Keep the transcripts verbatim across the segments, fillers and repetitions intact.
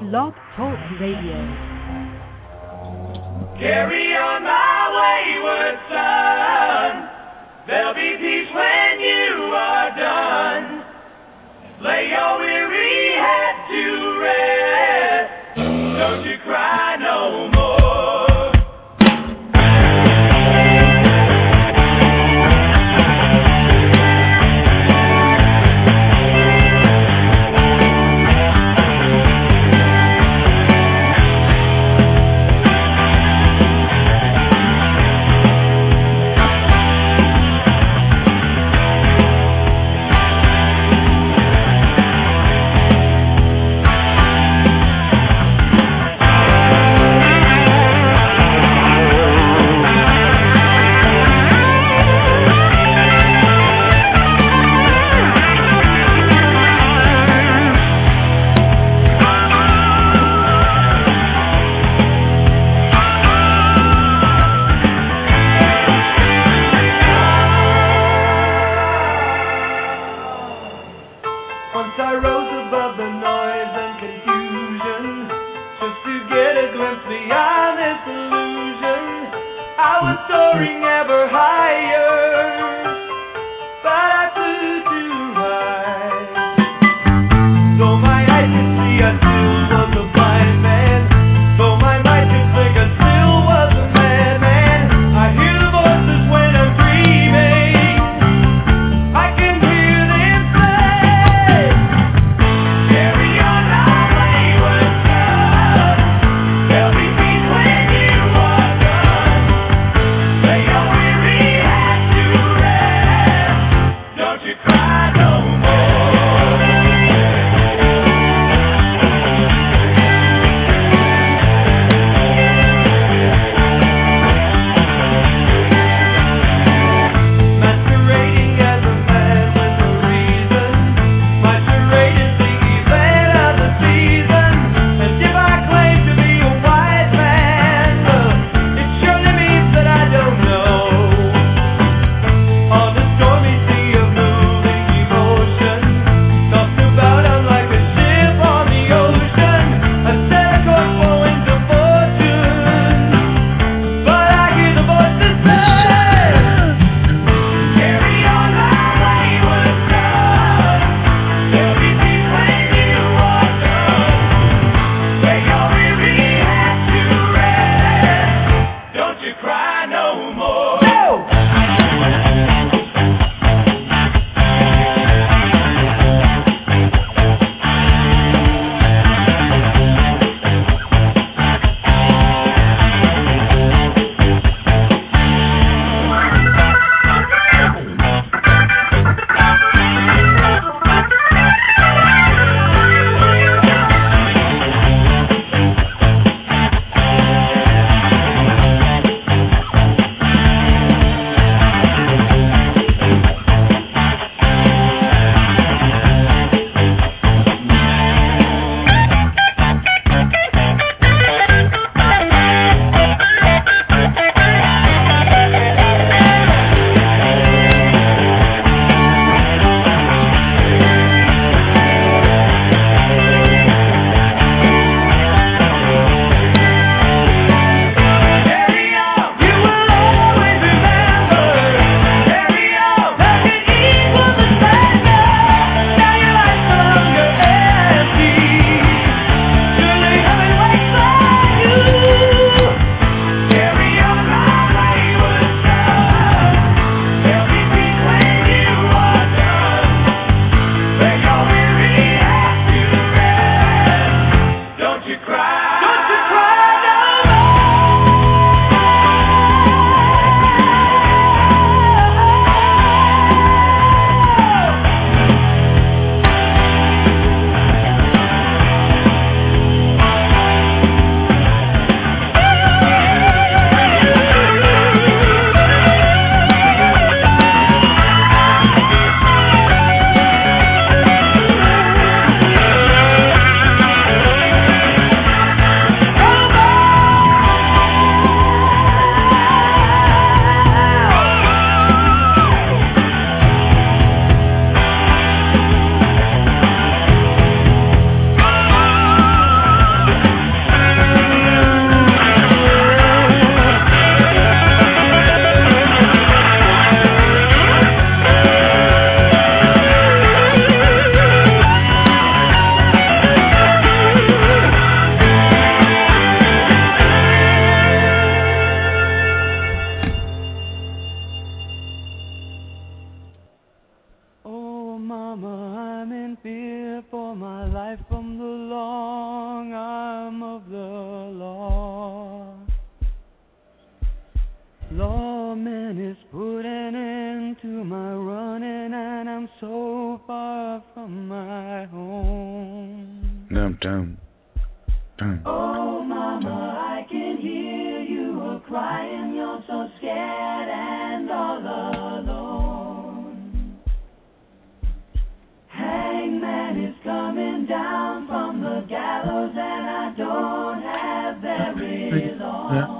Blog Talk Radio. Carry on my wayward son. There'll be peace when you are done. Lay your weary head to rest. Don't you cry no more. life from the long arm of the law. Lawman is putting an end to my running, and I'm so far from my home. Dum dum. Dum. Oh, mama, I can hear you a crying. You're so scared and all alone. Hangman is coming down from the gallows, and I don't have very long.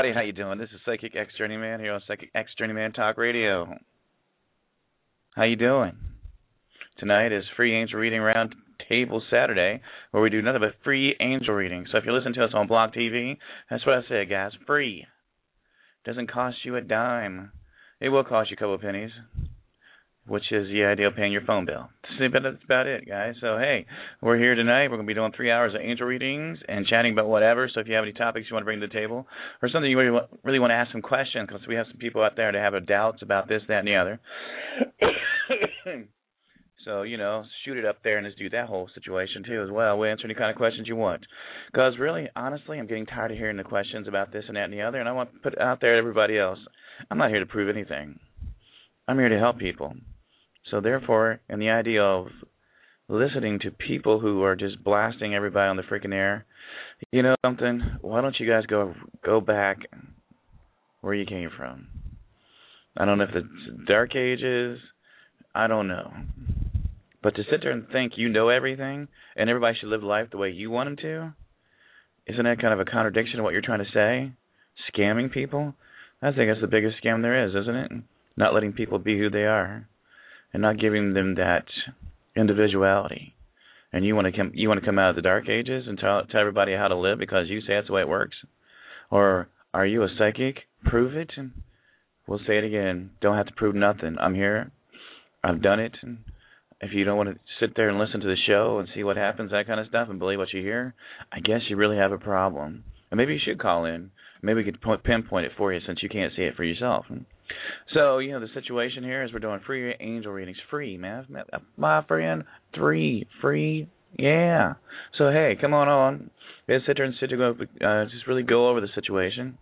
everybody. How you doing? This is Psychic X Journeyman here on Psychic X Journeyman Talk Radio. How you doing? Tonight is Free Angel Reading Round Table Saturday, where we do nothing but free angel reading. So if you listen to us on Blog T V, that's what I say, guys. Free. Doesn't cost you a dime. It will cost you a couple of pennies, which is the idea of paying your phone bill. That's about it, guys. So, hey, we're here tonight. We're going to be doing three hours of angel readings and chatting about whatever. So if you have any topics you want to bring to the table or something you really want, really want to ask some questions, because we have some people out there that have doubts about this, that, and the other. So, you know, shoot it up there and just do that whole situation, too, as well. We'll answer any kind of questions you want. Because, really, honestly, I'm getting tired of hearing the questions about this and that and the other, and I want to put it out there to everybody else. I'm not here to prove anything. I'm here to help people. So, therefore, in the idea of listening to people who are just blasting everybody on the freaking air, you know something? Why don't you guys go go back where you came from? I don't know if it's Dark Ages. I don't know. But to sit there and think you know everything and everybody should live life the way you want them to, isn't that kind of a contradiction to what you're trying to say? Scamming people? I think that's the biggest scam there is, isn't it? Not letting people be who they are and not giving them that individuality. And you want to come you want to come out of the Dark Ages and tell, tell everybody how to live because you say that's the way it works? Or are you a psychic? Prove it. We'll say it again. Don't have to prove nothing. I'm here. I've done it. If you don't want to sit there and listen to the show and see what happens, that kind of stuff, and believe what you hear, I guess you really have a problem. And maybe you should call in. Maybe we could point, pinpoint it for you since you can't see it for yourself. So, you know, the situation here is we're doing free angel readings. Free, man. My friend, three. Free. Yeah. So, hey, come on on. Let's sit there and sit there and go, uh, just really go over the situation.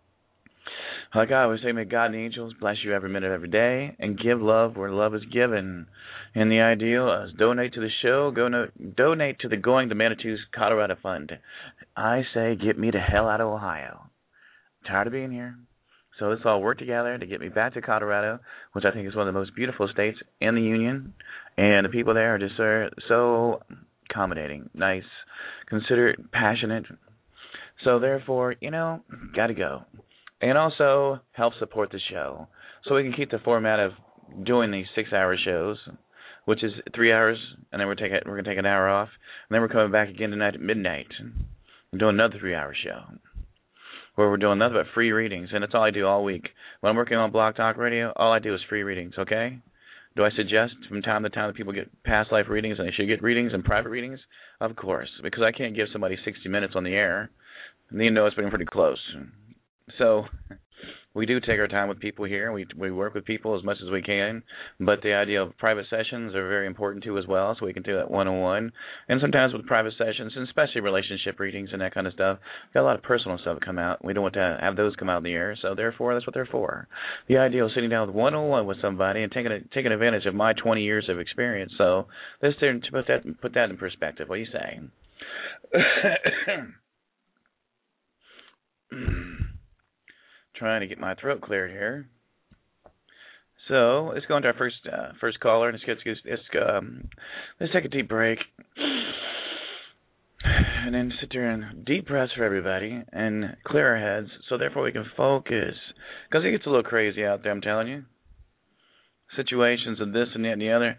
Like I always say, may God and angels bless you every minute, every day, and give love where love is given. And the ideal is donate to the show, go no, donate to the Going to Manitou's Colorado Fund. I say, get me the hell out of Ohio. I'm tired of being here. So let's all work together to get me back to Colorado, which I think is one of the most beautiful states in the Union. And the people there are just so, so accommodating, nice, considerate, passionate. So therefore, you know, got to go. And also help support the show so we can keep the format of doing these six-hour shows, which is three hours, and then we're taking we're gonna take an hour off, and then we're coming back again tonight at midnight and doing another three-hour show where we're doing nothing but free readings, and that's all I do all week. When I'm working on Blog Talk Radio, all I do is free readings. Okay? Do I suggest from time to time that people get past life readings and they should get readings and private readings? Of course, because I can't give somebody sixty minutes on the air, and you know it's been pretty close. So we do take our time with people here. We we work with people as much as we can, but the idea of private sessions are very important too as well, so we can do that one-on-one. And sometimes with private sessions, and especially relationship readings and that kind of stuff, got a lot of personal stuff come out. We don't want to have those come out in the air, so therefore that's what they're for. The idea of sitting down with one-on-one with somebody and taking a, taking advantage of my twenty years of experience. So let's put that, put that in perspective. What do you say? Trying to get my throat cleared here. So let's go into our first uh, first caller, and let's get let's um, let's take a deep break, and then sit there and deep breaths for everybody and clear our heads, so therefore we can focus. Because it gets a little crazy out there, I'm telling you. Situations of this and that and the other.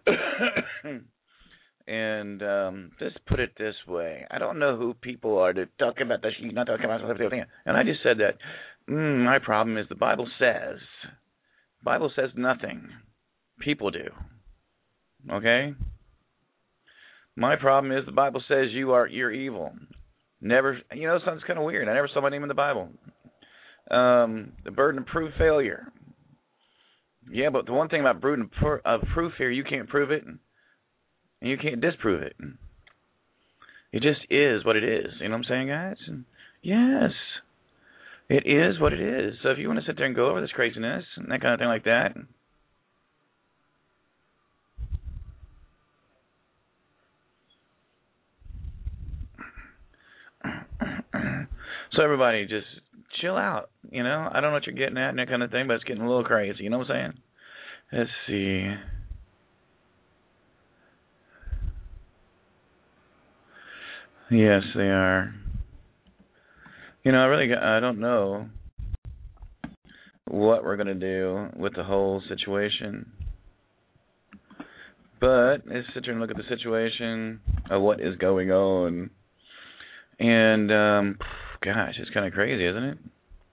And um, just put it this way. I don't know who people are to talk about this. You're not talking about something. And I just said that mm, my problem is the Bible says. The Bible says nothing. People do. Okay? My problem is the Bible says you are you're evil. Never, you know, something's kind of weird. I never saw my name in the Bible. Um, the burden of proof failure. Yeah, but the one thing about burden of proof here, you can't prove it. And you can't disprove it. It just is what it is. You know what I'm saying, guys? Yes. It is what it is. So if you want to sit there and go over this craziness and that kind of thing like that. So everybody just chill out. You know? I don't know what you're getting at and that kind of thing, but it's getting a little crazy. You know what I'm saying? Let's see. Yes, they are. You know, I really, I don't know. what we're going to do with the whole situation. But let's sit here and look at the situation of what is going on. And, um, gosh, it's kind of crazy, isn't it?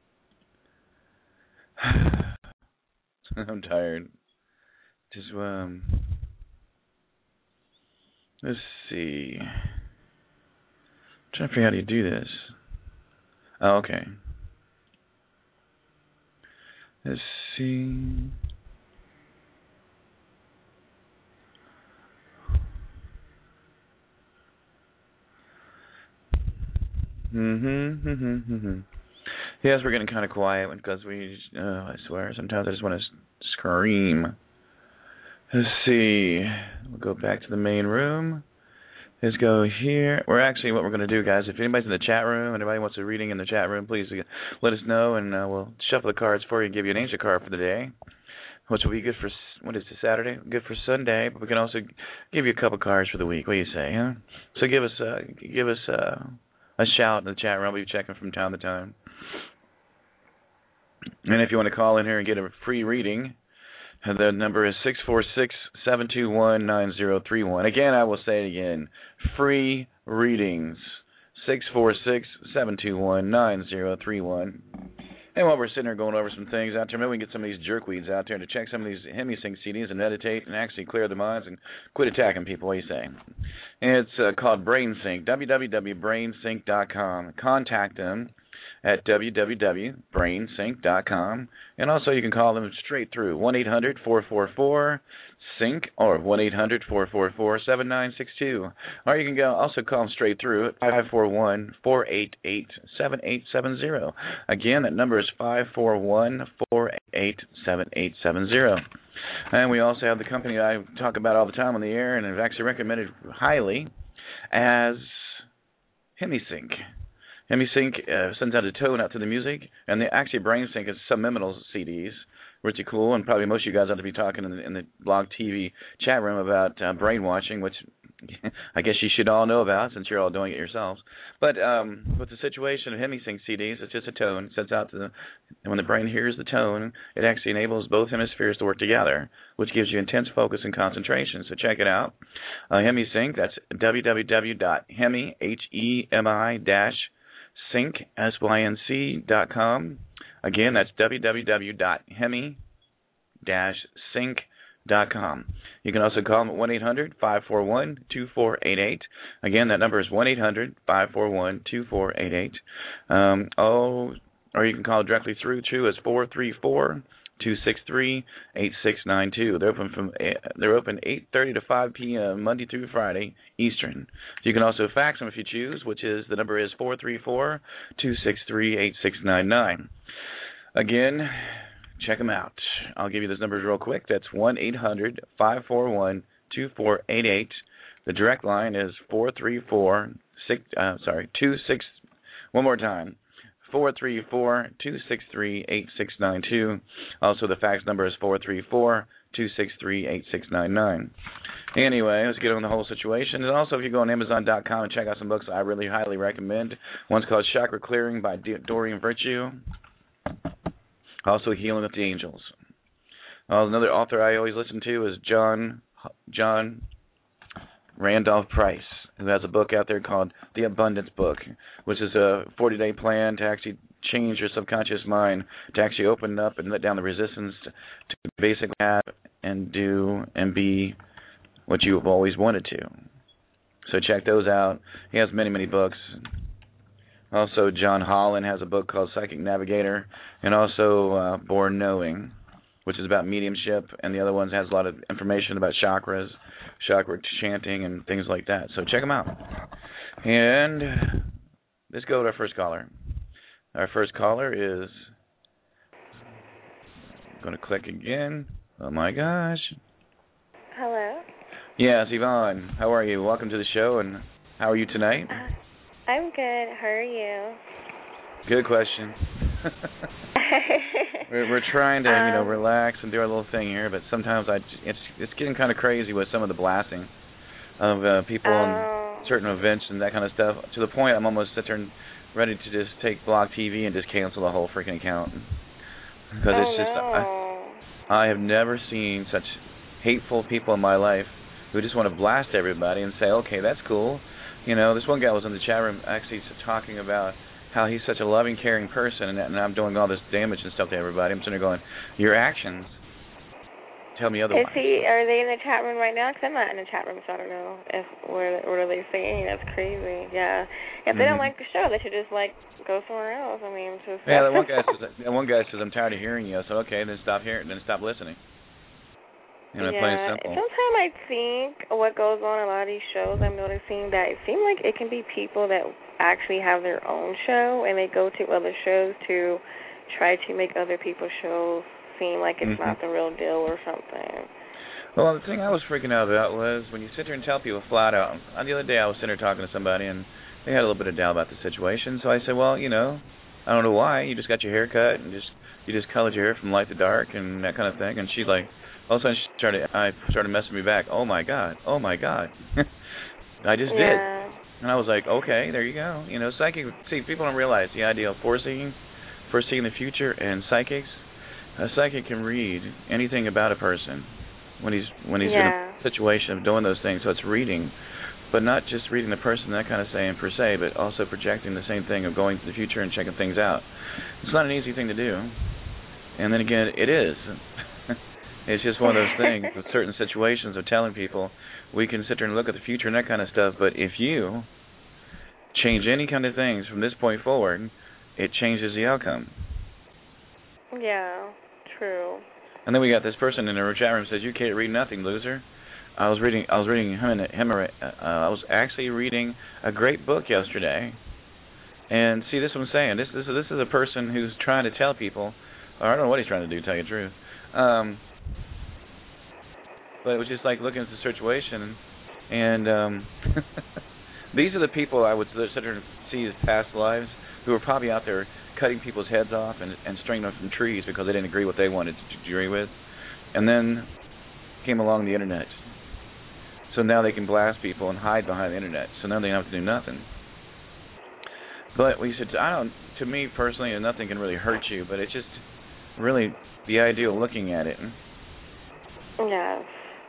I'm tired. Just, um, let's see. I'm trying to figure out how to do this. Oh, okay. Let's see. Mm-hmm, mm-hmm, mm-hmm. Yes, we're getting kind of quiet because we, uh, I swear, sometimes I just want to scream. Let's see. We'll go back to the main room. Let's go here. We're actually, what we're going to do, guys, if anybody's in the chat room, anybody wants a reading in the chat room, please let us know, and uh, we'll shuffle the cards for you and give you an angel card for the day, which will be good for, what is it, Saturday? Good for Sunday, but we can also give you a couple cards for the week. What do you say, huh? So give us, uh, give us uh, a shout in the chat room. I'll be checking from time to time. And if you want to call in here and get a free reading, the number is six four six, seven two one, nine zero three one. Again, I will say it again. Free readings. six four six, seven two one, nine zero three one. And while we're sitting there going over some things out there, maybe we can get some of these jerkweeds out there to check some of these HemiSync C Ds and meditate and actually clear their minds and quit attacking people. What do you say? And it's uh, called BrainSync, w w w dot brain sync dot com. Contact them at w w w dot brain sync dot com. And also you can call them straight through, one eight hundred, four four four, S Y N C or one eight hundred, four four four, seven nine six two. Or you can go also call them straight through at five four one, four eight eight, seven eight seven zero. Again, that number is five four one, four eight eight, seven eight seven zero. And we also have the company I talk about all the time on the air and have actually recommended highly as HemiSync. HemiSync uh, sends out a tone out to the music, and the actually BrainSync is subliminal C Ds, pretty cool, and probably most of you guys ought to be talking in the, in the blog T V chat room about uh, brainwashing, which I guess you should all know about since you're all doing it yourselves. But um, with the situation of HemiSync C Ds, it's just a tone. It sends out to the, and when the brain hears the tone, it actually enables both hemispheres to work together, which gives you intense focus and concentration. So check it out. Uh, HemiSync, that's w w w dot hemi, H E M I dash sync, S Y N C dot com. Again, that's w w w dot hemi dash sync dot com. You can also call them at one eight hundred, five four one, two four eight eight. Again, that number is one eight hundred, five four one, two four eight eight. Um, oh, or you can call directly through to as four three four, two six three, eight six nine two. They're open from they're open eight thirty to five p m Monday through Friday Eastern. You can also fax them if you choose, which is the number is four three four, two six three, eight six nine nine. Again, check them out. I'll give you those numbers real quick. That's one eight hundred, five four one, two four eight eight. The direct line is four three four, six uh, sorry, two six one more time. four three four, two six three, eight six nine two. Also, the fax number is four three four, two six three, eight six nine nine. Anyway, let's get on the whole situation. And also, if you go on amazon dot com and check out some books I really highly recommend. One's called Chakra Clearing by Doreen Virtue. Also, Healing with the Angels. Uh, another author I always listen to is John John Randolph Price, who has a book out there called The Abundance Book, which is a forty-day plan to actually change your subconscious mind, to actually open up and let down the resistance to, to basically have and do and be what you have always wanted to. So check those out. He has many, many books. Also, John Holland has a book called Psychic Navigator, and also uh, Born Knowing, which is about mediumship, and the other one has a lot of information about chakras, chakra chanting, and things like that. So check them out. And let's go to our first caller. Our first caller is going to click again. Oh, my gosh. Hello? Yes, Yvonne. How are you? Welcome to the show, and how are you tonight? Uh, I'm good. How are you? Good question. we're, we're trying to, um, you know, relax and do our little thing here, but sometimes I, it's it's getting kind of crazy with some of the blasting of uh, people oh. and certain events and that kind of stuff. To the point I'm almost sitting there and ready to just take Blog T V and just cancel the whole freaking account. Because oh, it's just, no. I, I have never seen such hateful people in my life who just want to blast everybody and say, okay, that's cool. You know, this one guy was in the chat room actually talking about how he's such a loving, caring person, and, and I'm doing all this damage and stuff to everybody. I'm sitting there going, your actions tell me otherwise. Is he? Are they in the chat room right now? Because I'm not in the chat room, so I don't know if what, what are they saying. That's crazy. Yeah. If they mm-hmm. don't like the show, they should just like go somewhere else. I mean, just yeah. The one guy says, the one guy says, I'm tired of hearing you. So okay, then stop hearing, then stop listening. You know, yeah. plain and simple. Sometimes I think what goes on in a lot of these shows, I'm noticing that it seems like it can be people that actually have their own show and they go to other shows to try to make other people's shows seem like it's mm-hmm. not the real deal or something. Well, the thing I was freaking out about was when you sit there and tell people flat out. The other day I was sitting there talking to somebody and they had a little bit of doubt about the situation. So I said, well, you know, I don't know why. You just got your hair cut and just you just colored your hair from light to dark and that kind of thing. And she's like, all of a sudden she started, I started messing me back. Oh my God, oh my God, I just yeah. did. And I was like, okay, there you go. You know, psychic. See, people don't realize the idea of foreseeing, foreseeing the future, and psychics. A psychic can read anything about a person when he's when he's yeah. in a situation of doing those things. So it's reading, but not just reading the person, that kind of saying per se, but also projecting the same thing of going to the future and checking things out. It's not an easy thing to do. And then again, it is. It's just one of those things with certain situations of telling people we can sit there and look at the future and that kind of stuff, but if you change any kind of things from this point forward, it changes the outcome. Yeah, true. And then we got this person in the chat room says, you can't read nothing, loser. I was reading I was reading him, him uh, I was actually reading a great book yesterday. And see, this is what I'm saying. This, this, this is a person who's trying to tell people, or I don't know what he's trying to do, to tell you the truth. Um, but it was just like looking at the situation, and um, these are the people I would sit there and see as past lives who were probably out there cutting people's heads off and, and stringing them from trees because they didn't agree what they wanted to agree with. And then came along the Internet. So now they can blast people and hide behind the Internet. So now they don't have to do nothing. But we said, I don't, to me personally, and nothing can really hurt you, but it's just really the idea of looking at it. Yes.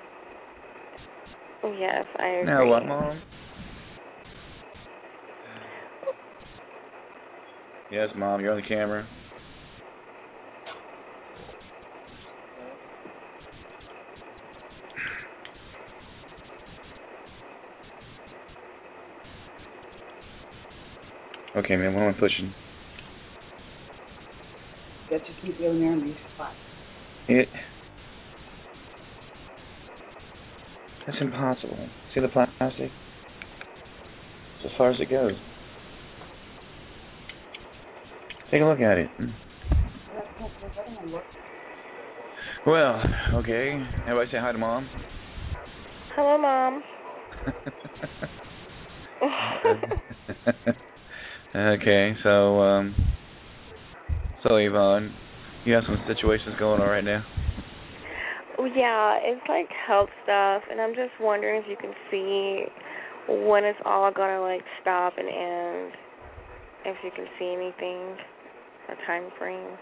Yes, I agree. Now what, Mom? Yes, Mom, you're on the camera. Okay, man, what am I pushing? Got to keep going there in these spots. It... That's impossible. See the plastic? It's as far as it goes. Take a look at it. Well, okay. Everybody say hi to Mom. Hello, Mom. Okay, so, um, so Yvonne, you have some situations going on right now? Yeah, it's like health stuff, and I'm just wondering if you can see when it's all gonna like stop and end. If you can see anything, a time frame.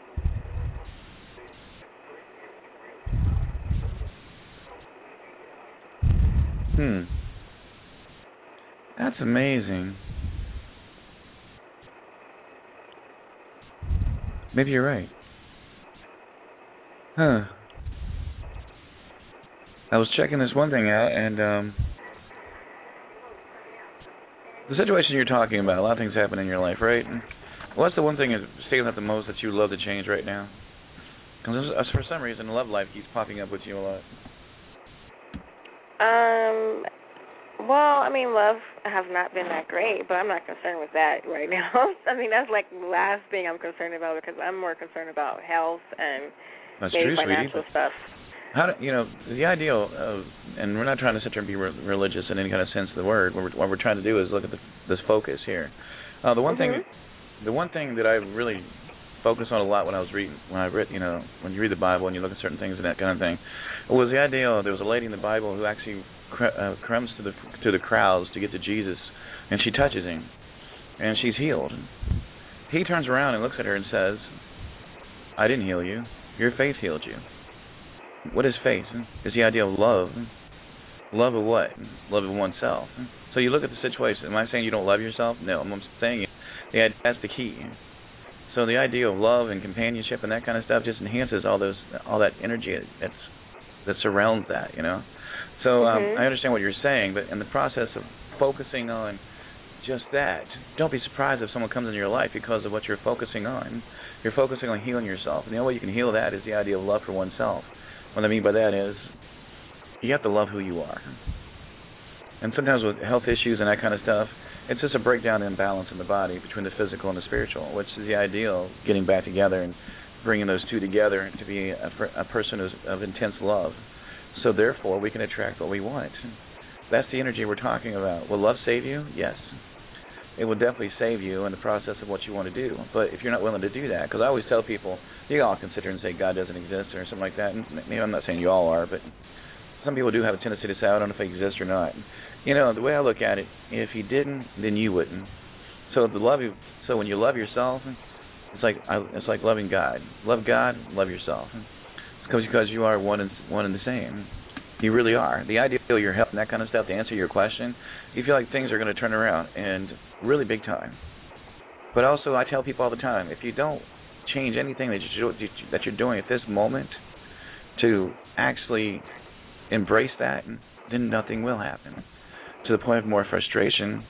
Hmm. That's amazing. Maybe you're right. Huh. I was checking this one thing out, and um, the situation you're talking about, a lot of things happen in your life, right? What's the one thing that's sticking out the most that you love to change right now? Because for some reason, love life keeps popping up with you a lot. Um, well, I mean, love has not been that great, but I'm not concerned with that right now. I mean, that's like the last thing I'm concerned about because I'm more concerned about health and that's maybe true, financial sweetie, stuff. How do, you know, the ideal of, and we're not trying to sit there and be re- religious in any kind of sense of the word. What we're, what we're trying to do is look at the, this focus here. Uh, the one mm-hmm. thing, the one thing that I really focused on a lot when I was reading, when I read, you know, when you read the Bible and you look at certain things and that kind of thing, was the idea of there was a lady in the Bible who actually cr- uh, comes to the to the crowds to get to Jesus, and she touches him, and she's healed. He turns around and looks at her and says, I didn't heal you. Your faith healed you. What is faith? It's the idea of love. Love of what? Love of oneself. So you look at the situation. Am I saying you don't love yourself? No, I'm saying yeah, that's the key. So the idea of love and companionship and that kind of stuff just enhances all those, all that energy that's that surrounds that, you know. So um, mm-hmm. I understand what you're saying, but in the process of focusing on just that, don't be surprised if someone comes into your life because of what you're focusing on. You're focusing on healing yourself, and the only way you can heal that is the idea of love for oneself. What I mean by that is you have to love who you are. And sometimes with health issues and that kind of stuff, it's just a breakdown imbalance in the body between the physical and the spiritual, which is the ideal, getting back together and bringing those two together to be a, a person of, of intense love. So therefore, we can attract what we want. That's the energy we're talking about. Will love save you? Yes. It will definitely save you in the process of what you want to do. But if you're not willing to do that, because I always tell people, you all consider and say God doesn't exist or something like that. And maybe I'm not saying you all are, but some people do have a tendency to say, I don't know if he exists or not. You know, the way I look at it, if he didn't, then you wouldn't. So the love you, so when you love yourself, it's like it's like loving God. Love God, love yourself. It's because you are one and one and the same. You really are. The idea of your health and that kind of stuff, to answer your question, you feel like things are going to turn around, and really big time. But also, I tell people all the time, if you don't change anything that you're, that you're doing at this moment to actually embrace that, then nothing will happen. To the point of more frustration.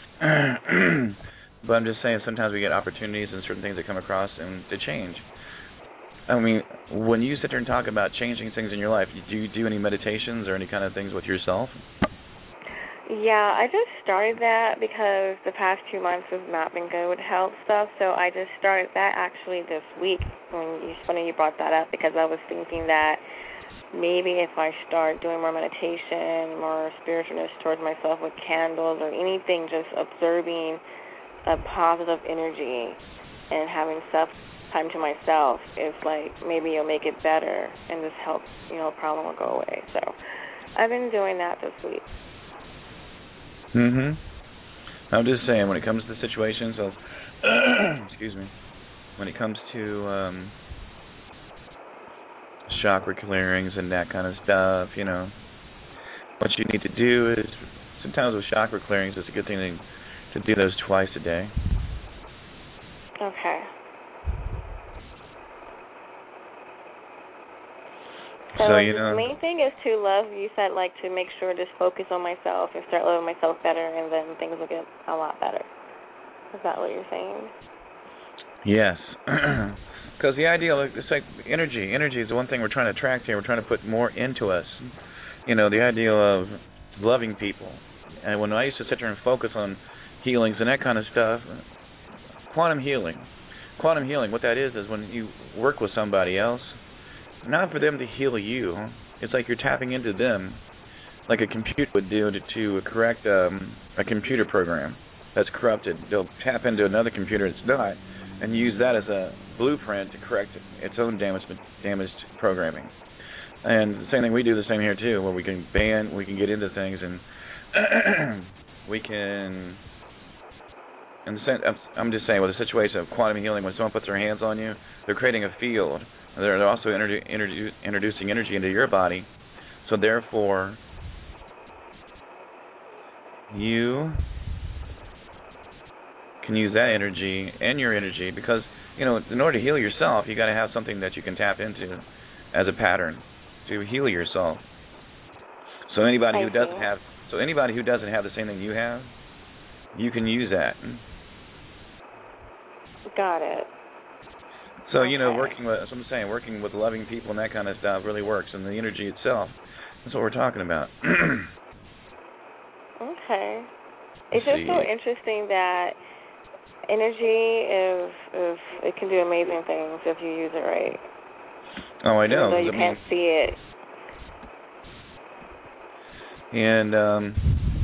But I'm just saying, sometimes we get opportunities and certain things that come across and to change. I mean, when you sit there and talk about changing things in your life, do you do any meditations or any kind of things with yourself? Yeah, I just started that because the past two months have not been good with health stuff, so I just started that actually this week. When you, it's funny you brought that up, because I was thinking that maybe if I start doing more meditation, more spiritualness towards myself with candles or anything, just observing a positive energy and having self time to myself, it's like maybe it'll make it better and this health, you know, problem will go away. So I've been doing that this week. Mhm. I'm just saying, when it comes to situations of, excuse me, when it comes to um, chakra clearings and that kind of stuff, you know, what you need to do is, sometimes with chakra clearings, it's a good thing to, to do those twice a day. Okay. So, so you know, the main thing is to love, you said, like, to make sure, just focus on myself and start loving myself better, and then things will get a lot better. Is that what you're saying? Yes. Because the idea, it's like energy. Energy is the one thing we're trying to attract here. We're trying to put more into us. You know, the idea of loving people. And when I used to sit there and focus on healings and that kind of stuff, quantum healing. Quantum healing, what that is, is when you work with somebody else, not for them to heal you. It's like you're tapping into them, like a computer would do to, to correct um, a computer program that's corrupted. They'll tap into another computer that's not, and use that as a blueprint to correct its own damaged damaged programming. And the same thing, we do the same here too, where we can ban, we can get into things, and we can. And I'm just saying, with a situation of quantum healing, when someone puts their hands on you, they're creating a field. They're also introdu- introdu- introducing energy into your body. So therefore, you can use that energy and your energy, because, you know, in order to heal yourself, you got to have something that you can tap into as a pattern to heal yourself. So anybody who doesn't have, so anybody who doesn't have the same thing you have, you can use that. Got it. So, okay. you know, working with, as I'm saying, working with loving people and that kind of stuff really works, and the energy itself, that's what we're talking about. Okay. It's just so interesting that energy is, is, it can do amazing things if you use it right. Oh, I know. Even though you I can't mean, see it. And, um...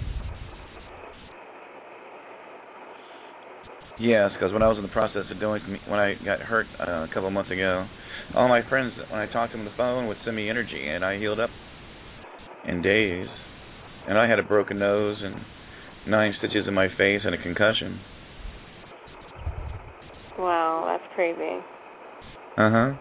yes, because when I was in the process of doing, when I got hurt uh, a couple of months ago, all my friends, when I talked to them on the phone, would send me energy, and I healed up in days. And I had a broken nose and nine stitches in my face and a concussion. Wow, that's crazy. Uh-huh.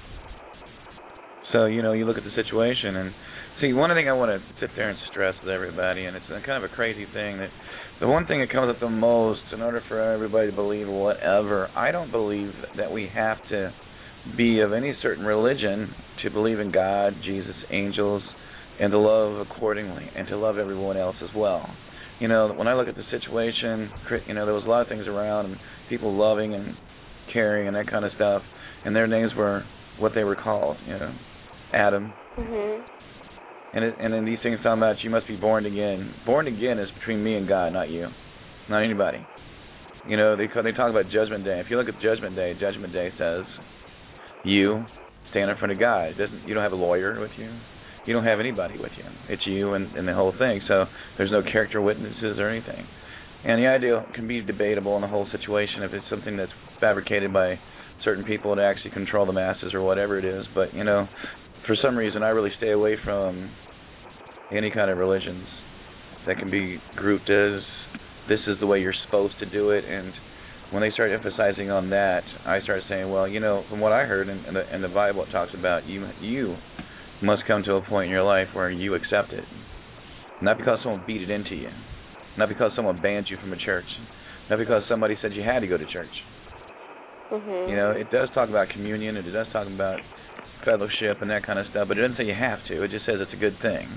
So, you know, you look at the situation and see, one thing I want to sit there and stress with everybody, and it's a kind of a crazy thing, that the one thing that comes up the most in order for everybody to believe whatever, I don't believe that we have to be of any certain religion to believe in God, Jesus, angels, and to love accordingly, and to love everyone else as well. You know, when I look at the situation, you know, there was a lot of things around, and people loving and caring and that kind of stuff, and their names were what they were called, you know, Adam. Mhm. And it, and then these things talking about you must be born again. Born again is between me and God, not you, not anybody. You know, they they talk about Judgment Day. If you look at Judgment Day, Judgment Day says you stand in front of God. It doesn't you don't have a lawyer with you. You don't have anybody with you. It's you and, and the whole thing. So there's no character witnesses or anything. And the idea can be debatable in the whole situation if it's something that's fabricated by certain people to actually control the masses or whatever it is. But, you know, for some reason I really stay away from any kind of religions that can be grouped as this is the way you're supposed to do it. And when they start emphasizing on that, I start saying, well, you know, from what I heard in, in, the, in the Bible, it talks about you you must come to a point in your life where you accept it. Not because someone beat it into you. Not because someone banned you from a church. Not because somebody said you had to go to church. Mhm. You know, it does talk about communion, and it does talk about fellowship and that kind of stuff, but it doesn't say you have to. It just says it's a good thing.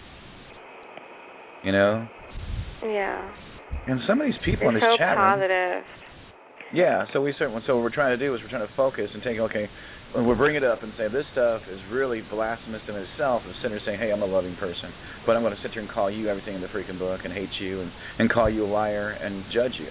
You know? Yeah. And some of these people It's in this so chat room, positive. yeah, so we start, so what we're trying to do is we're trying to focus and take, okay, when we bring it up and say this stuff is really blasphemous in itself, and sit there saying, hey, I'm a loving person, but I'm going to sit here and call you everything in the freaking book and hate you and, and call you a liar and judge you.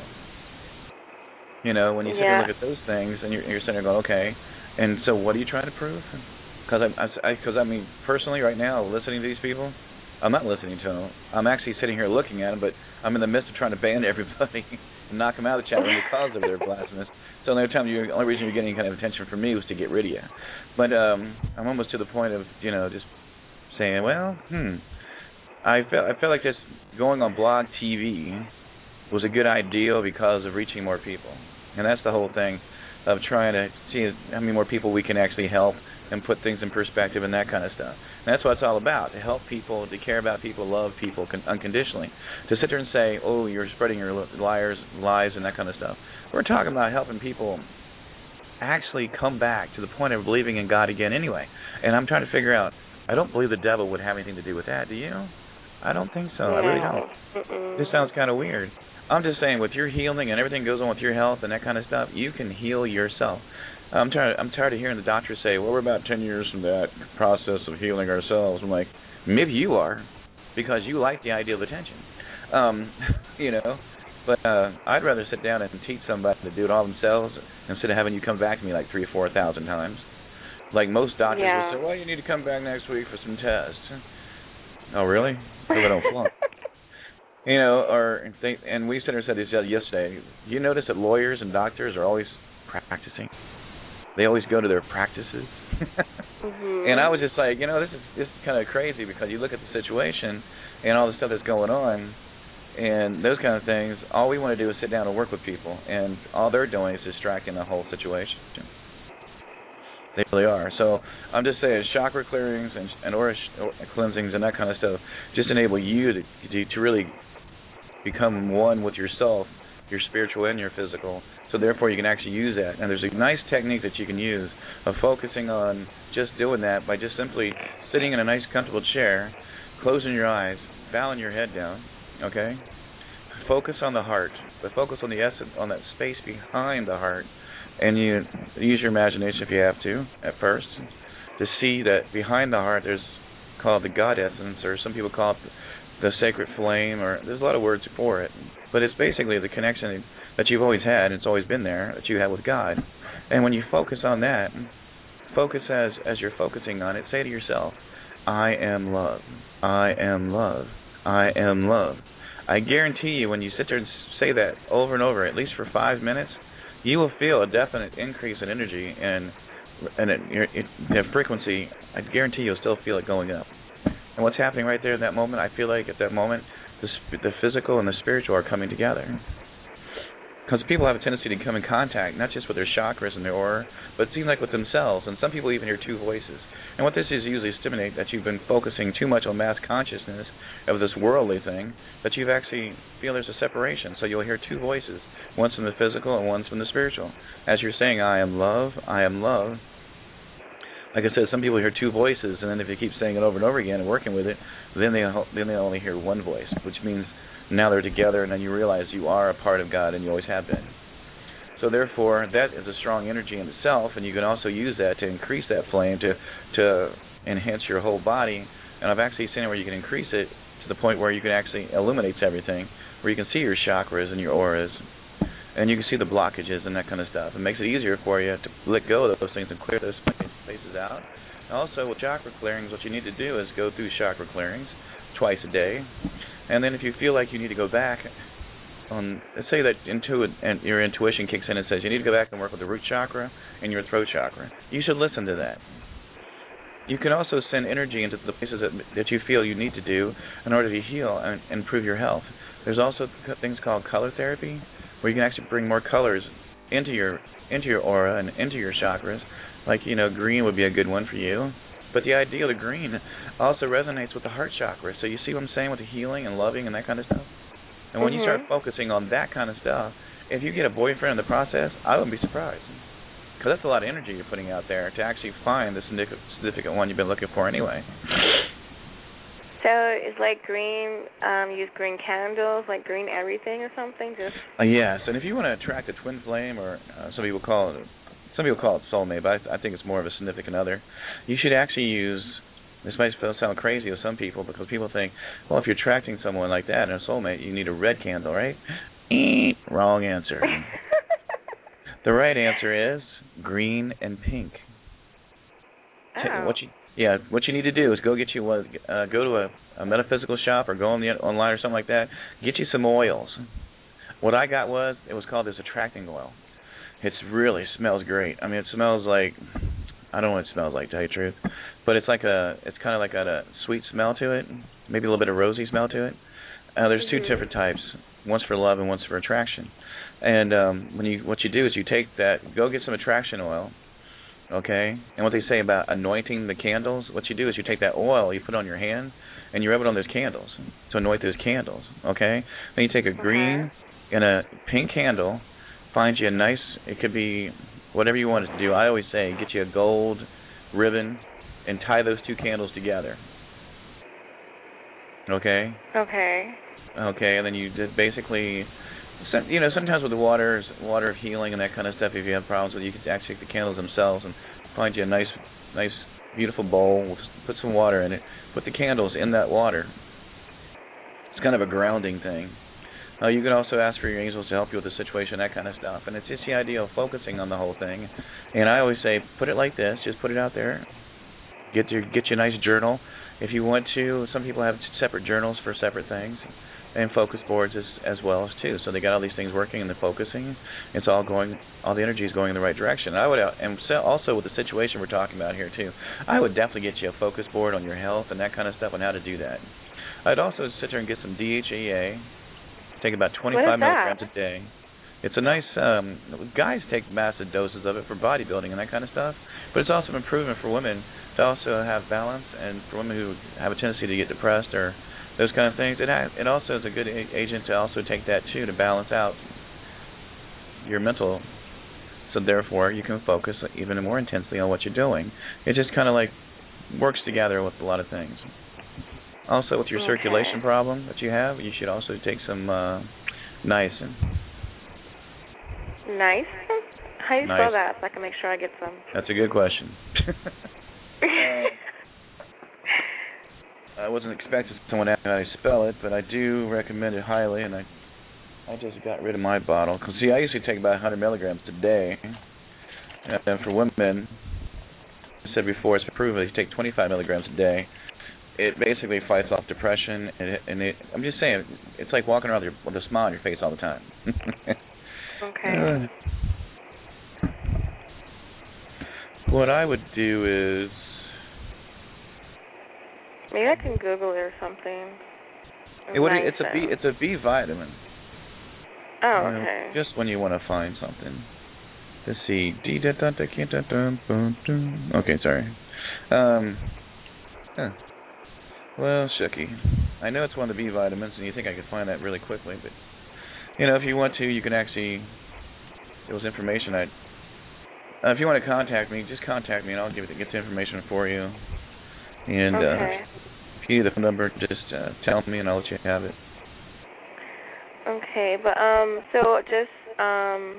You know, when you sit Yeah. there and look at those things, and you're, you're sitting there going, okay, and so what are you trying to prove? Because I, I, cause I mean, personally, right now, listening to these people, I'm not listening to them. I'm actually sitting here looking at them, but I'm in the midst of trying to ban everybody and knock them out of the chat room because of their blasphemous. So the only time you, the only reason you're getting any kind of attention from me was to get rid of you. But um, I'm almost to the point of, you know, just saying, well, hmm, I felt I felt like just going on Blog T V was a good idea because of reaching more people, and that's the whole thing of trying to see how many more people we can actually help and put things in perspective and that kind of stuff. And that's what it's all about, to help people, to care about people, love people con- unconditionally. To sit there and say, oh, you're spreading your liars, lies and that kind of stuff. We're talking about helping people actually come back to the point of believing in God again anyway. And I'm trying to figure out, I don't believe the devil would have anything to do with that, do you? I don't think so. No. I really don't. Mm-mm. This sounds kind of weird. I'm just saying, with your healing and everything goes on with your health and that kind of stuff, you can heal yourself. I'm tired. I'm tired of hearing the doctors say, "Well, we're about ten years from that process of healing ourselves." I'm like, maybe you are, because you like the idea of attention, um, you know. But uh, I'd rather sit down and teach somebody to do it all themselves instead of having you come back to me like three or four thousand times. Like most doctors Yeah. will say, "Well, you need to come back next week for some tests." Oh, really? Because I don't flunk. You know, or they, and we said said this yesterday. You notice that lawyers and doctors are always practicing. They always go to their practices. Mm-hmm. And I was just like, you know, this is this is kind of crazy, because you look at the situation and all the stuff that's going on and those kind of things. All we want to do is sit down and work with people, and all they're doing is distracting the whole situation. They really are. So I'm just saying, chakra clearings and, and aura cleansings and that kind of stuff just enable you to, to to really become one with yourself, your spiritual and your physical. So therefore you can actually use that. And there's a nice technique that you can use of focusing on just doing that by just simply sitting in a nice comfortable chair, closing your eyes, bowing your head down, okay? Focus on the heart, but focus on the essence, on that space behind the heart. And you use your imagination if you have to at first to see that behind the heart there's called the God essence, or some people call it the sacred flame, or there's a lot of words for it. But it's basically the connection that you've always had, and it's always been there, that you have with God. And when you focus on that, focus as as you're focusing on it, say to yourself, I am love, I am love, I am love. I guarantee you, when you sit there and say that over and over, at least for five minutes, you will feel a definite increase in energy and and it, it, the frequency. I guarantee you'll still feel it going up. And what's happening right there in that moment, I feel like at that moment, the, the physical and the spiritual are coming together. Because people have a tendency to come in contact, not just with their chakras and their aura, but it seems like with themselves. And some people even hear two voices. And what this is usually stimulate that you've been focusing too much on mass consciousness of this worldly thing, that you've actually feel there's a separation. So you'll hear two voices, one's from the physical and one's from the spiritual. As you're saying, I am love, I am love. Like I said, some people hear two voices, and then if you keep saying it over and over again and working with it, then they then they only hear one voice, which means now they're together, and then you realize you are a part of God, and you always have been. So therefore, that is a strong energy in itself, and you can also use that to increase that flame, to to enhance your whole body. And I've actually seen it where you can increase it to the point where you can actually illuminate everything, where you can see your chakras and your auras, and you can see the blockages and that kind of stuff. It makes it easier for you to let go of those things and clear those spaces out. Also, with chakra clearings, what you need to do is go through chakra clearings twice a day. And then if you feel like you need to go back, on, let's say that intuit, and your intuition kicks in and says you need to go back and work with the root chakra and your throat chakra, you should listen to that. You can also send energy into the places that, that you feel you need to do in order to heal and improve your health. There's also things called color therapy, where you can actually bring more colors into your into your aura and into your chakras. Like, you know, green would be a good one for you. But the idea of the green also resonates with the heart chakra. So you see what I'm saying with the healing and loving and that kind of stuff? And when mm-hmm. you start focusing on that kind of stuff, if you get a boyfriend in the process, I wouldn't be surprised. Because that's a lot of energy you're putting out there to actually find the significant one you've been looking for anyway. So it's like green, um, use green candles, like green everything or something? Just uh, yes, and if you want to attract a twin flame, or uh, some people call it, some people call it soulmate, but I, I think it's more of a significant other, you should actually use, this might sound crazy to some people, because people think, well, if you're attracting someone like that and a soulmate, you need a red candle, right? Wrong answer. The right answer is green and pink. Oh. What you Yeah, what you need to do is go get you uh, go to a, a metaphysical shop or go on the online or something like that. Get you some oils. What I got was it was called this attracting oil. It really smells great. I mean, it smells like, I don't know what it smells like, to tell you the truth, but it's like a it's kind of like got a sweet smell to it, maybe a little bit of rosy smell to it. Uh, there's two different types, one's for love and one's for attraction. And um, when you what you do is you take that, go get some attraction oil. Okay, and what they say about anointing the candles, what you do is you take that oil, you put it on your hand, and you rub it on those candles to anoint those candles. Okay, then you take a green and a pink candle, find you a nice, it could be whatever you want it to do. I always say get you a gold ribbon and tie those two candles together. Okay. Okay. Okay, and then you just basically. You know, sometimes with the water, water of healing and that kind of stuff, if you have problems with it, you can actually take the candles themselves and find you a nice, nice, beautiful bowl, put some water in it, put the candles in that water. It's kind of a grounding thing. Uh, you can also ask for your angels to help you with the situation, that kind of stuff. And it's just the idea of focusing on the whole thing. And I always say, put it like this, just put it out there. Get your, get you a nice journal. If you want to, some people have separate journals for separate things. And focus boards as as well as too. So they got all these things working and they're focusing. It's all going, all the energy is going in the right direction. I would, and so also with the situation we're talking about here too, I would definitely get you a focus board on your health and that kind of stuff on how to do that. I'd also sit there and get some D H E A. Take about twenty-five milligrams a day. It's a nice, um, guys take massive doses of it for bodybuilding and that kind of stuff, but it's also an improvement for women to also have balance, and for women who have a tendency to get depressed or those kind of things. It has, it also is a good a- agent to also take that too, to balance out your mental, so therefore you can focus even more intensely on what you're doing. It just kind of like works together with a lot of things. Also with your okay. circulation problem that you have, you should also take some uh, niacin. Nice? How do you nice. spell that so I can make sure I get some? That's a good question. uh, I wasn't expecting someone to ask me how to spell it, but I do recommend it highly, and I I just got rid of my bottle. Because, see, I usually take about one hundred milligrams a day. And for women, I said before, it's proven if you take twenty-five milligrams a day, it basically fights off depression. And, it, and it, I'm just saying, it's like walking around with a smile on your face all the time. Okay. Uh, what I would do is... Maybe I can Google it or something. It would, it's a B. It's a B vitamin. Oh, you know, okay. just when you want to find something. Let's see. Okay, sorry. Um, huh. Well, shucky. I know it's one of the B vitamins, and you think I could find that really quickly, but, you know, if you want to, you can actually, there was information I, uh, if you want to contact me, just contact me, and I'll give it, get the information for you. And Okay. uh, if you need the phone number, just uh, tell me, and I'll let you have it. Okay, but, um, so just, um...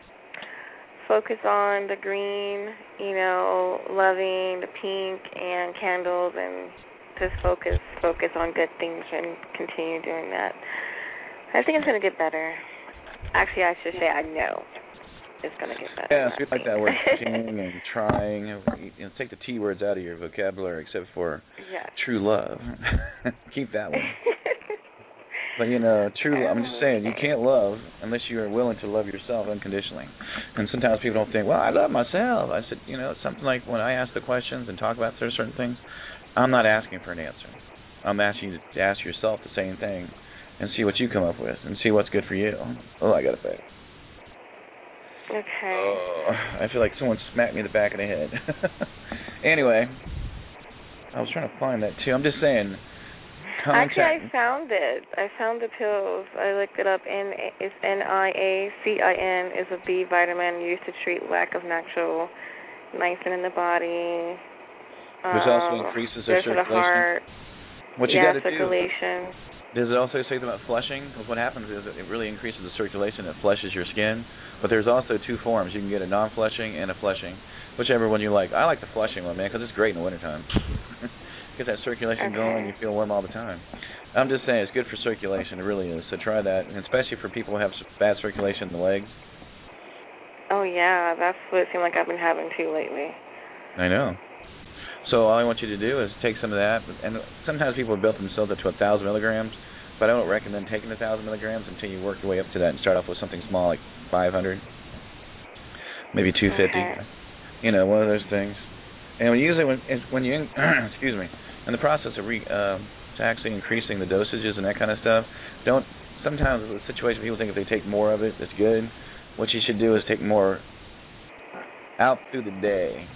focus on the green, you know, loving, the pink, and candles, and just focus focus on good things and continue doing that. I think it's going to get better. Actually, I should say I know it's going to get better. Yeah, so you like that word continuing and trying. You know, take the T words out of your vocabulary except for yes. true love. Keep that one. But, you know, true, I'm just saying, you can't love unless you are willing to love yourself unconditionally. And sometimes people don't think, well, I love myself. I said, you know, it's something like when I ask the questions and talk about certain things, I'm not asking for an answer. I'm asking you to ask yourself the same thing and see what you come up with and see what's good for you. Oh, I got to pay. Okay. Oh, I feel like someone smacked me in the back of the head. Anyway, I was trying to find that, too. I'm just saying... Contact. Actually, I found it. I found the pills. I looked it up. N it's N I A C I N is a B vitamin used to treat lack of natural niacin in the body. Which um, also increases the circulation. The heart. What you yeah, got to do. circulation. Does it also say something about flushing? Because what happens is it really increases the circulation. It flushes your skin. But there's also two forms. You can get a non-flushing and a flushing, whichever one you like. I like the flushing one, man, because it's great in the wintertime. Get that circulation okay. going, you feel warm all the time. I'm just saying, it's good for circulation, it really is. So try that, and especially for people who have bad circulation in the legs. Oh, yeah, that's what it seemed like I've been having, too, lately. I know. So all I want you to do is take some of that, and sometimes people have built themselves up to one thousand milligrams, but I don't recommend taking one thousand milligrams until you work your way up to that and start off with something small like five hundred, maybe two hundred fifty. Okay. You know, one of those things. And when usually when when you excuse me, in the process of re, uh, actually increasing the dosages and that kind of stuff, don't. Sometimes in the situation people think if they take more of it, it's good. What you should do is take more out through the day.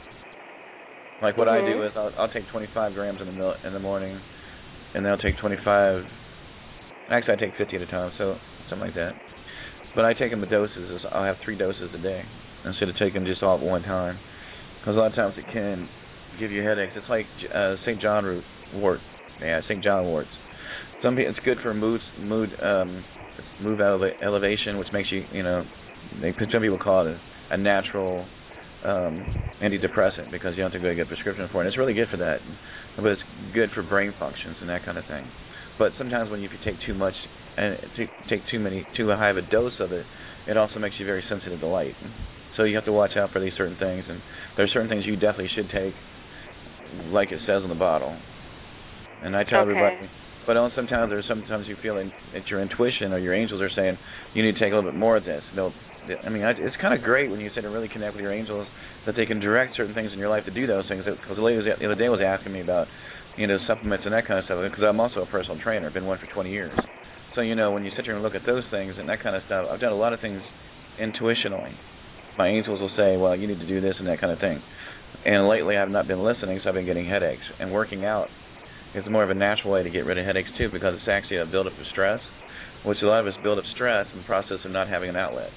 Like what mm-hmm. I do is I'll, I'll take twenty-five grams in the mil- in the morning, and then I'll take twenty-five. Actually, I take fifty at a time, so something like that. But I take them in doses. I'll have three doses a day instead of taking just all at one time. Because a lot of times it can give you headaches. It's like uh, Saint John root wort. Yeah, Saint John worts. Some people, it's good for mood mood um, mood eleva- elevation, which makes you, you know, they, some people call it a, a natural um, antidepressant because you don't have to go get a prescription for it. And it's really good for that, but it's good for brain functions and that kind of thing. But sometimes when you, if you take too much and take too many, too high of a dose of it, it also makes you very sensitive to light. So you have to watch out for these certain things, and there are certain things you definitely should take, like it says on the bottle. And I tell okay. everybody, but sometimes there's sometimes you feel in, that your intuition or your angels are saying you need to take a little bit more of this. They'll, I mean, it's kind of great when you sit and really connect with your angels that they can direct certain things in your life to do those things. Because the lady the other day was asking me about, you know, supplements and that kind of stuff. Because I'm also a personal trainer. I've been one for twenty years. So you know, when you sit here and look at those things and that kind of stuff, I've done a lot of things intuitionally. My angels will say, well, you need to do this and that kind of thing. And lately I've not been listening, so I've been getting headaches. And working out is more of a natural way to get rid of headaches, too, because it's actually a buildup of stress, which a lot of us build up stress in the process of not having an outlet.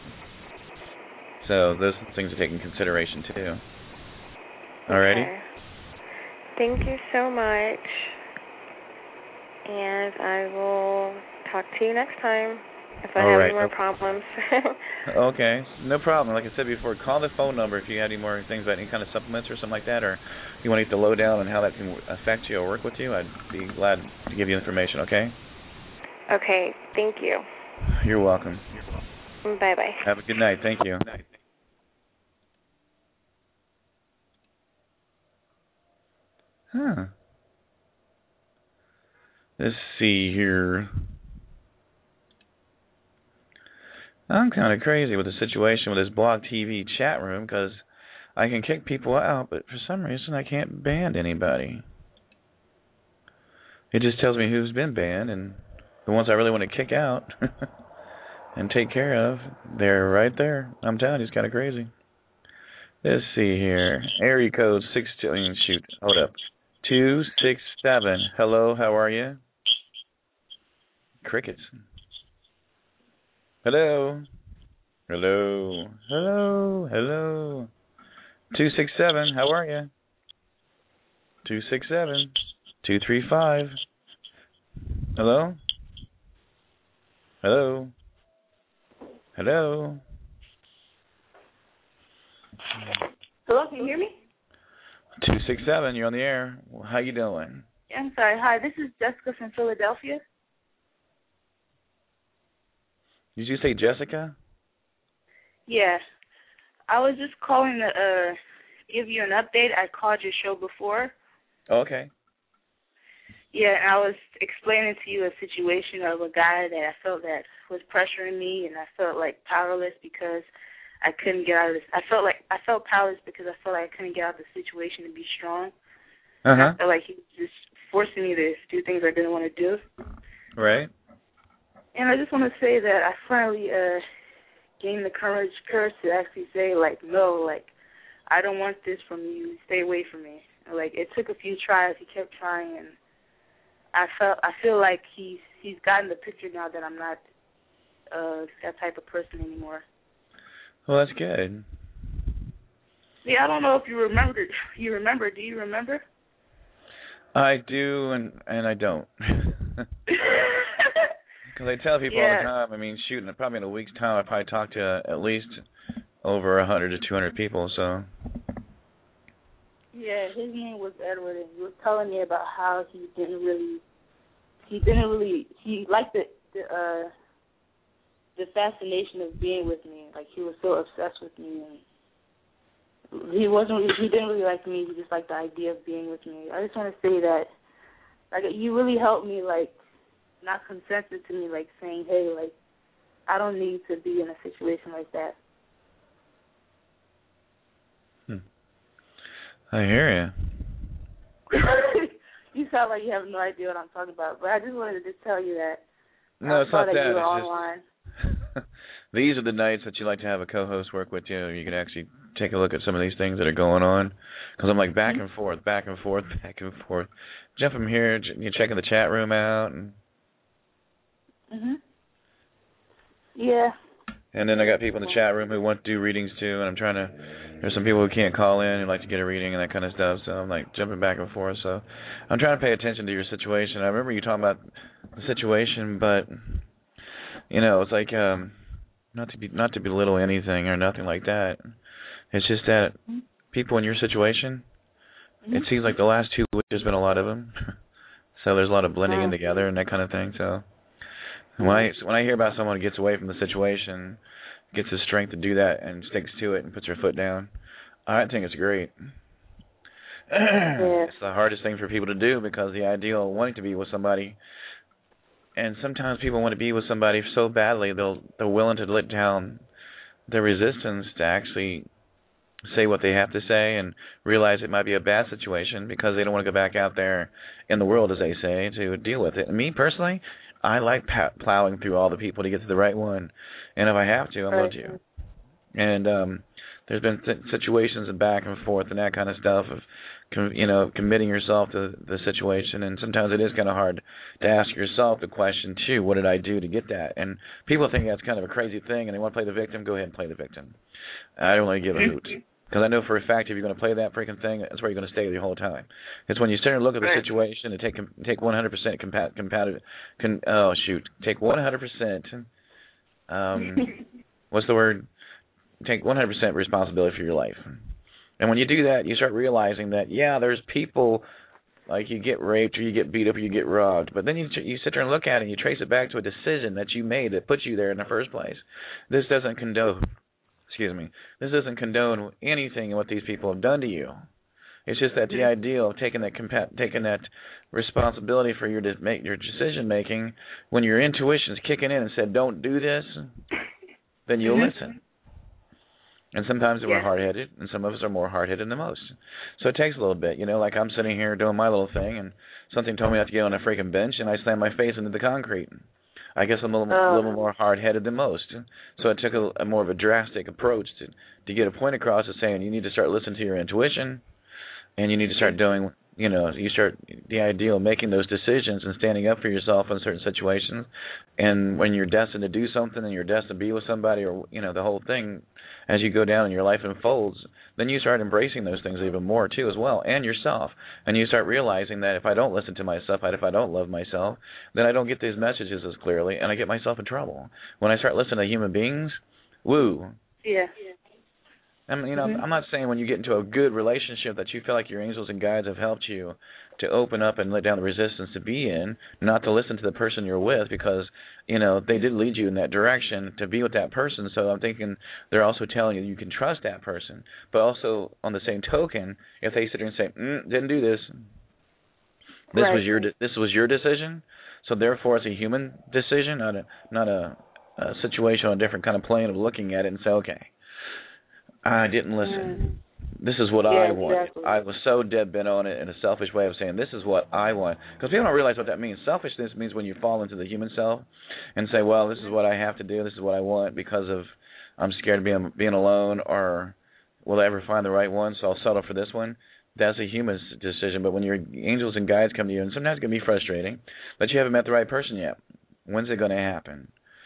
So those things to take into consideration, too. Alrighty? Okay. Thank you so much. And I will talk to you next time. If I All have right. any more problems. Okay, no problem. Like I said before, call the phone number if you have any more things about any kind of supplements or something like that, or you want to get the lowdown on how that can affect you or work with you. I'd be glad to give you information, okay? Okay, thank you. You're welcome. Bye-bye. Have a good night. Thank you. Huh. Let's see here. I'm kind of crazy with the situation with this Blog T V chat room because I can kick people out, but for some reason I can't ban anybody. It just tells me who's been banned and the ones I really want to kick out. and take care of, they're right there. I'm telling you, it's kind of crazy. Let's see here. Area code six two. Shoot, hold up. Two six seven. Hello, how are you? Crickets. Hello. Hello. Hello. Hello. Two six seven. How are you? Two six seven. Two three five. Hello. Hello. Hello. Hello, can you hear me? Two six seven. You're on the air. How you doing? Yeah, I'm sorry. Hi, this is Jessica from Philadelphia. Did you say Jessica? Yeah. I was just calling to uh, give you an update. I called your show before. Oh, okay. Yeah, and I was explaining to you a situation of a guy that I felt that was pressuring me, and I felt like powerless because I couldn't get out of this. I felt like I felt powerless because I felt like I couldn't get out of the situation to be strong. Uh huh. I felt like he was just forcing me to do things I didn't want to do. Right. And I just want to say that I finally uh, gained the courage, courage to actually say, like, no, like, I don't want this from you. Stay away from me. Like, it took a few tries. He kept trying, and I felt I feel like he's he's gotten the picture now that I'm not uh, that type of person anymore. Well, that's good. Yeah, I don't know if you remember. You remember? Do you remember? I do, and and I don't. Because I tell people yeah. all the time. I mean, shoot, probably in a week's time, I probably talk to at least over a hundred to two hundred people. So. Yeah, his name was Edward, and he was telling me about how he didn't really, he didn't really, he liked the the, uh, the fascination of being with me. Like, he was so obsessed with me, and he wasn't, he didn't really like me. He just liked the idea of being with me. I just want to say that, like, you really helped me, like, not consented to me, like, saying, hey, like, I don't need to be in a situation like that. I hear you. You sound like you have no idea what I'm talking about, but I just wanted to just tell you that. No, I it's not that. that. You were It's online. just these are the nights that you like to have a co-host work with you. You can actually take a look at some of these things that are going on. Because I'm like back mm-hmm. and forth, back and forth, back and forth. Jump from here, you're checking the chat room out. And mhm. Yeah. And then I got people in the chat room who want to do readings too, and I'm trying to. There's some people who can't call in who like to get a reading and that kind of stuff. So I'm like jumping back and forth. So I'm trying to pay attention to your situation. I remember you talking about the situation, but you know, it's like um, not to be not to belittle anything or nothing like that. It's just that people in your situation, mm-hmm. it seems like the last two weeks there's been a lot of them. So there's a lot of blending in together and that kind of thing. So. When I when I hear about someone who gets away from the situation, gets the strength to do that and sticks to it and puts their foot down, I think it's great. Yeah. It's the hardest thing for people to do because the ideal of wanting to be with somebody, and sometimes people want to be with somebody so badly they'll they're willing to let down their resistance to actually say what they have to say and realize it might be a bad situation because they don't want to go back out there in the world, as they say, to deal with it. And me personally, I like p- plowing through all the people to get to the right one, and if I have to, I'm right. going to. And um, there's been th- situations of back and forth and that kind of stuff of, com- you know, committing yourself to the situation, and sometimes it is kind of hard to ask yourself the question too: what did I do to get that? And people think that's kind of a crazy thing, and they want to play the victim. Go ahead and play the victim. I don't really give a hoot. Because I know for a fact if you're going to play that freaking thing, that's where you're going to stay the whole time. It's when you start to look at the right. situation and take take one hundred percent compat compatible. Con, oh shoot, take one hundred percent. Um, what's the word? Take one hundred percent responsibility for your life. And when you do that, you start realizing that yeah, there's people like you get raped or you get beat up or you get robbed, but then you you sit there and look at it and you trace it back to a decision that you made that put you there in the first place. This doesn't condone. Excuse me. This doesn't condone anything what these people have done to you. It's just that the idea of taking that compa- taking that responsibility for your de- make your decision making when your intuition's kicking in and said don't do this, then you'll mm-hmm. listen. And sometimes we're yeah. hard-headed, and some of us are more hard-headed than most. So it takes a little bit, you know. Like I'm sitting here doing my little thing, and something told me I have to get on a freaking bench, and I slammed my face into the concrete. I guess I'm a little, Oh. a little more hard-headed than most. So it took a, a more of a drastic approach to to get a point across of saying you need to start listening to your intuition, and you need to start doing, you know, you start the ideal of making those decisions and standing up for yourself in certain situations. And when you're destined to do something and you're destined to be with somebody, or, you know, the whole thing, as you go down and your life unfolds, then you start embracing those things even more too as well, and yourself. And you start realizing that if I don't listen to myself, if I don't love myself, then I don't get these messages as clearly, and I get myself in trouble. When I start listening to human beings, woo. Yeah. I mean, you know, Mm-hmm. I'm not saying when you get into a good relationship that you feel like your angels and guides have helped you to open up and let down the resistance to be in, not to listen to the person you're with, because, you know, they did lead you in that direction to be with that person. So I'm thinking they're also telling you you can trust that person. But also, on the same token, if they sit there and say, mm, didn't do this, this Right. was your de- this was your decision, so therefore it's a human decision, not a not a, a situation on a different kind of plane of looking at it and say, okay, I didn't listen. Mm. This is what Yeah, I want. exactly. I was so dead bent on it in a selfish way of saying, this is what I want. Because people don't realize what that means. Selfishness means when you fall into the human self and say, well, this is what I have to do, this is what I want because of I'm scared of being, being alone, or will I ever find the right one, so I'll settle for this one. That's a human decision. But when your angels and guides come to you, and sometimes it can be frustrating, but you haven't met the right person yet. When's it going to happen?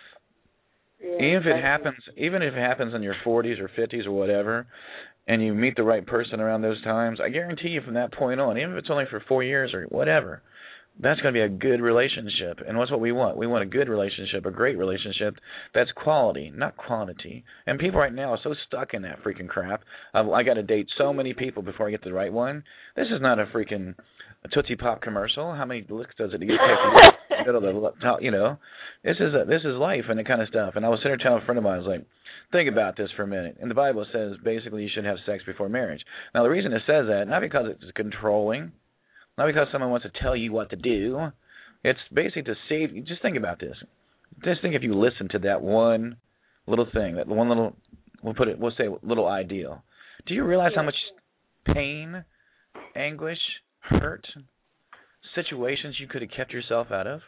Yeah, Even if it exactly. happens, even if it happens in your forties or fifties or whatever, and you meet the right person around those times, I guarantee you from that point on, even if it's only for four years or whatever, that's going to be a good relationship. And what's what we want? We want a good relationship, a great relationship that's quality, not quantity. And people right now are so stuck in that freaking crap. I've, I got to date so many people before I get the right one. This is not a freaking Tootsie Pop commercial. How many licks does it take to go to the, you know? This is a, this is life and that kind of stuff. And I was sitting there telling a friend of mine, I was like, think about this for a minute. And the Bible says basically you should have sex before marriage. Now the reason it says that, not because it's controlling, not because someone wants to tell you what to do. It's basically to save you. Just think about this. Just think if you listen to that one little thing, that one little, we'll put it, we'll say little ideal. Do you realize how much pain, anguish, hurt, situations you could have kept yourself out of?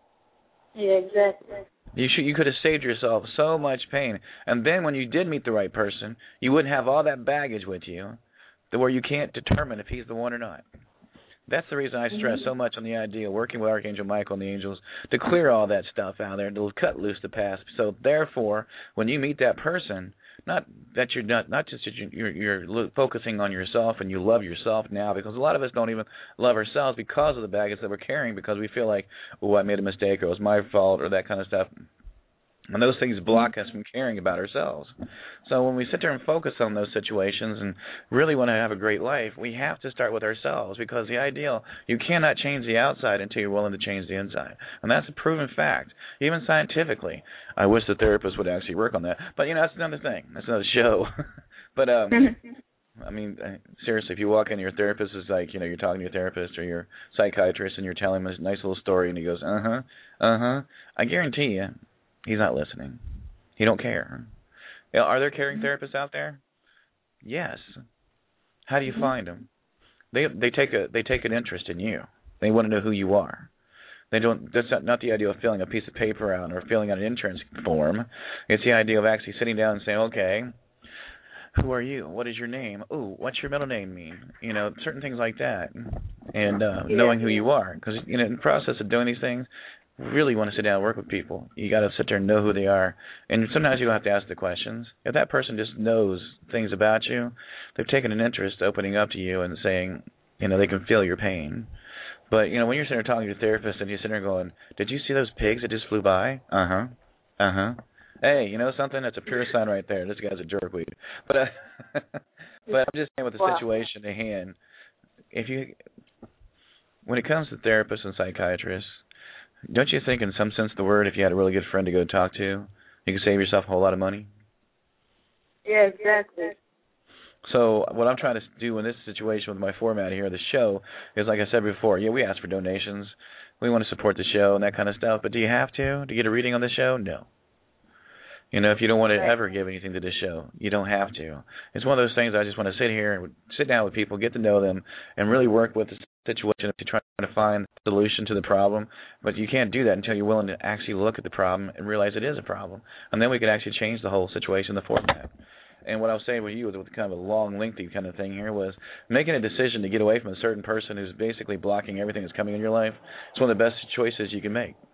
Yeah, exactly. You should, you could have saved yourself so much pain. And then when you did meet the right person, you wouldn't have all that baggage with you to where you can't determine if he's the one or not. That's the reason I stress so much on the idea of working with Archangel Michael and the angels to clear all that stuff out there, to cut loose the past. So therefore, when you meet that person, not that you're not not just that you're, you're you're focusing on yourself and you love yourself now, because a lot of us don't even love ourselves because of the baggage that we're carrying, because we feel like, oh, I made a mistake, or it was my fault, or that kind of stuff. And those things block us from caring about ourselves. So when we sit there and focus on those situations and really want to have a great life, we have to start with ourselves, because the ideal, you cannot change the outside until you're willing to change the inside. And that's a proven fact, even scientifically. I wish the therapist would actually work on that. But, you know, that's another thing. That's another show. But, um, I mean, seriously, if you walk in, your therapist is like, you know, you're talking to your therapist or your psychiatrist and you're telling him a nice little story and he goes, uh-huh, uh-huh. I guarantee you, he's not listening. He don't care. You know, are there caring therapists out there? Yes. How do you find them? They they take a they take an interest in you. They want to know who you are. They don't. That's not, not the idea of filling a piece of paper out or filling out an insurance form. It's the idea of actually sitting down and saying, okay, who are you? What is your name? Oh, what's your middle name mean? You know, certain things like that, and uh, Yeah. knowing who you are. Because you know, in the process of doing these things, really want to sit down and work with people, you got to sit there and know who they are. And sometimes you don't have to ask the questions. If that person just knows things about you, they've taken an interest opening up to you and saying, you know, they can feel your pain. But, you know, when you're sitting there talking to your therapist and you're sitting there going, did you see those pigs that just flew by? Uh-huh. Uh-huh. Hey, you know something? That's a pure sign right there. This guy's a jerkweed. But, uh, but I'm just saying with the Wow. situation at hand, if you, when it comes to therapists and psychiatrists, don't you think in some sense of the word, if you had a really good friend to go talk to, you could save yourself a whole lot of money? Yeah, exactly. So what I'm trying to do in this situation with my format here, the show, is like I said before, yeah, we ask for donations. We want to support the show and that kind of stuff. But do you have to to get a reading on the show? No. You know, if you don't want to Right. ever give anything to this show, you don't have to. It's one of those things I just want to sit here and sit down with people, get to know them, and really work with situation to try to find a solution to the problem, but you can't do that until you're willing to actually look at the problem and realize it is a problem, and then we could actually change the whole situation, the format. And what I was saying with you, with kind of a long, lengthy kind of thing here, was making a decision to get away from a certain person who's basically blocking everything that's coming in your life. It's one of the best choices you can make.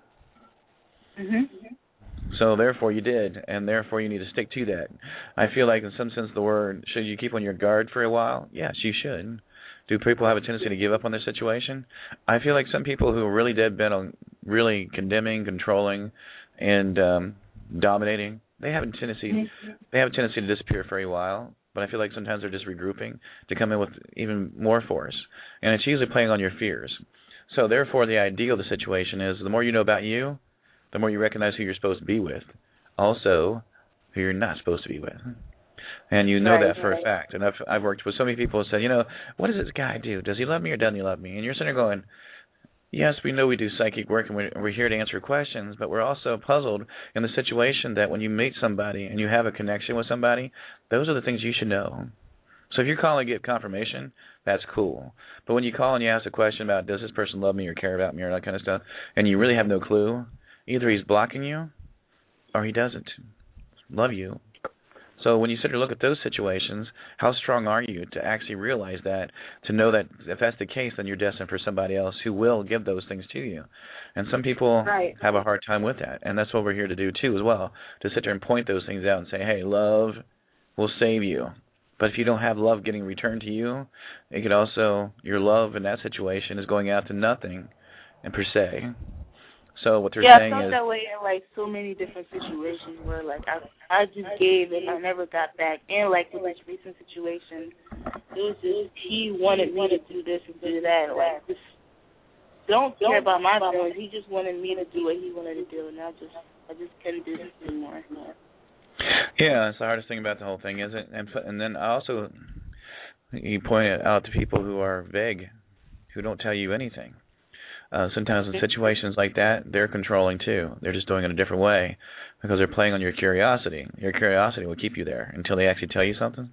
Mhm. So therefore you did, and therefore you need to stick to that. I feel like in some sense of the word, should you keep on your guard for a while? Yes, you should. Do people have a tendency to give up on their situation? I feel like some people who are really dead bent on really condemning, controlling, and um, dominating, they have a tendency they have a tendency to disappear for a while. But I feel like sometimes they're just regrouping to come in with even more force, and it's usually playing on your fears. So therefore, the ideal of the situation is the more you know about you, the more you recognize who you're supposed to be with. Also, who you're not supposed to be with. And you know right, that for right. a fact. And I've I've worked with so many people who say, you know, what does this guy do? Does he love me or doesn't he love me? And you're sitting there going, yes, we know we do psychic work and we're, we're here to answer questions, but we're also puzzled in the situation that when you meet somebody and you have a connection with somebody, those are the things you should know. So if you're calling to get confirmation, that's cool. But when you call and you ask a question about does this person love me or care about me or that kind of stuff, and you really have no clue, either he's blocking you or he doesn't love you. So when you sit and look at those situations, how strong are you to actually realize that, to know that if that's the case, then you're destined for somebody else who will give those things to you. And some people right. have a hard time with that, and that's what we're here to do too as well, to sit there and point those things out and say, hey, love will save you. But if you don't have love getting returned to you, it could also, your love in that situation is going out to nothing and per se. So what they're yeah, saying I felt is, that way in like so many different situations where like I I just gave and I never got back. And like with this recent situation, it was just he wanted me to do this and do that. And, like just don't care about my feelings. He just wanted me to do what he wanted to do, and I just I just couldn't do this anymore. Yeah, it's the hardest thing about the whole thing, isn't it? And and then also you point it out to people who are vague, who don't tell you anything. Uh, sometimes in situations like that, they're controlling too. They're just doing it a different way because they're playing on your curiosity. Your curiosity will keep you there until they actually tell you something.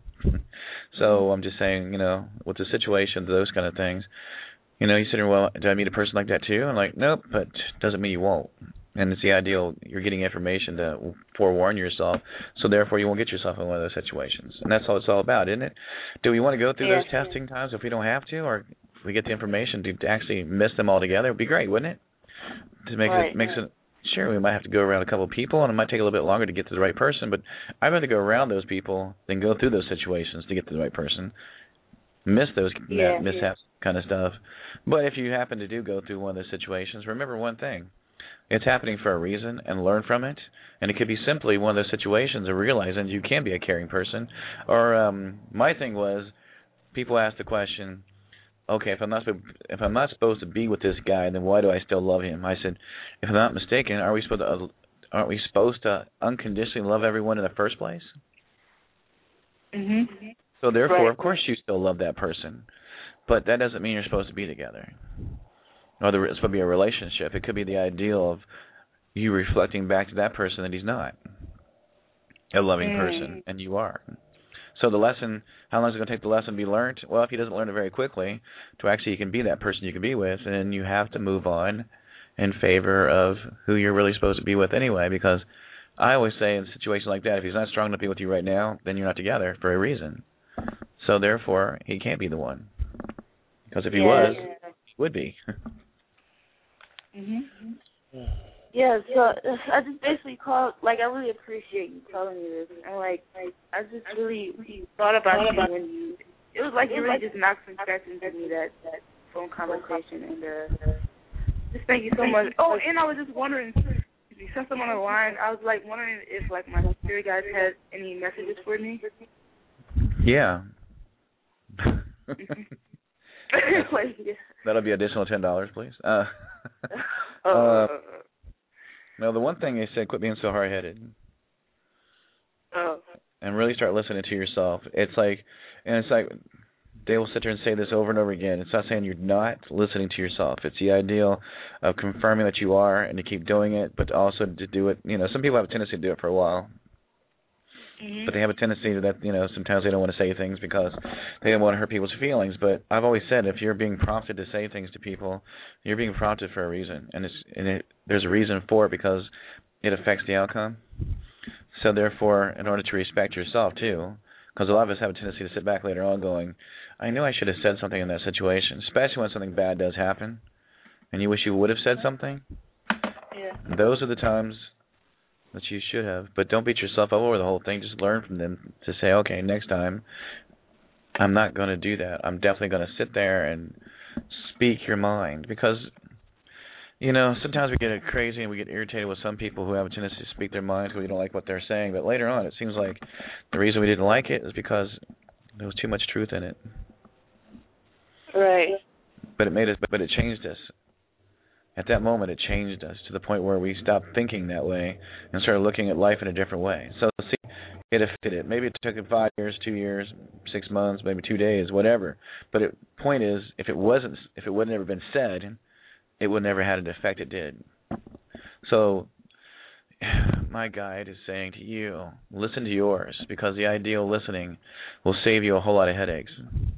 So I'm just saying, you know, with the situation, those kind of things, you know, you sit there, well, do I meet a person like that too? I'm like, nope, but doesn't mean you won't. And it's the ideal, you're getting information to forewarn yourself, so therefore you won't get yourself in one of those situations. And that's all it's all about, isn't it? Do we want to go through yeah. those testing times if we don't have to, or if we get the information to actually miss them all together? It would be great, wouldn't it? To make right. it makes it sure we might have to go around a couple of people, and it might take a little bit longer to get to the right person, but I'd rather go around those people than go through those situations to get to the right person. Miss those yeah, mishaps yeah. kind of stuff. But if you happen to do go through one of those situations, remember one thing. It's happening for a reason, and learn from it. And it could be simply one of those situations of realizing you can be a caring person. Or um, my thing was, people ask the question, okay, if I'm not if I'm not supposed to be with this guy, then why do I still love him? I said, if I'm not mistaken, are we supposed to uh, aren't we supposed to unconditionally love everyone in the first place? Mhm. So therefore, right. of course, you still love that person, but that doesn't mean you're supposed to be together. Or there, it's supposed to be a relationship. It could be the ideal of you reflecting back to that person that he's not a loving mm. person, and you are. So the lesson, how long is it going to take the lesson to be learned? Well, if he doesn't learn it very quickly, to actually you can be that person you can be with, and you have to move on in favor of who you're really supposed to be with anyway, because I always say in a situation like that, if he's not strong enough to be with you right now, then you're not together for a reason. So therefore, he can't be the one. Because if he yeah, was, yeah. he would be. Mhm. Yeah, so I just basically called. Like, I really appreciate you telling me this, and like, like I just really thought about you when you. It was like you really just knocked some sense into me that that phone conversation, and uh, just thank you so much. Oh, and I was just wondering, you sent someone on the line. I was like wondering if like my spirit guides had any messages for me. Yeah. like, yeah. That'll be additional ten dollars, please. Uh, uh, uh, no, the one thing they said, quit being so hard-headed. Oh. And really start listening to yourself. It's like, and it's like, they will sit there and say this over and over again. It's not saying you're not listening to yourself. It's the ideal of confirming that you are and to keep doing it, but also to do it. You know, some people have a tendency to do it for a while. Mm-hmm. But they have a tendency to that, you know, sometimes they don't want to say things because they don't want to hurt people's feelings. But I've always said if you're being prompted to say things to people, you're being prompted for a reason. And, it's, and it, there's a reason for it because it affects the outcome. So therefore, in order to respect yourself too, because a lot of us have a tendency to sit back later on going, I knew I should have said something in that situation, especially when something bad does happen, and you wish you would have said something. Yeah. Those are the times that you should have. But don't beat yourself up over the whole thing. Just learn from them to say, okay, next time I'm not going to do that. I'm definitely going to sit there and speak your mind. Because, you know, sometimes we get crazy and we get irritated with some people who have a tendency to speak their minds because we don't like what they're saying. But later on, it seems like the reason we didn't like it is because there was too much truth in it. Right. But it made us, but it changed us. At that moment, it changed us to the point where we stopped thinking that way and started looking at life in a different way. So, see, it affected it. Maybe it took it five years, two years, six months, maybe two days, whatever. But the point is, if it wasn't, if it would never been said, it would never had an effect it did. So, my guide is saying to you, listen to yours, because the ideal listening will save you a whole lot of headaches.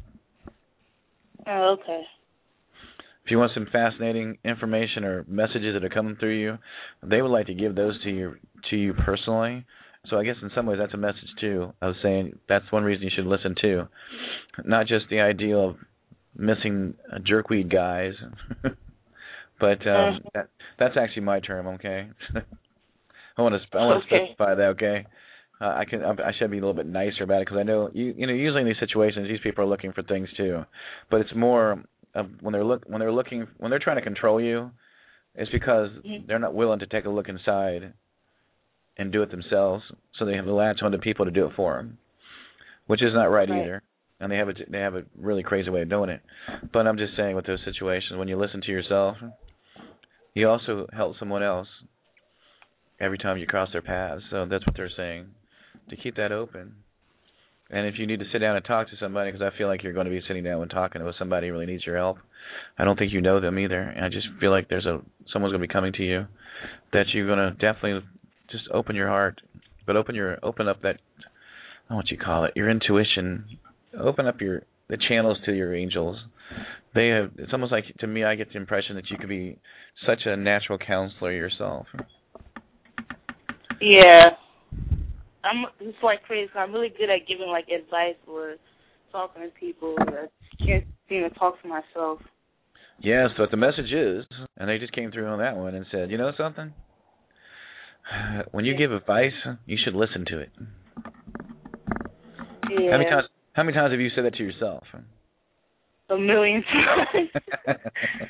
Oh, okay. If you want some fascinating information or messages that are coming through you, they would like to give those to you to you personally. So I guess in some ways that's a message too. I was saying that's one reason you should listen too, not just the idea of missing uh, jerkweed guys, but um, that, that's actually my term. Okay, I want to I want to okay. specify that. Okay, uh, I can I should be a little bit nicer about it because I know you you know usually in these situations these people are looking for things too, but it's more. Uh, when they're look when they're looking when they're trying to control you, it's because they're not willing to take a look inside and do it themselves. So they have to latch onto people to do it for them, which is not right, right. either. And they have a they have a really crazy way of doing it. But I'm just saying with those situations, when you listen to yourself, you also help someone else every time you cross their paths. So that's what they're saying, to keep that open. And if you need to sit down and talk to somebody, because I feel like you're going to be sitting down and talking with somebody who really needs your help. I don't think you know them either, and I just feel like there's a someone's going to be coming to you that you're going to definitely just open your heart, but open your open up that I don't know what you call it, your intuition. Open up your the channels to your angels. They have. It's almost like to me, I get the impression that you could be such a natural counselor yourself. Yeah. I'm it's like crazy. I'm really good at giving like advice or talking to people. I can't seem to talk to myself. Yes, but the message is, and they just came through on that one and said, you know something? When you yeah. give advice, you should listen to it. Yeah. How many times? How many times have you said that to yourself? A million times.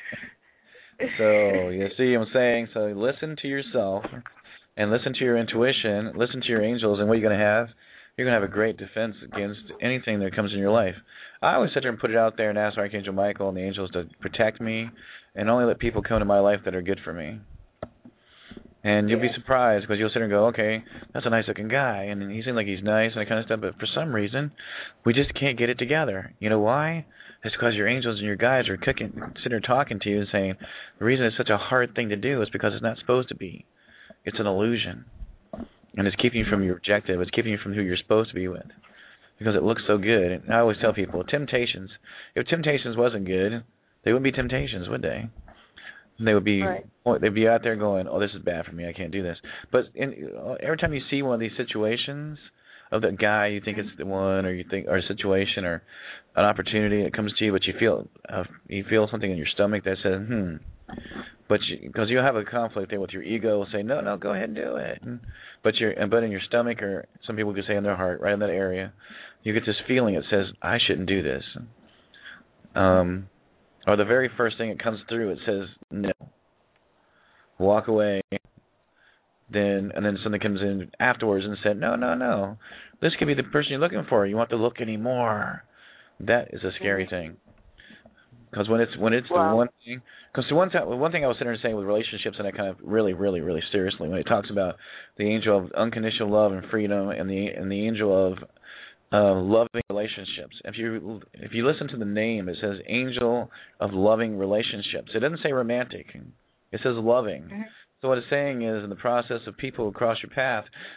So you see what I'm saying? So listen to yourself. And listen to your intuition, listen to your angels, and what you're going to have, you're going to have a great defense against anything that comes in your life. I always sit there and put it out there and ask Archangel Michael and the angels to protect me and only let people come to my life that are good for me. And you'll yeah. be surprised because you'll sit there and go, okay, that's a nice-looking guy, and he seems like he's nice and that kind of stuff, but for some reason, we just can't get it together. You know why? It's because your angels and your guides are cooking, sitting there talking to you and saying, the reason it's such a hard thing to do is because it's not supposed to be. It's an illusion, and it's keeping you from your objective. It's keeping you from who you're supposed to be with, because it looks so good. And I always tell people, Temptations. If Temptations wasn't good, they wouldn't be Temptations, would they? They would be. Right. They'd be out there going, "Oh, this is bad for me. I can't do this." But in, every time you see one of these situations of that guy, you think it's the one, or you think, or a situation, or an opportunity that comes to you, but you feel, uh, you feel something in your stomach that says, "Hmm." But because you, you'll have a conflict there with your ego, will say, no, no, go ahead and do it. But your, but in your stomach, or some people could say in their heart, right in that area, you get this feeling that says, I shouldn't do this. Um, or the very first thing that comes through, it says, no. Walk away. Then, and then something comes in afterwards and said, no, no, no. This could be the person you're looking for. You want to look anymore. That is a scary mm-hmm. thing. Because when it's when it's wow. the one thing, because the one, one thing I was sitting there saying with relationships, and I kind of really, really, really seriously, when it talks about the angel of unconditional love and freedom, and the and the angel of uh, loving relationships. If you if you listen to the name, it says angel of loving relationships. It doesn't say romantic. It says loving. Mm-hmm. So what it's saying is, in the process of people who cross your path,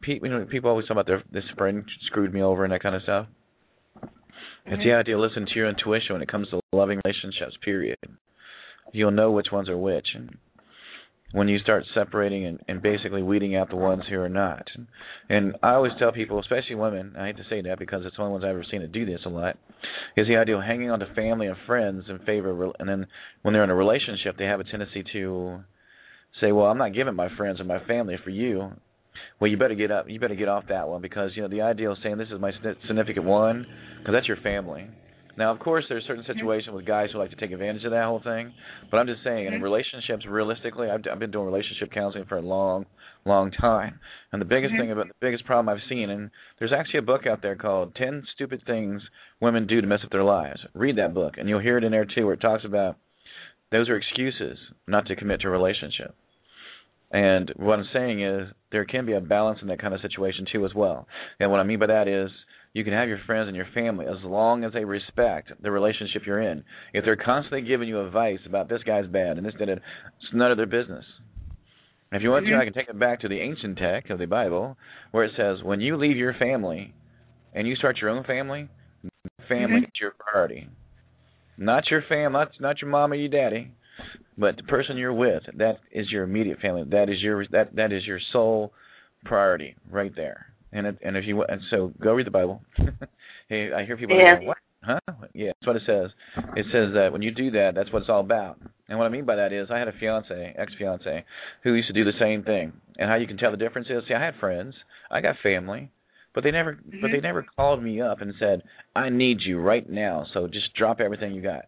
people, you know, people always talk about their this friend screwed me over and that kind of stuff. Mm-hmm. It's the idea to listen to your intuition when it comes to loving relationships, period. You'll know which ones are which. And when you start separating and, and basically weeding out the ones who are not. And I always tell people, especially women, I hate to say that because it's the only ones I've ever seen that do this a lot, is the idea of hanging on to family and friends in favor of, and then when they're in a relationship, they have a tendency to say, well, I'm not giving my friends or my family for you. Well, you better get up. You better get off that one because, you know, the idea of saying this is my significant one, because that's your family. Now, of course, there's certain situations with guys who like to take advantage of that whole thing, but I'm just saying, in relationships, realistically, I've, I've been doing relationship counseling for a long, long time, and the biggest mm-hmm. thing about the biggest problem I've seen, and there's actually a book out there called ten Stupid Things Women Do to Mess Up Their Lives. Read that book, and you'll hear it in there, too, where it talks about those are excuses not to commit to a relationship. And what I'm saying is there can be a balance in that kind of situation, too, as well. And what I mean by that is you can have your friends and your family as long as they respect the relationship you're in. If they're constantly giving you advice about this guy's bad and this did it, it's none of their business. If you want mm-hmm. to, I can take it back to the ancient text of the Bible where it says when you leave your family and you start your own family, family mm-hmm. is your priority. Not your fam, not, not your mom or your daddy, but the person you're with. That is your immediate family. That is your that that is your sole priority right there. And it, and if you and so go read the Bible. Hey, I hear people yeah. going, what? Huh? Yeah, that's what it says. It says that when you do that, that's what it's all about. And what I mean by that is I had a fiance, ex-fiance, who used to do the same thing. And how you can tell the difference is, see, I had friends, I got family, but they never mm-hmm. but they never called me up and said, I need you right now, so just drop everything you got.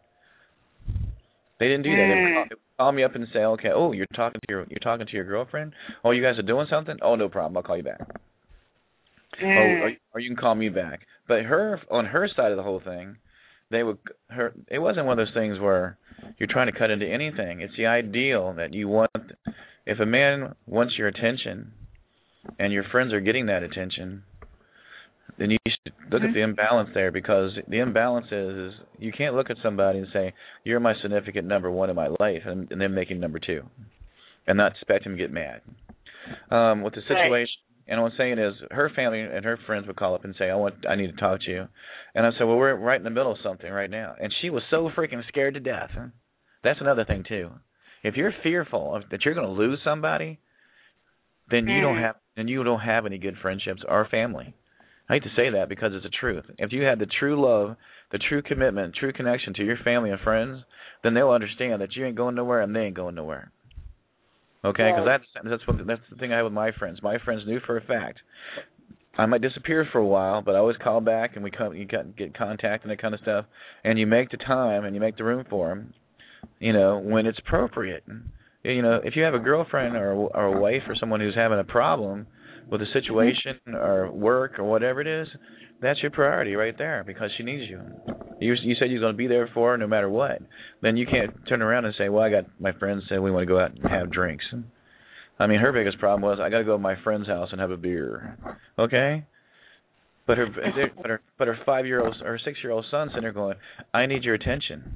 They didn't do that. They would call, they would call me up and say, okay, oh, you're talking to your you're talking to your girlfriend? Oh, you guys are doing something? Oh, no problem, I'll call you back. Mm. Or, or, or you can call me back. But her, on her side of the whole thing, they would. Her. It wasn't one of those things where you're trying to cut into anything. It's the ideal that you want. If a man wants your attention, and your friends are getting that attention, then you should look mm-hmm. at the imbalance there, because the imbalance is, is you can't look at somebody and say you're my significant number one in my life, and, and then making number two, and not expect him to get mad. Um, with the situation. Right. And what I'm saying is, her family and her friends would call up and say, "I want, I need to talk to you." And I said, "Well, we're right in the middle of something right now." And she was so freaking scared to death. That's another thing too. If you're fearful of, that you're going to lose somebody, then you don't have, then you don't have any good friendships or family. I hate to say that because it's the truth. If you had the true love, the true commitment, true connection to your family and friends, then they'll understand that you ain't going nowhere and they ain't going nowhere. Okay, because that's that's what that's the thing I had with my friends. My friends knew for a fact I might disappear for a while, but I always call back and we come, you get contact and that kind of stuff. And you make the time and you make the room for them, you know, when it's appropriate. You know, if you have a girlfriend or or a wife or someone who's having a problem with a situation or work or whatever it is, that's your priority right there because she needs you. You you said you're going to be there for her no matter what. Then you can't turn around and say, well, I got my friends say we want to go out and have drinks. I mean, her biggest problem was I got to go to my friend's house and have a beer. Okay? But her but her but her five-year-old or six-year-old son's sitting there going, I need your attention.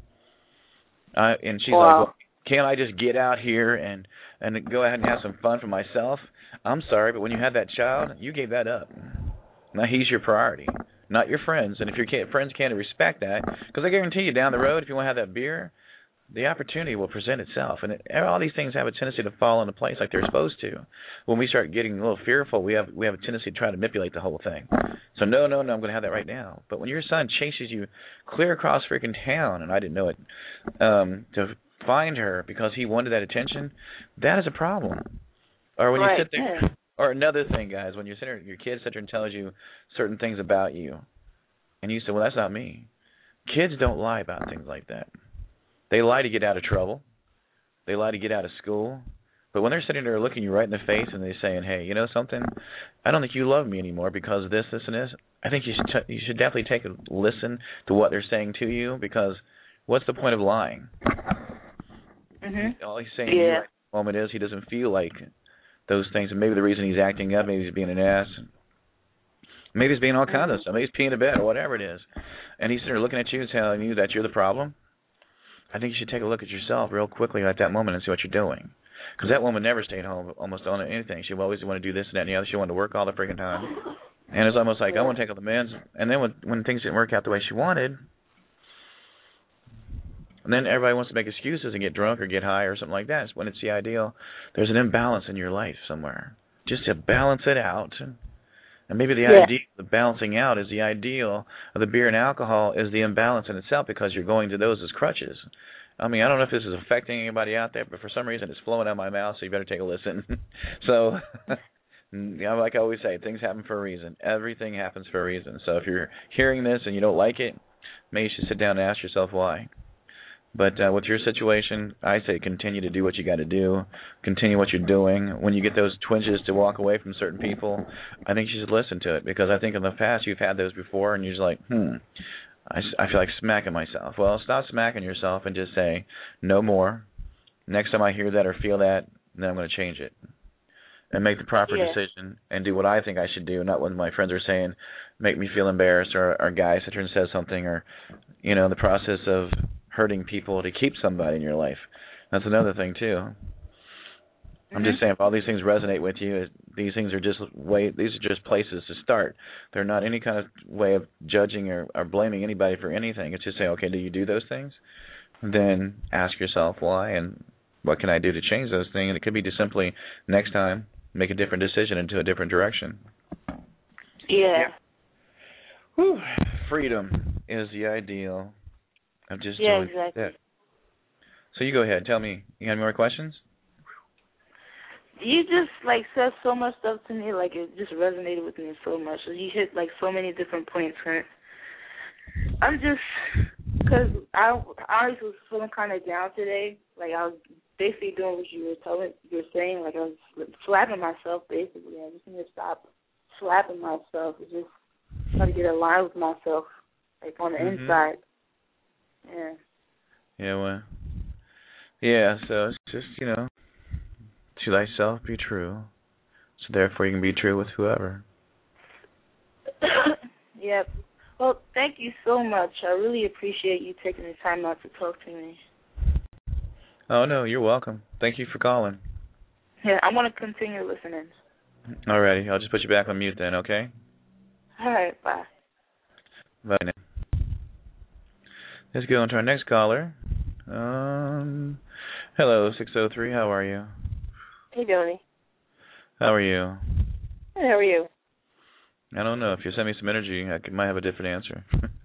Uh, and she's wow. like, well, can't I just get out here and and go ahead and have some fun for myself? I'm sorry, but when you had that child, you gave that up. Now he's your priority, not your friends. And if your friends can't respect that, because I guarantee you down the road, if you want to have that beer, the opportunity will present itself. And it, all these things have a tendency to fall into place like they're supposed to. When we start getting a little fearful, we have we have a tendency to try to manipulate the whole thing. So no, no, no, I'm going to have that right now. But when your son chases you clear across freaking town, and I didn't know it, um, to find her because he wanted that attention, that is a problem. Or when right. you sit there, or another thing, guys, when you sit there, your kid sits there and tells you certain things about you, and you say, well, that's not me. Kids don't lie about things like that. They lie to get out of trouble. They lie to get out of school. But when they're sitting there looking you right in the face and they're saying, hey, you know something? I don't think you love me anymore because of this, this, and this. I think you should t- you should definitely take a listen to what they're saying to you, because what's the point of lying? Mm-hmm. All he's saying yeah. right at the moment is he doesn't feel like those things, and maybe the reason he's acting up, maybe he's being an ass, maybe he's being all kinds of stuff, maybe he's peeing in bed or whatever it is, and he's sitting there looking at you and telling you that you're the problem. I think you should take a look at yourself real quickly at that moment and see what you're doing. Because that woman never stayed home almost on anything. She always wanted to do this and that and the other. She wanted to work all the freaking time. And it's almost like, yeah. I want to take all the men's. And then when, when things didn't work out the way she wanted, and then everybody wants to make excuses and get drunk or get high or something like that. It's when it's the ideal. There's an imbalance in your life somewhere. Just to balance it out. And maybe the yeah. idea of the balancing out is the ideal of the beer and alcohol is the imbalance in itself because you're going to those as crutches. I mean, I don't know if this is affecting anybody out there, but for some reason it's flowing out of my mouth, so you better take a listen. So, you know, like I always say, things happen for a reason. Everything happens for a reason. So if you're hearing this and you don't like it, maybe you should sit down and ask yourself why. But uh, with your situation, I say continue to do what you got to do. Continue what you're doing. When you get those twinges to walk away from certain people, I think you should listen to it because I think in the past you've had those before and you're just like, hmm, I, I feel like smacking myself. Well, stop smacking yourself and just say, no more. Next time I hear that or feel that, then I'm going to change it. And make the proper yeah. decision and do what I think I should do, not what my friends are saying, make me feel embarrassed or, or guys sit here and says something or, you know, the process of hurting people to keep somebody in your life. That's another thing too. Mm-hmm. I'm just saying, if all these things resonate with you, these things are just way. These are just places to start. They're not any kind of way of judging or, or blaming anybody for anything. It's just saying, okay, do you do those things? And then ask yourself why and what can I do to change those things. And it could be just simply next time make a different decision into a different direction. Yeah. Whew. Freedom is the ideal. I'm just yeah, doing exactly. that. So you go ahead. Tell me. You have more questions? You just, like, said so much stuff to me, like, it just resonated with me so much. You hit, like, so many different points, right? I'm just, because I, I was feeling kind of down today. Like, I was basically doing what you were telling, you were saying. Like, I was slapping myself, basically. I just need to stop slapping myself and just try to get aligned with myself, like, on the mm-hmm. inside. Yeah. Yeah, well, yeah, so it's just, you know, to thyself be true. So therefore you can be true with whoever. Yep. Well, thank you so much. I really appreciate you taking the time out to talk to me. Oh, no, you're welcome. Thank you for calling. Yeah, I want to continue listening. All righty. I'll just put you back on mute then, okay? All right, bye. Bye now. Let's go on to our next caller. Um, hello, six oh three. How are you? Hey, Donnie. How are you? Hey, how are you? I don't know. If you send me some energy, I could, might have a different answer.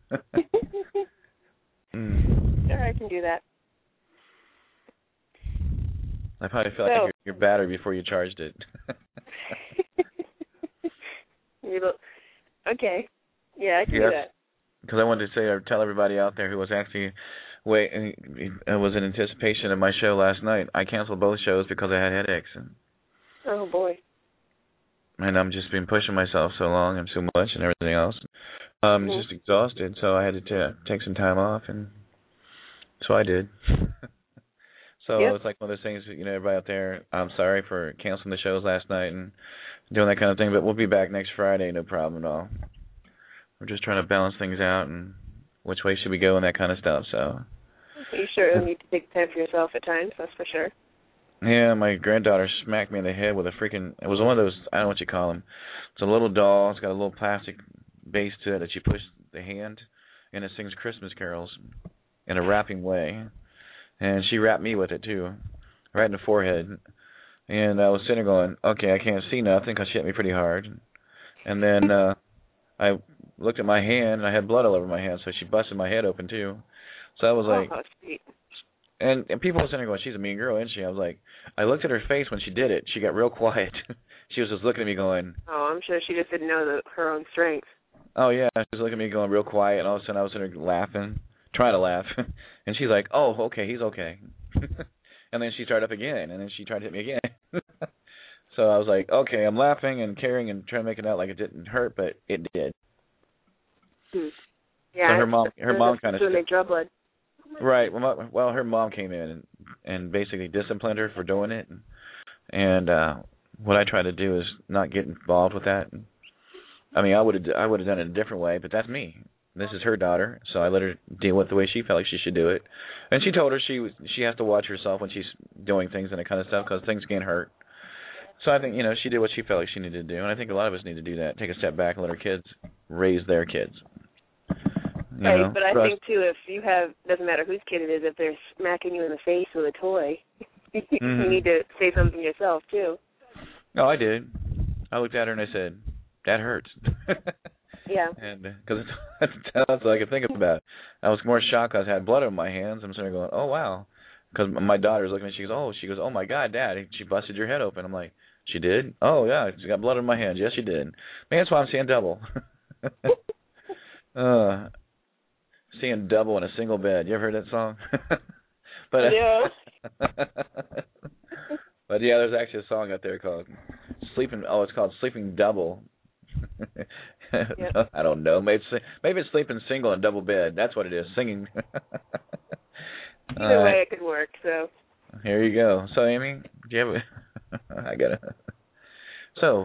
mm. Sure, I can do that. I probably feel so, like your, your battery before you charged it. Okay. Yeah, I can yes. do that. Because I wanted to say or tell everybody out there who was actually wait uh, was in anticipation of my show last night. I canceled both shows because I had headaches. And, oh boy. And I'm just been pushing myself so long and so much and everything else. I'm mm-hmm. just exhausted, so I had to t- take some time off, and so I did. So yep. It's like one of those things, you know, everybody out there, I'm sorry for canceling the shows last night and doing that kind of thing, but we'll be back next Friday, no problem at all. We're just trying to balance things out and which way should we go and that kind of stuff. So you sure need to take time for yourself at times, that's for sure. Yeah, my granddaughter smacked me in the head with a freaking, it was one of those, I don't know what you call them. It's a little doll. It's got a little plastic base to it that you push the hand, and it sings Christmas carols in a rapping way. And she rapped me with it, too, right in the forehead. And I was sitting there going, okay, I can't see nothing because she hit me pretty hard. And then uh, I looked at my hand, and I had blood all over my hand, so she busted my head open, too. So I was like, oh, sweet. And, and people were sitting there going, she's a mean girl, isn't she? I was like, I looked at her face when she did it. She got real quiet. She was just looking at me going, oh, I'm sure she just didn't know the, her own strength. Oh, yeah. She was looking at me going real quiet, and all of a sudden I was sitting there laughing, trying to laugh. And she's like, oh, okay, he's okay. And then she started up again, and then she tried to hit me again. So I was like, okay, I'm laughing and caring and trying to make it out like it didn't hurt, but it did. Hmm. Yeah. So her mom, her mom kind of they draw blood. Right. Well, my, well, her mom came in and, and basically disciplined her for doing it. And, and uh, what I try to do is not get involved with that. I mean, I would have I would have done it a different way, but that's me. This is her daughter, so I let her deal with it the way she felt like she should do it. And she told her she was, she has to watch herself when she's doing things and that kind of stuff because things can hurt. So I think, you know, she did what she felt like she needed to do, and I think a lot of us need to do that, take a step back and let our kids raise their kids. You right, know, but I for think, us, too, if you have, doesn't matter whose kid it is, if they're smacking you in the face with a toy, mm-hmm. you need to say something yourself, too. No, I did. I looked at her and I said, that hurts. Yeah. And because that's, that's all I could think about. I was more shocked because I had blood on my hands. I'm sitting there going, oh, wow. Because my daughter's looking at me, she goes, oh, she goes, oh, my God, Dad, she busted your head open. I'm like, she did? Oh, yeah, she got blood on my hands. Yes, she did. Man, that's why I'm seeing double. uh, seeing double in a single bed. You ever heard that song? but, yeah. But, yeah, there's actually a song out there called Sleeping, oh, it's called Sleeping Double. Yep. I don't know. Maybe it's, maybe it's sleeping single in double bed. That's what it is. Singing. Either uh, way, it could work. So here you go. So, Amy, do you have? A, I gotta. So,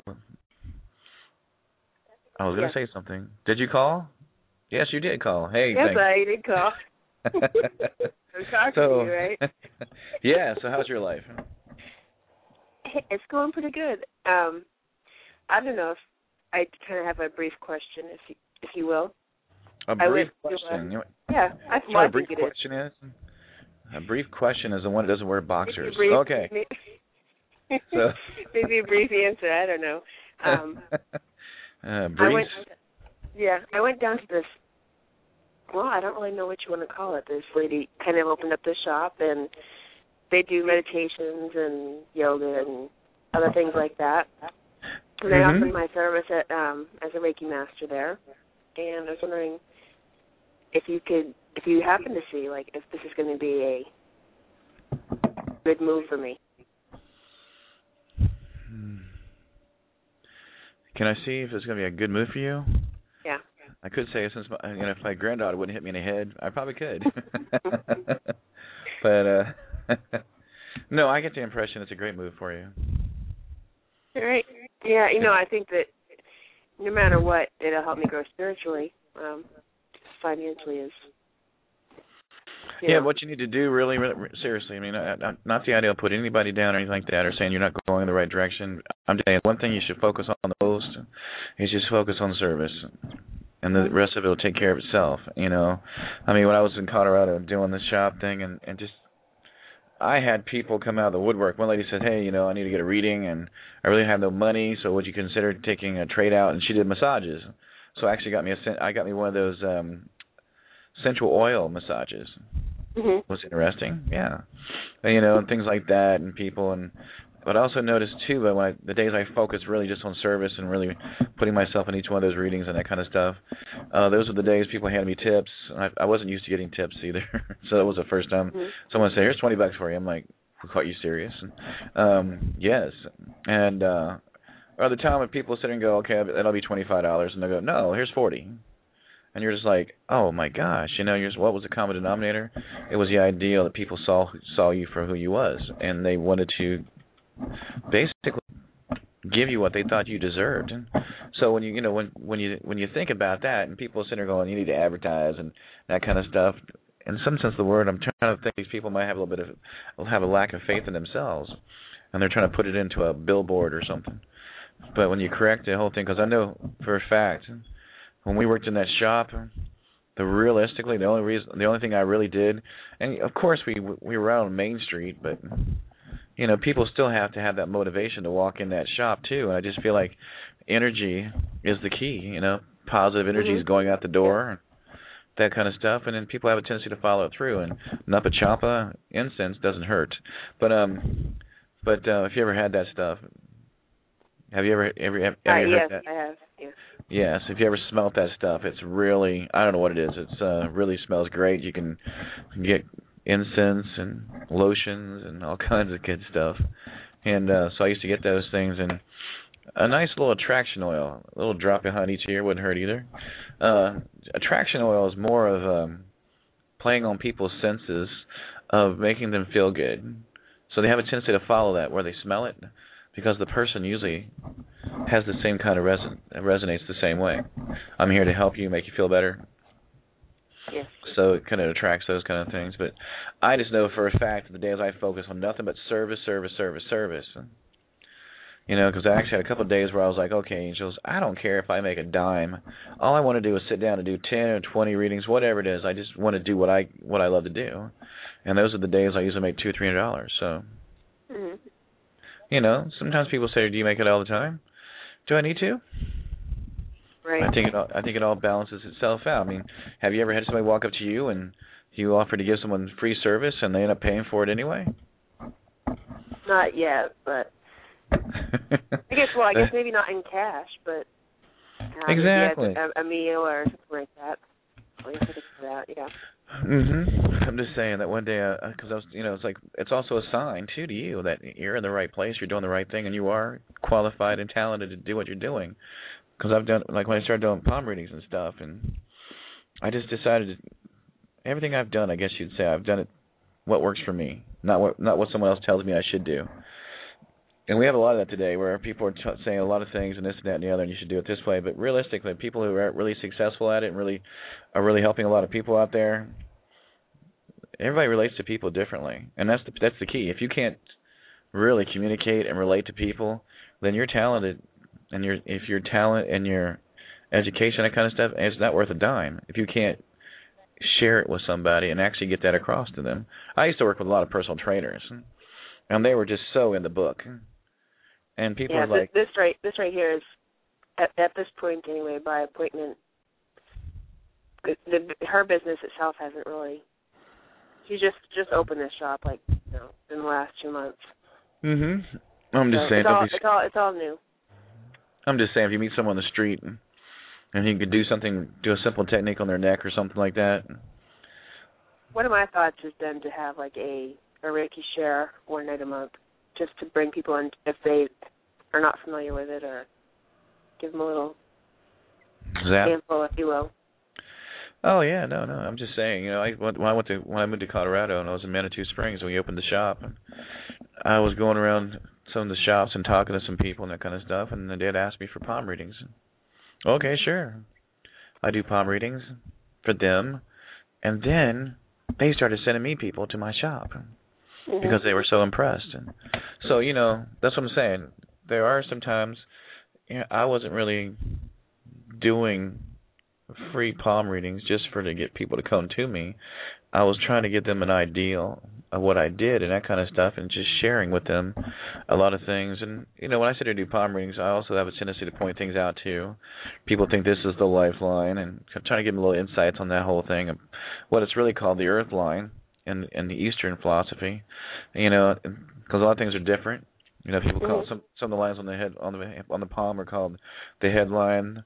I was gonna yeah. say something. Did you call? Yes, you did call. Hey, yes, thanks. I did call. I'm talking so, to you, right? Yeah. So, how's your life? It's going pretty good. Um, I don't know if I kind of have a brief question, if you, if you will. A brief question. To, uh, yeah, I you know what a brief question is. is? A brief question is the one that doesn't wear boxers. Brief, okay. Maybe, so. maybe a brief answer. I don't know. Um, uh, brief. I went, yeah, I went down to this. Well, I don't really know what you want to call it. This lady kind of opened up this shop, and they do meditations and yoga and other things like that. And I mm-hmm. offered my service at um, as a Reiki master there, and I was wondering if you could, if you happen to see, like, if this is going to be a good move for me. Can I see if it's going to be a good move for you? Yeah. I could say since my, you know, if my granddaughter wouldn't hit me in the head, I probably could. but uh, no, I get the impression it's a great move for you. All right. Yeah, you know, I think that no matter what, it'll help me grow spiritually. Um, just financially is. Yeah, know. What you need to do, really, really, seriously, I mean, not, not the idea of putting anybody down or anything like that or saying you're not going in the right direction. I'm saying one thing you should focus on the most is just focus on service, and the rest of it will take care of itself, you know. I mean, when I was in Colorado doing the shop thing and, and just, I had people come out of the woodwork. One lady said, hey, you know, I need to get a reading, and I really have no money, so would you consider taking a trade out? And she did massages. So I actually got me a, I got me one of those um, essential oil massages. Mm-hmm. Was interesting, yeah. And, you know, and things like that, and people, and but I also noticed too that when I, the days I focused really just on service and really putting myself in each one of those readings and that kind of stuff, uh, those were the days people handed me tips. I, I wasn't used to getting tips either, so that was the first time mm-hmm. someone said, "Here's twenty bucks for you." I'm like, "Are you serious?" Um, yes, and uh, or the time when people sit and go, "Okay, that'll be twenty-five dollars," and they go, "No, here's forty." And you're just like, oh my gosh, you know, you're just, what was the common denominator? It was the idea that people saw saw you for who you was, and they wanted to basically give you what they thought you deserved. And so when you you know when when you when you think about that, and people are sitting there going, you need to advertise and that kind of stuff. In some sense of the word, I'm trying to think these people might have a little bit of have a lack of faith in themselves, and they're trying to put it into a billboard or something. But when you correct the whole thing, because I know for a fact, when we worked in that shop, the realistically the only reason, the only thing I really did, and of course we we were out on Main Street, but you know people still have to have that motivation to walk in that shop too. And I just feel like energy is the key. You know, positive energy mm-hmm. is going out the door, that kind of stuff, and then people have a tendency to follow it through. And Napa Champa incense doesn't hurt, but um, but uh, if you ever had that stuff, have you ever ever ever, ever uh, heard yes, that? I have. Yes. Yes, if you ever smelt that stuff, it's really, I don't know what it is. It's uh, really smells great. You can get incense and lotions and all kinds of good stuff. And uh, so I used to get those things, and a nice little attraction oil, a little drop behind each ear wouldn't hurt either. Uh, attraction oil is more of um, playing on people's senses of making them feel good. So they have a tendency to follow that where they smell it, because the person usually has the same kind of reson- resonates the same way. I'm here to help you, make you feel better. so it kind of attracts those kind of things. But I just know for a fact that the days I focus on nothing but service, service, service, service. You know, because I actually had a couple of days where I was like, okay, angels, I don't care if I make a dime. All I want to do is sit down and do ten or twenty readings, whatever it is. I just want to do what I what I love to do. And those are the days I usually make two or three hundred dollars. So, mm-hmm. you know, sometimes people say, do you make it all the time? Do I need to? Right. I think it all, I think it all balances itself out. I mean, have you ever had somebody walk up to you and you offer to give someone free service and they end up paying for it anyway? Not yet, but I guess. Well, I guess maybe not in cash, but um, exactly a, a meal or something like that. Or you could do that, yeah. Mhm. I'm just saying that one day, because uh, I was, you know, it's like it's also a sign too to you that you're in the right place, you're doing the right thing, and you are qualified and talented to do what you're doing. Because I've done, like when I started doing palm readings and stuff, and I just decided to, everything I've done, I guess you'd say, I've done it what works for me, not what not what someone else tells me I should do. And we have a lot of that today, where people are t- saying a lot of things and this and that and the other, and you should do it this way. But realistically, people who are really successful at it and really are really helping a lot of people out there, everybody relates to people differently, and that's the that's the key. If you can't really communicate and relate to people, then you're talented, and your if your talent and your education, that kind of stuff, it's not worth a dime if you can't share it with somebody and actually get that across to them. I used to work with a lot of personal trainers, and they were just so in the book. And people yeah, are like, this right, this right here is at, at this point anyway, by appointment. The, the, her business itself hasn't really. She just just opened this shop like you know in the last two months. Mhm. I'm just so saying. It's all, be, it's all it's all new. I'm just saying, if you meet someone on the street and, and he could do something, do a simple technique on their neck or something like that. One of my thoughts has been to have like a a Reiki share one night a month, just to bring people in if they are not familiar with it, or give them a little Zap. handful, if you will. Oh yeah, no, no. I'm just saying. You know, I when I went to when I moved to Colorado and I was in Manitou Springs and we opened the shop, and I was going around some of the shops and talking to some people and that kind of stuff, and they did ask me for palm readings. Okay, sure. I do palm readings for them, and then they started sending me people to my shop. Mm-hmm. Because they were so impressed. And so, you know, that's what I'm saying. There are some times, you know, I wasn't really doing free palm readings just for to get people to come to me. I was trying to get them an ideal of what I did and that kind of stuff, and just sharing with them a lot of things. And, you know, when I say to do palm readings, I also have a tendency to point things out, too. People think this is the lifeline, and I'm trying to give them little insights on that whole thing of what it's really called, the earth line. In, in the Eastern philosophy, you know, because a lot of things are different. You know, people call some some of the lines on the head on the on the palm are called the head line,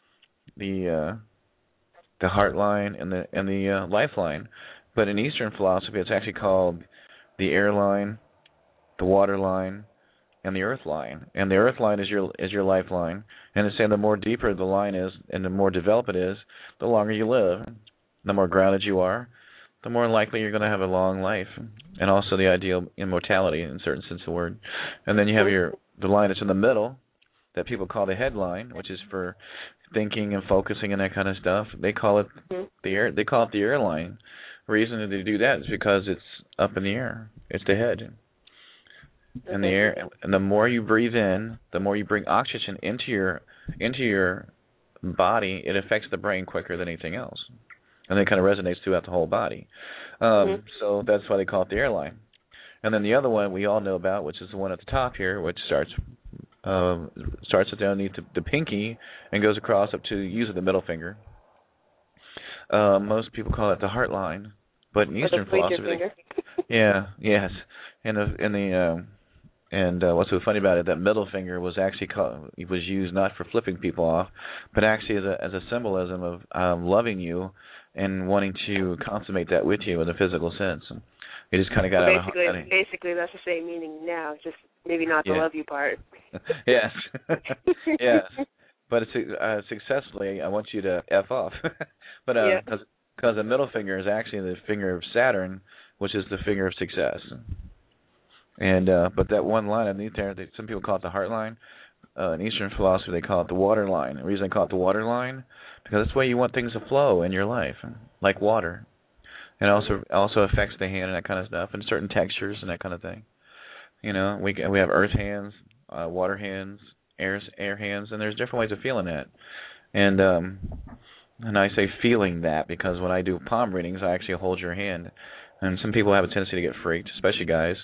the uh, the heart line, and the and the uh, lifeline. But in Eastern philosophy, it's actually called the air line, the water line, and the earth line. And the earth line is your is your lifeline. And it's saying the more deeper the line is, and the more developed it is, the longer you live, the more grounded you are, the more likely you're going to have a long life, and also the ideal immortality in a certain sense of the word. And then you have your the line that's in the middle that people call the headline, which is for thinking and focusing and that kind of stuff. They call it the air. They call it the airline. The reason that they do that is because it's up in the air. It's the head. And the air, and the more you breathe in, the more you bring oxygen into your into your body. It affects the brain quicker than anything else. And it kind of resonates throughout the whole body. Um, mm-hmm. So that's why they call it the airline. And then the other one we all know about, which is the one at the top here, which starts um, starts underneath the, the pinky and goes across up to usually the middle finger. Uh, most people call it the heart line, but in Eastern philosophy, they, yeah, yes, and the in the um, and uh, what's so funny about it, that middle finger was actually called, it was used not for flipping people off, but actually as a as a symbolism of um, loving you and wanting to consummate that with you in a physical sense. And it just kind of got well, out of basically, basically, that's the same meaning now, just maybe not the yeah. love you part. Yes, yes, but it's, uh, successfully, I want you to F off. But because uh, yeah. the middle finger is actually the finger of Saturn, which is the finger of success. And uh, but that one line underneath there, they, some people call it the heart line. Uh, in Eastern philosophy, they call it the water line. The reason they call it the water line, because that's the way you want things to flow in your life, like water. and also also affects the hand and that kind of stuff, and certain textures and that kind of thing. You know, we we have earth hands, uh, water hands, air air hands, and there's different ways of feeling that. And um, and I say feeling that because when I do palm readings, I actually hold your hand. And some people have a tendency to get freaked, especially guys.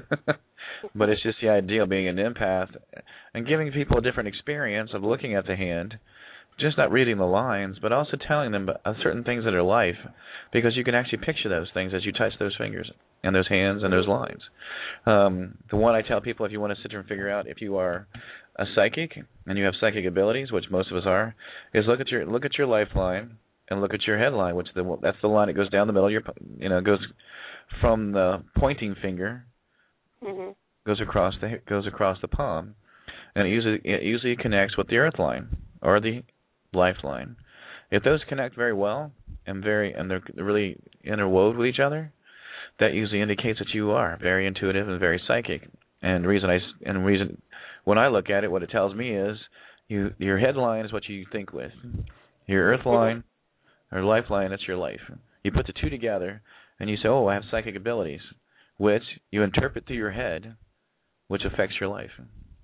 But it's just the idea of being an empath and giving people a different experience of looking at the hand, just not reading the lines, but also telling them certain things in their life, because you can actually picture those things as you touch those fingers and those hands and those lines. Um, the one I tell people, if you want to sit there and figure out if you are a psychic and you have psychic abilities, which most of us are, is look at your look at your lifeline and look at your headline, which the, that's the line that goes down the middle of your, you know, goes from the pointing finger, mm-hmm. goes across the goes across the palm, and it usually it usually connects with the earth line or the lifeline. If those connect very well and very and they're really interwove with each other, that usually indicates that you are very intuitive and very psychic. And the reason I and the reason when I look at it, what it tells me is you your headline is what you think with, your earth line or lifeline, that's your life. You put the two together and you say, oh, I have psychic abilities, which you interpret through your head, which affects your life.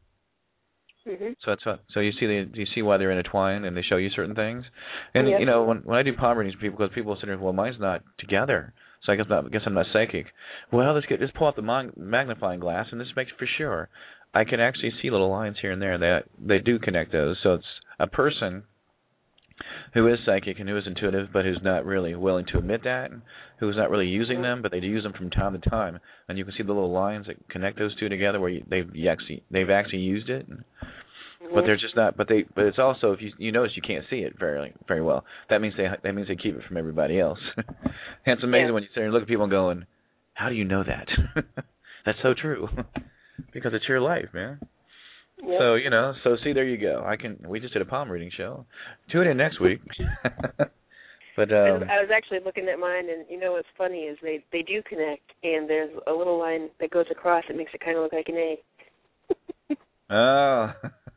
Mm-hmm. So that's what, so you see the you see why they're intertwined and they show you certain things. And yes. you know when when I do palm readings, people because people sit there, well, mine's not together, so I guess not, I guess I'm not psychic. Well, let's get let's pull out the magnifying glass and this makes for sure. I can actually see little lines here and there that they do connect those. So it's a person who is psychic and who is intuitive, but who's not really willing to admit that, who's not really using them, but they do use them from time to time, and you can see the little lines that connect those two together where you, they've actually they've actually used it, mm-hmm. but they're just not. But they but it's also if you you notice you can't see it very very well. That means they that means they keep it from everybody else. And it's amazing yeah. when you sit there and look at people and going, how do you know that? That's so true, because it's your life, man. Yep. So, you know, so see, there you go. I can. We just did a palm reading show. Tune in next week. But um, I was actually looking at mine, and you know what's funny is they, they do connect, and there's a little line that goes across that makes it kind of look like an A. Oh,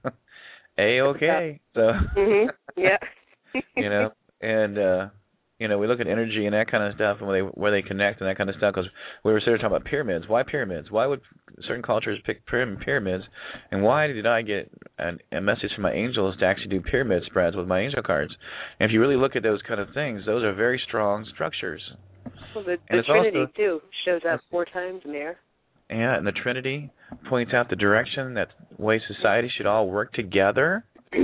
A-okay. So, mm-hmm. Yeah. You know, and, uh, you know, we look at energy and that kind of stuff and where they, where they connect and that kind of stuff, because we were sort of talking about pyramids. Why pyramids? Why would certain cultures pick pyramids? And why did I get a, a message from my angels to actually do pyramid spreads with my angel cards? And if you really look at those kind of things, those are very strong structures. Well, the, the Trinity, also, too, shows up four times in there. Yeah, and the Trinity points out the direction that way society should all work together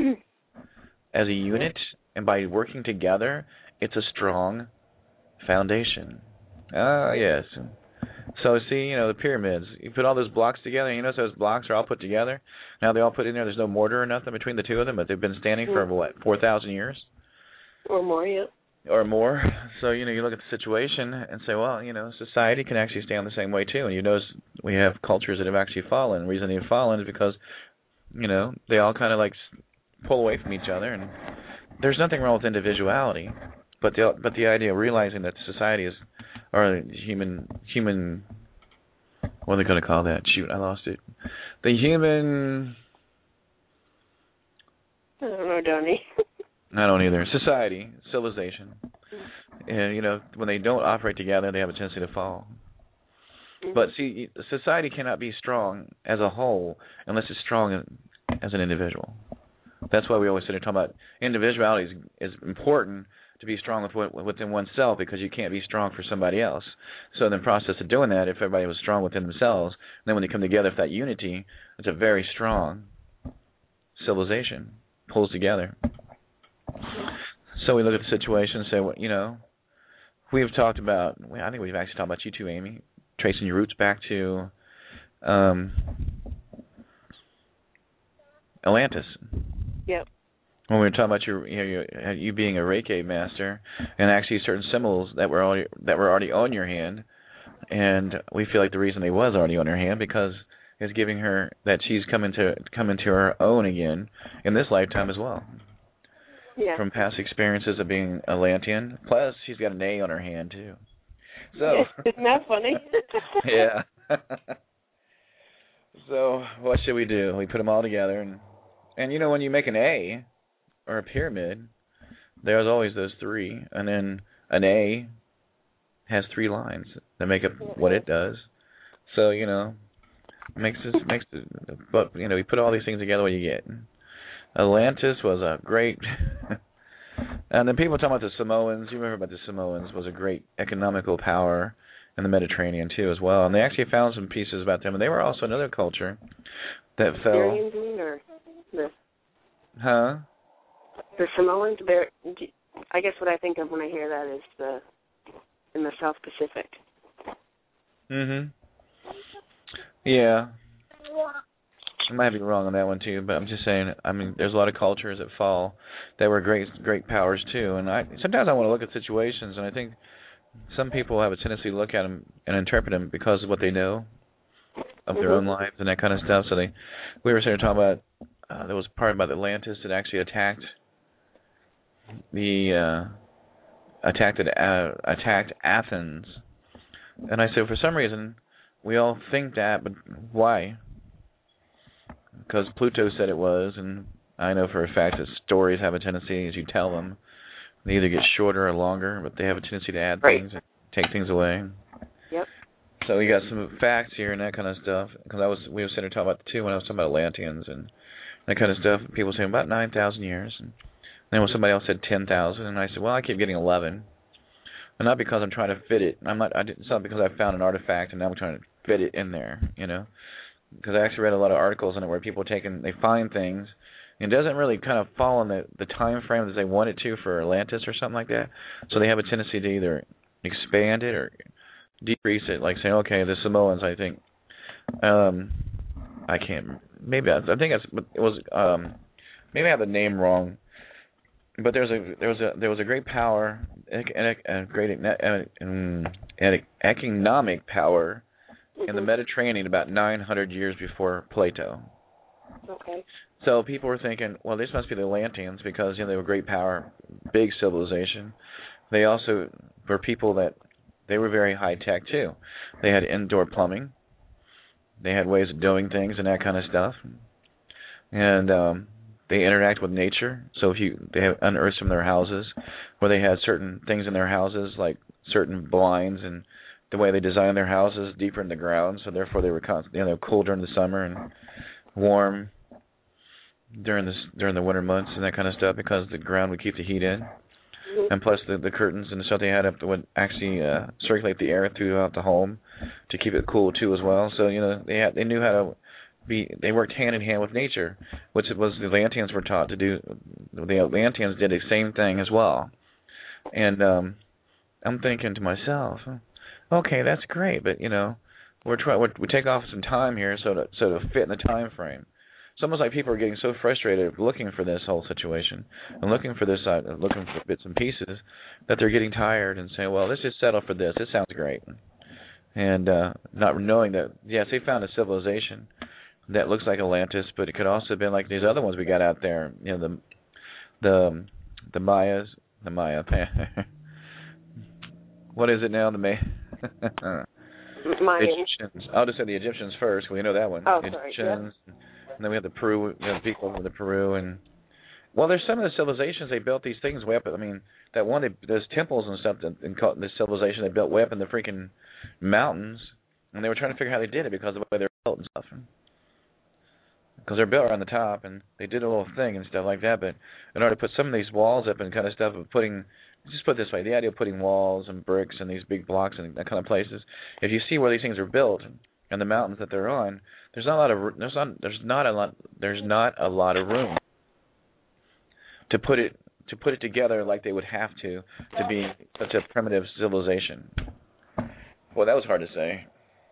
as a unit, and by working together, it's a strong foundation. Ah, yes. So, see, you know, the pyramids, you put all those blocks together, you notice those blocks are all put together. Now they all put in there, there's no mortar or nothing between the two of them, but they've been standing for, what, four thousand years? Or more, yeah. Or more. So, you know, you look at the situation and say, well, you know, society can actually stand the same way, too. And you notice we have cultures that have actually fallen. The reason they've fallen is because, you know, they all kind of, like, pull away from each other. And there's nothing wrong with individuality. But the but the idea of realizing that society is, or human human, what are they going to call that? Shoot, I lost it. The human. I don't know, Donnie. I don't either. Society, civilization, and you know when they don't operate together, they have a tendency to fall. Mm-hmm. But see, society cannot be strong as a whole unless it's strong as an individual. That's why we always sit here talking about individuality is, is important. To be strong with, within oneself, because you can't be strong for somebody else. So in the process of doing that, if everybody was strong within themselves, then when they come together for that unity, it's a very strong civilization, pulls together. So we look at the situation and say, well, you know, we've talked about, I think we've actually talked about you too, Amy, tracing your roots back to um, Atlantis. Yep. When we were talking about your, you know, your, you being a Reiki master, and actually certain symbols that were already that were already on your hand, and we feel like the reason they was already on her hand because it's giving her that she's coming to come into her own again in this lifetime as well. Yeah. From past experiences of being Atlantean, plus she's got an A on her hand too. So isn't that funny? Yeah. So what should we do? We put them all together, and and you know when you make an A. Or a pyramid, there's always those three, and then an A has three lines that make up what it does. So, you know, makes this makes it, but you know, we put all these things together, what you get. Atlantis was a great and then people talk about the Samoans, you remember about the Samoans, was a great economical power in the Mediterranean too as well. And they actually found some pieces about them, and they were also another culture that fell. Or the Huh? The Samoans, they're, I guess what I think of when I hear that is the in the South Pacific. Mhm. Yeah. I might be wrong on that one too, but I'm just saying. I mean, there's a lot of cultures that fall that were great, great powers too. And I sometimes I want to look at situations, and I think some people have a tendency to look at them and interpret them because of what they know of their mm-hmm. own lives and that kind of stuff. So they, we were sort of talking about uh, there was part about Atlantis that actually attacked the uh, attacked uh, attacked Athens, and I said for some reason we all think that, but why? Because Pluto said it was, and I know for a fact that stories have a tendency, as you tell them, they either get shorter or longer, but they have a tendency to add right. things and take things away. Yep. So we got some facts here and that kind of stuff. Because I was, we were sitting there talking about the two when I was talking about Atlanteans and that kind of stuff. People saying about nine thousand years, and then when somebody else said ten thousand, and I said, well, I keep getting eleven, and not because I'm trying to fit it. I'm not. I didn't. It's not because I found an artifact and now I'm trying to fit it in there. You know. Because I actually read a lot of articles on it where people taking they find things, and it doesn't really kind of fall in the the time frame that they want it to for Atlantis or something like that. So they have a tendency to either expand it or decrease it, like saying, okay, the Samoans, I think, um, I can't, maybe I, I think it's, it was, um, maybe I have the name wrong, but there's a there was a there was a great power, a great economic power. In the Mediterranean about nine hundred years before Plato. Okay. So people were thinking, well, this must be the Atlanteans because, you know, they were great power, big civilization. They also were people that, they were very high-tech, too. They had indoor plumbing. They had ways of doing things and that kind of stuff. And um, they interact with nature. So if you, they have unearthed some of their houses where they had certain things in their houses, like certain blinds and the way they designed their houses deeper in the ground, so therefore they were constantly, you know, cool during the summer and warm during the during the winter months and that kind of stuff because the ground would keep the heat in, and plus the the curtains and the stuff they had up would actually uh, circulate the air throughout the home to keep it cool too as well. So you know they had they knew how to be they worked hand in hand with nature, which it was the Atlanteans were taught to do. The Atlanteans did the same thing as well, and um, I'm thinking to myself. Okay, that's great, but you know, we're trying. We take off some time here, so to so to fit in the time frame. It's almost like people are getting so frustrated looking for this whole situation and looking for this, uh, looking for bits and pieces, that they're getting tired and saying, "Well, let's just settle for this. This sounds great," and uh, not knowing that yes, they found a civilization that looks like Atlantis, but it could also have been like these other ones we got out there. You know, the the the Mayas, the Maya. What is it now? The May. Egyptians. I'll just say the Egyptians first. We know that one. Oh, Egyptians, sorry. Yeah. And then we have the Peru, you know, the people from the Peru, and well, there's some of the civilizations they built these things way up. I mean, that one, they, there's temples and stuff that in this civilization they built way up in the freaking mountains, and they were trying to figure out how they did it because of the way they're built and stuff. Because they're built on the top, and they did a little thing and stuff like that. But in order to put some of these walls up and kind of stuff of putting Just put it this way, the idea of putting walls and bricks and these big blocks and that kind of places, if you see where these things are built and the mountains that they're on, there's not a lot of there's not there's not a lot there's not a lot of room to put it to put it together like they would have to to be such a primitive civilization. Well, that was hard to say.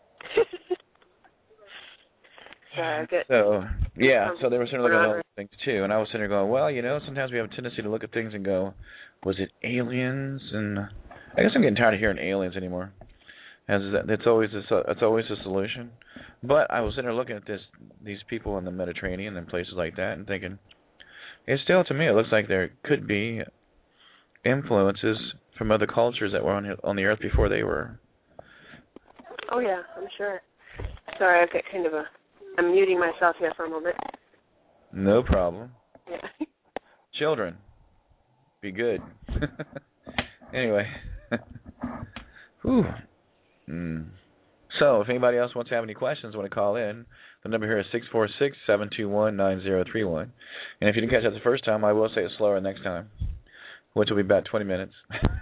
Uh, good. So, yeah, so they were sort of looking at those things too, and I was sitting there going, well, you know, sometimes we have a tendency to look at things and go, was it aliens? And I guess I'm getting tired of hearing aliens anymore. As it's always a, it's always a solution. But I was sitting there looking at this these people in the Mediterranean and places like that and thinking, it's still, to me, it looks like there could be influences from other cultures that were on on the earth before they were. Oh, yeah, I'm sure. Sorry, I've got kind of a... I'm muting myself here for a moment. No problem. Yeah. Children, be good. Anyway, Whew. Mm. So, if anybody else wants to have any questions, want to call in, the number here is six four six, seven two one, nine zero three one. And if you didn't catch that the first time, I will say it slower next time, which will be about twenty minutes.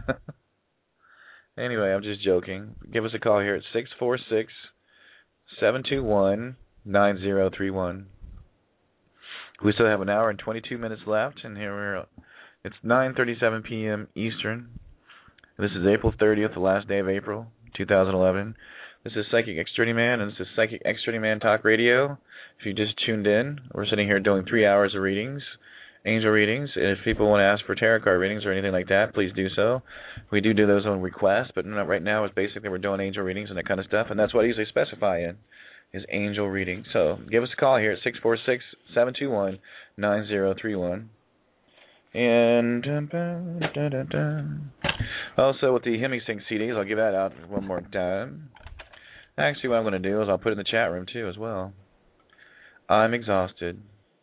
Anyway, I'm just joking. Give us a call here at six four six, seven two one, nine zero three one. We still have an hour and twenty-two minutes left, and here we're. It's nine thirty-seven p.m. Eastern. This is April thirtieth, the last day of April, two thousand eleven. This is Psychic X-Journey Man, and this is Psychic X-Journey Man Talk Radio. If you just tuned in, we're sitting here doing three hours of readings, angel readings. If people want to ask for tarot card readings or anything like that, please do so. We do do those on request, but not right now. It's basically we're doing angel readings and that kind of stuff, and that's what I usually specify in, is angel reading. So give us a call here at six four six, seven two one, nine zero three one. And also with the Hemisync C Ds, I'll give that out one more time. Actually, what I'm going to do is I'll put it in the chat room, too, as well. I'm exhausted.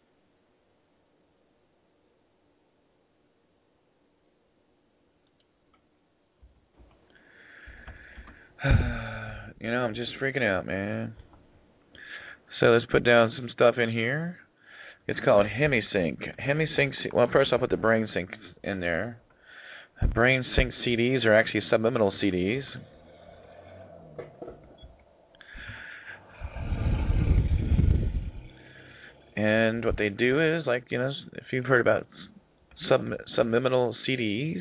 You know, I'm just freaking out, man. So let's put down some stuff in here. It's called Hemisync. Hemisync, well, first I'll put the Brain Sync in there. Brain Sync C Ds are actually subliminal C Ds. And what they do is, like, you know, if you've heard about sub, subliminal C Ds,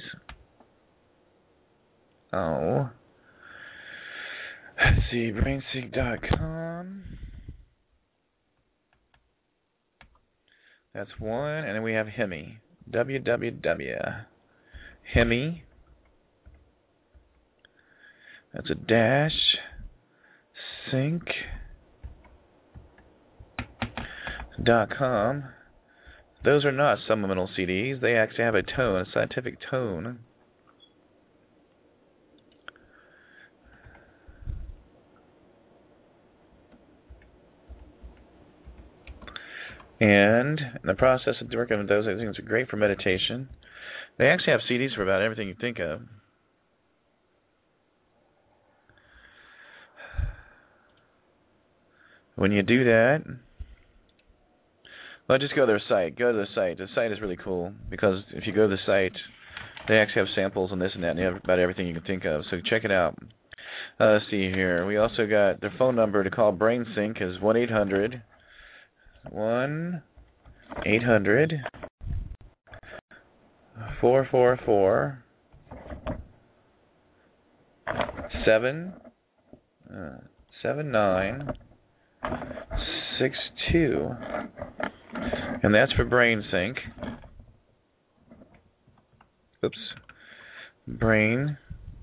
oh, let's see, brain sync dot com. That's one, and then we have Hemi, w w w dot Hemi. That's a dash sync dot com. Those are not subliminal C Ds. They actually have a tone, a scientific tone. And in the process of working with those, I think it's great for meditation. They actually have C Ds for about everything you think of. When you do that, well, just go to their site. Go to the site. The site is really cool because if you go to the site, they actually have samples and this and that, and they have about everything you can think of. So check it out. Uh, let's see here. We also got their phone number to call Brain Sync is one eight hundred one eight hundred four four four seven uh, seven nine six two, and that's for Brain Sync. Oops, Brain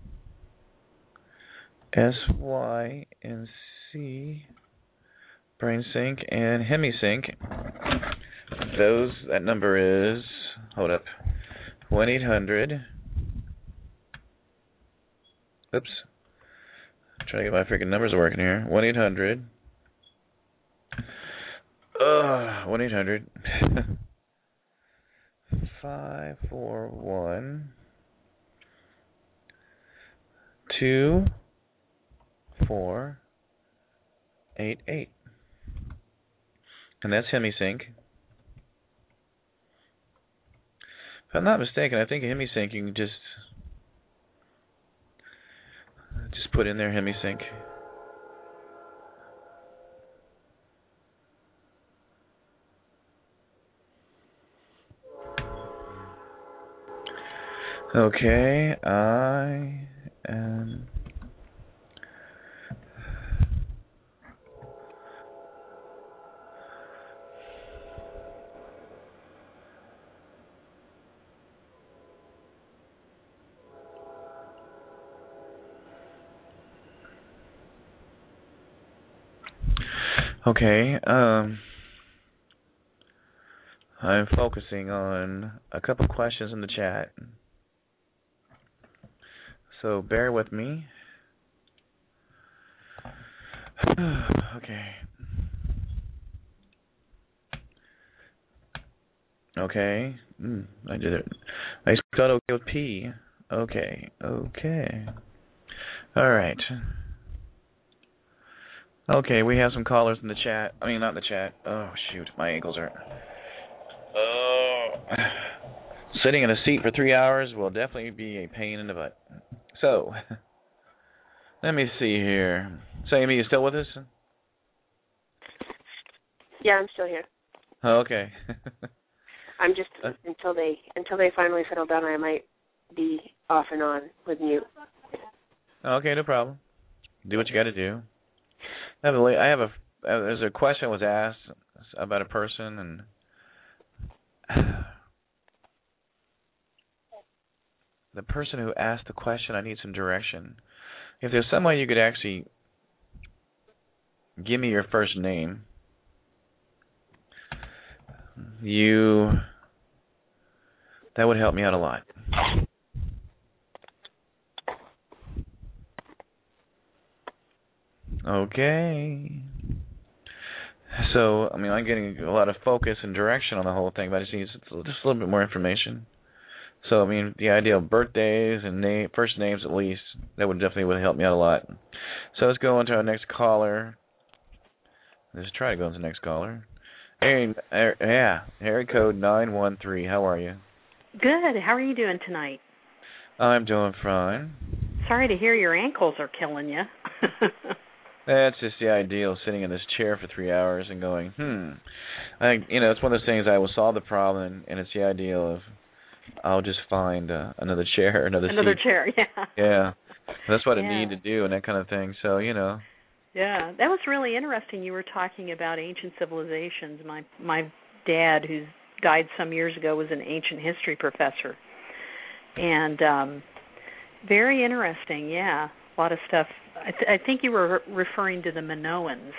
S Y N C. Brain Sync and Hemisync. Those, that number is, hold up, one eight hundred. Oops. I'm trying to get my freaking numbers working here. one eight hundred. Uh, one eight hundred. five four one. two four eight eight. And that's Hemisync. If I'm not mistaken, I think Hemisync you can just just put in there Hemisync. Okay, I am. Okay, um, I'm focusing on a couple questions in the chat, so bear with me. Okay. Okay, mm, I did it. I got okay with P. Okay, okay. All right. Okay, we have some callers in the chat. I mean, not in the chat. Oh, shoot, my ankles are... Oh. Sitting in a seat for three hours will definitely be a pain in the butt. So, let me see here. So, Amy, you still with us? Yeah, I'm still here. Oh, okay. I'm just uh, until they until they finally settle down. I might be off and on with mute. Okay, no problem. Do what you got to do. I have a, I have a there's a question was asked about a person, and the person who asked the question, I need some direction. If there's some way you could actually give me your first name, you that would help me out a lot. Okay. So, I mean, I'm getting a lot of focus and direction on the whole thing, but I just need just a little bit more information. So, I mean, the idea of birthdays and name, first names at least, that would definitely would help me out a lot. So let's go on to our next caller. Let's try to go on to the next caller. Hey, er, yeah, area code nine one three. How are you? Good. How are you doing tonight? I'm doing fine. Sorry to hear your ankles are killing you. That's just the ideal, sitting in this chair for three hours and going, hmm. I, you know, it's one of those things I will solve the problem, and it's the ideal of I'll just find uh, another chair, another, another seat. chair, yeah. Yeah, that's what yeah. I need to do and that kind of thing. So, you know. Yeah, that was really interesting. You were talking about ancient civilizations. My my dad, who's died some years ago, was an ancient history professor, and um, very interesting. Yeah, a lot of stuff. I, th- I think you were re- referring to the Minoans.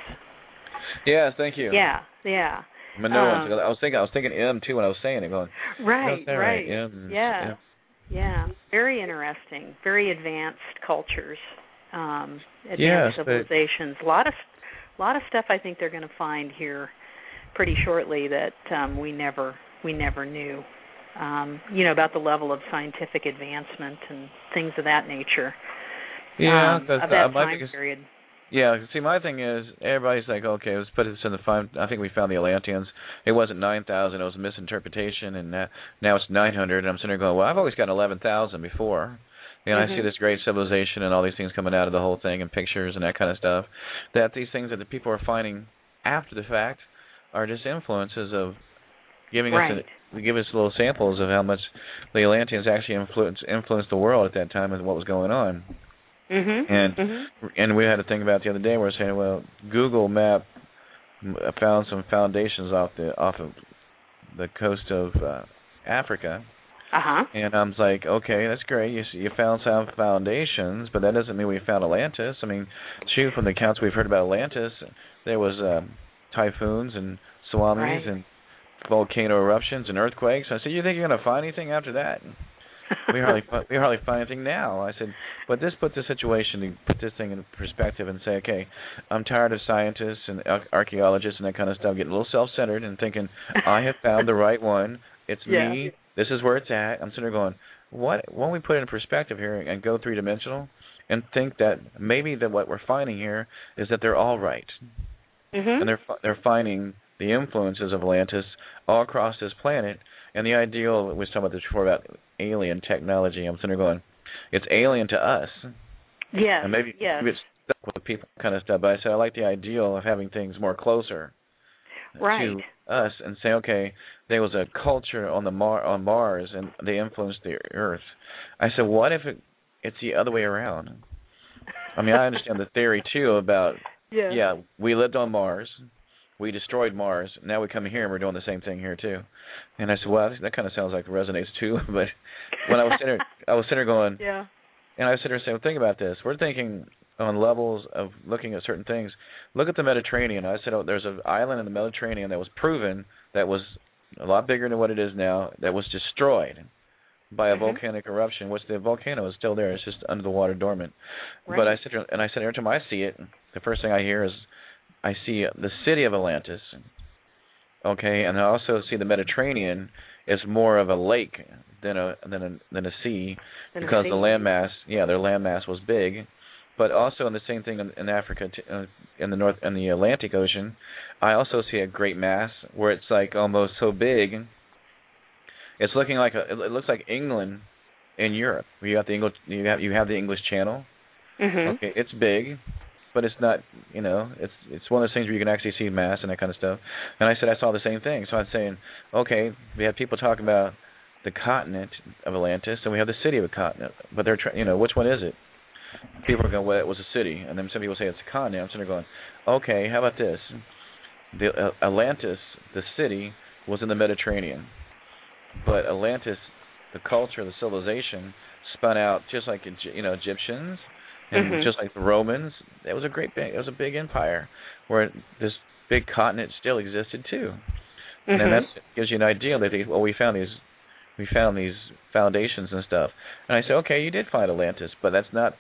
Yes, thank you. Yeah, yeah. Minoans. Um, I was thinking, I was thinking M too when I was saying it. Going, right, right. right. M, yeah, M. yeah. Very interesting. Very advanced cultures. Um, advanced yes, civilizations. But... A lot of, a lot of stuff. I think they're going to find here pretty shortly that um, we never, we never knew. Um, you know, about the level of scientific advancement and things of that nature. Yeah, um, of that uh, time biggest, period. Yeah, see, my thing is, everybody's like, okay, let's put this in the five. I think we found the Atlanteans. It wasn't nine thousand; it was a misinterpretation, and now, now it's nine hundred. And I'm sitting there going, well, I've always got eleven thousand before. And mm-hmm. I see this great civilization and all these things coming out of the whole thing and pictures and that kind of stuff. That these things that the people are finding after the fact are just influences of giving right. us a, give us little samples of how much the Atlanteans actually influenced influenced the world at that time and what was going on. Mm-hmm. And mm-hmm. and we had a thing about the other day where we were saying, well, Google Map found some foundations off the off of the coast of uh, Africa. Uh-huh. And I was like, okay, that's great. You you found some foundations, but that doesn't mean we found Atlantis. I mean, shoot, from the accounts we've heard about Atlantis, there was um, typhoons and tsunamis right. and volcano eruptions and earthquakes. I said, you think you're going to find anything after that? we hardly we hardly find anything now. I said, but this puts the situation, to put this thing in perspective and say, okay, I'm tired of scientists and archaeologists and that kind of stuff getting a little self-centered and thinking, I have found the right one. It's yeah. me. This is where it's at. I'm sitting there going, what? Why don't we put it in perspective here and go three-dimensional and think that maybe that what we're finding here is that they're all right. Mm-hmm. And they're they're finding the influences of Atlantis all across this planet. And the ideal, we was talking about this before about alien technology. I'm sitting there going, it's alien to us. Yeah. And maybe, yes. maybe it's stuck with the people kind of stuff. But I said I like the ideal of having things more closer right. to us and say, okay, there was a culture on the Mar- on Mars and they influenced the Earth. I said, what if it, it's the other way around? I mean, I understand the theory too about yeah. yeah, we lived on Mars. We destroyed Mars. Now we come here and we're doing the same thing here too. And I said, well, that kind of sounds like it resonates too. But when I was sitting there, I was sitting there going, yeah. And I was sitting there saying, well, think about this. We're thinking on levels of looking at certain things. Look at the Mediterranean. I said, oh, there's an island in the Mediterranean that was proven that was a lot bigger than what it is now, that was destroyed by a mm-hmm. volcanic eruption, which the volcano is still there. It's just under the water, dormant. Right. But I sit there, and I said, every time I see it, the first thing I hear is, I see the city of Atlantis, okay, and I also see the Mediterranean is more of a lake than a than a than a sea than because a sea. the landmass, yeah, their landmass was big, But also in the same thing in, in Africa, t- uh, in the North, in the Atlantic Ocean, I also see a great mass where it's like almost so big. It's looking like a, it looks like England in Europe. You have the English, you have you have the English Channel. Mm-hmm. Okay, it's big, but it's not. You know, it's it's one of those things where you can actually see mass and that kind of stuff. And I said I saw the same thing. So I'm saying, okay, we have people talking about the continent of Atlantis, and we have the city of a continent. But they're trying, you know, which one is it? People are going, well, it was a city, and then some people say it's a continent. I'm sitting there going, okay, how about this? The uh, Atlantis, the city, was in the Mediterranean, but Atlantis, the culture, the civilization, spun out just like you know Egyptians, and mm-hmm. just like the Romans. It was a great, big, it was a big empire where this big continent still existed too, mm-hmm. and then that gives you an idea that they, well, we found these, we found these foundations and stuff, and I said, okay, you did find Atlantis, but that's not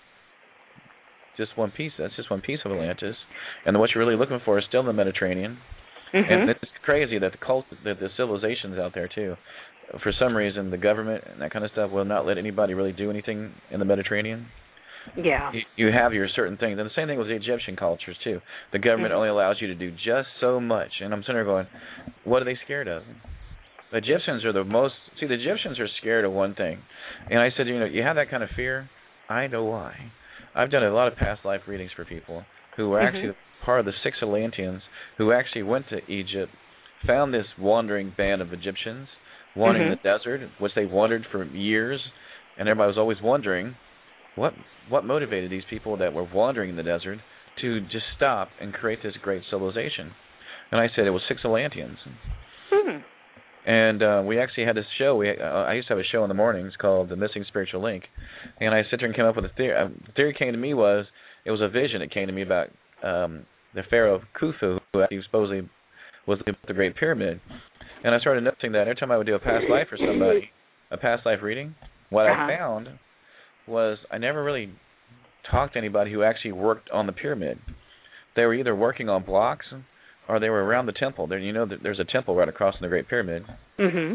just one piece. That's just one piece of Atlantis, and what you're really looking for is still in the Mediterranean. Mm-hmm. And it's crazy that the cult, that the civilizations out there too. For some reason, the government and that kind of stuff will not let anybody really do anything in the Mediterranean. Yeah. You, you have your certain things, and the same thing with the Egyptian cultures too. The government mm-hmm. only allows you to do just so much, and I'm sitting there going, what are they scared of? The Egyptians are the most. See, the Egyptians are scared of one thing, and I said, you know, you have that kind of fear. I know why. I've done a lot of past life readings for people who were mm-hmm. actually part of the six Atlanteans who actually went to Egypt, found this wandering band of Egyptians wandering mm-hmm. the desert, which they wandered for years, and everybody was always wondering what what motivated these people that were wandering in the desert to just stop and create this great civilization. And I said it was six Atlanteans. Mm-hmm. And uh, we actually had this show. We uh, I used to have a show in the mornings called The Missing Spiritual Link, and I sit there and came up with a theory. Uh, the theory came to me was it was a vision that came to me about um, the Pharaoh of Khufu, who actually supposedly was the Great Pyramid. And I started noticing that every time I would do a past life for somebody, a past life reading, what uh-huh. I found was I never really talked to anybody who actually worked on the pyramid. They were either working on blocks or they were around the temple. There, you know, there's a temple right across from the Great Pyramid. Mm-hmm.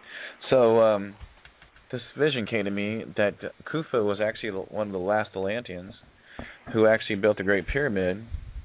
So um, this vision came to me that Khufu was actually one of the last Atlanteans who actually built the Great Pyramid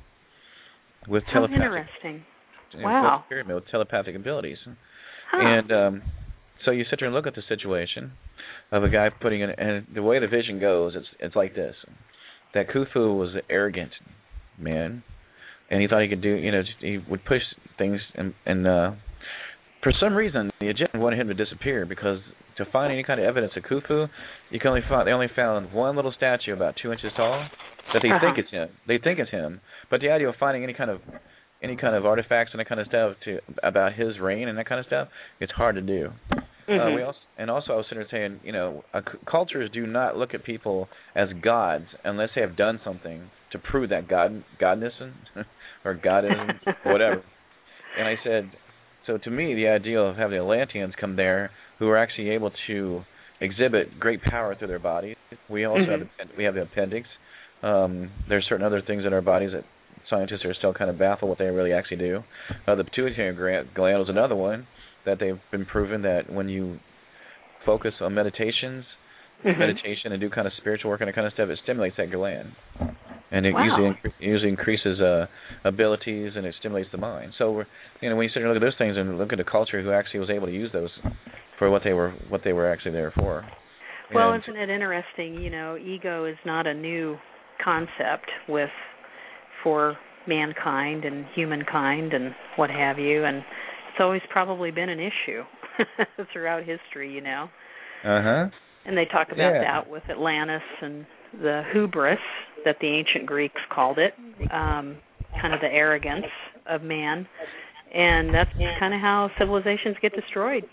with How telepathic. interesting. And wow. built the pyramid with telepathic abilities. Huh. And um, so you sit there and look at the situation of a guy putting in, and the way the vision goes, it's it's like this: that Khufu was an arrogant man, and he thought he could do, you know, he would push things, and, and uh, for some reason the Egyptians wanted him to disappear because to find any kind of evidence of Khufu, you can only find they only found one little statue about two inches tall that they uh-huh. think it's him. They think it's him, but the idea of finding any kind of any kind of artifacts and that kind of stuff to about his reign and that kind of stuff, it's hard to do. Mm-hmm. Uh, we also, and also I was sitting there saying, you know, uh, c- cultures do not look at people as gods unless they have done something to prove that god godness or godism or whatever. And I said, so to me, the idea of having the Atlanteans come there who are actually able to exhibit great power through their bodies. We also mm-hmm. have the, we have the appendix. Um, there's certain other things in our bodies that scientists are still kind of baffled what they really actually do. Uh, the pituitary gland was another one that they've been proven that when you focus on meditations, mm-hmm. meditation and do kind of spiritual work and that kind of stuff, it stimulates that gland. And it wow. usually incre- usually increases uh, abilities and it stimulates the mind. So, we're, you know, when you sit and look at those things and look at a culture who actually was able to use those for what they were what they were actually there for. Well, and, isn't it interesting? You know, ego is not a new concept with for mankind and humankind and what have you, and it's always probably been an issue throughout history, you know. Uh-huh. And they talk about yeah. that with Atlantis and the hubris that the ancient Greeks called it, um, kind of the arrogance of man, and that's kind of how civilizations get destroyed.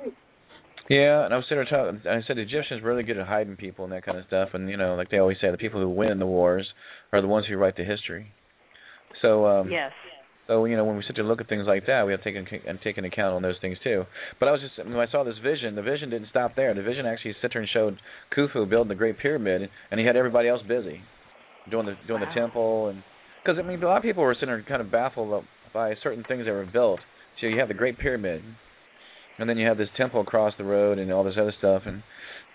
Yeah, and I was sitting there talking, I said the Egyptians were really good at hiding people and that kind of stuff, and, you know, like they always say, the people who win in the wars are the ones who write the history. So, um, yes. So, you know, when we sit there and look at things like that, we have to take, and take into account on those things, too. But I was just, when I saw this vision, the vision didn't stop there. The vision actually sit there and showed Khufu building the Great Pyramid, and he had everybody else busy doing the doing wow. the temple. and Because, I mean, a lot of people were sitting there kind of baffled by certain things that were built. So you have the Great Pyramid, and then you have this temple across the road and all this other stuff. And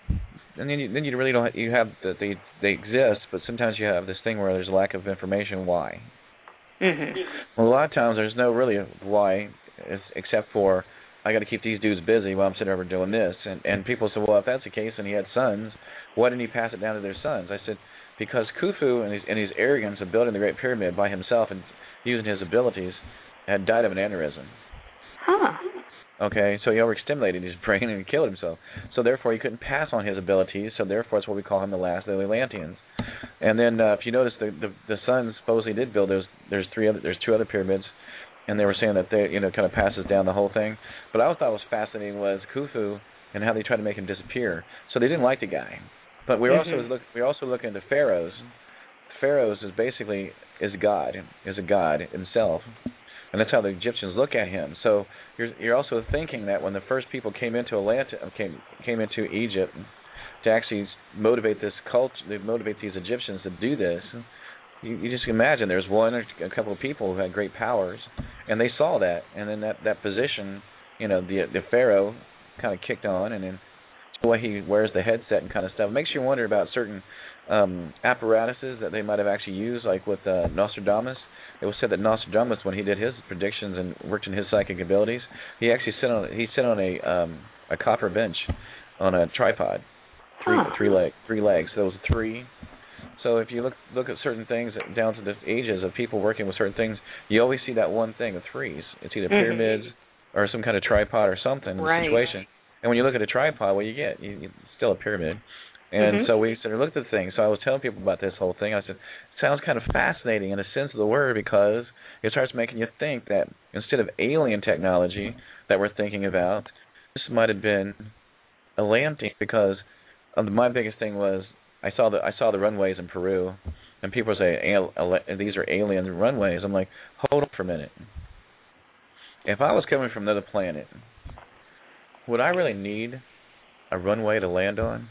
and then you, then you really don't. You have that they they exist, but sometimes you have this thing where there's a lack of information why. Mm-hmm. Well, a lot of times there's no really why, except for I got to keep these dudes busy while I'm sitting over doing this. And and people say, well, if that's the case, and he had sons, why didn't he pass it down to their sons? I said, because Khufu and his, and his arrogance of building the Great Pyramid by himself and using his abilities had died of an aneurysm. Huh. Okay, so he overstimulated his brain and killed himself. So therefore, he couldn't pass on his abilities. So therefore, that's what we call him the last of the Atlanteans. And then, uh, if you notice, the, the the sons supposedly did build. There's there's three other there's two other pyramids, and they were saying that they you know kind of passes down the whole thing. But I thought was fascinating was Khufu and how they tried to make him disappear. So they didn't like the guy. But we mm-hmm. also look we also look into pharaohs. Pharaohs is basically is God is a god himself. And that's how the Egyptians look at him. So you're you're also thinking that when the first people came into Atlanta, came came into Egypt to actually motivate this culture, they motivate these Egyptians to do this. You, you just imagine there's one or a couple of people who had great powers, and they saw that, and then that, that position, you know, the the pharaoh kind of kicked on, and then the way he wears the headset and kind of stuff. It makes you wonder about certain um, apparatuses that they might have actually used, like with uh, Nostradamus. It was said that Nostradamus, when he did his predictions and worked in his psychic abilities, he actually sit on he sit on a um, a copper bench on a tripod, three huh. three leg three legs. So it was three. So if you look look at certain things down to the ages of people working with certain things, you always see that one thing of threes. It's either mm-hmm. pyramids or some kind of tripod or something in right. the situation. And when you look at a tripod, what you get, you, you, it's still a pyramid. And mm-hmm. so we sort of looked at the thing. So I was telling people about this whole thing. I said, it sounds kind of fascinating in a sense of the word because it starts making you think that instead of alien technology that we're thinking about, this might have been Atlantean. Because um, my biggest thing was I saw the I saw the runways in Peru, and people say al- al- these are alien runways. I'm like, hold on for a minute. If I was coming from another planet, would I really need a runway to land on?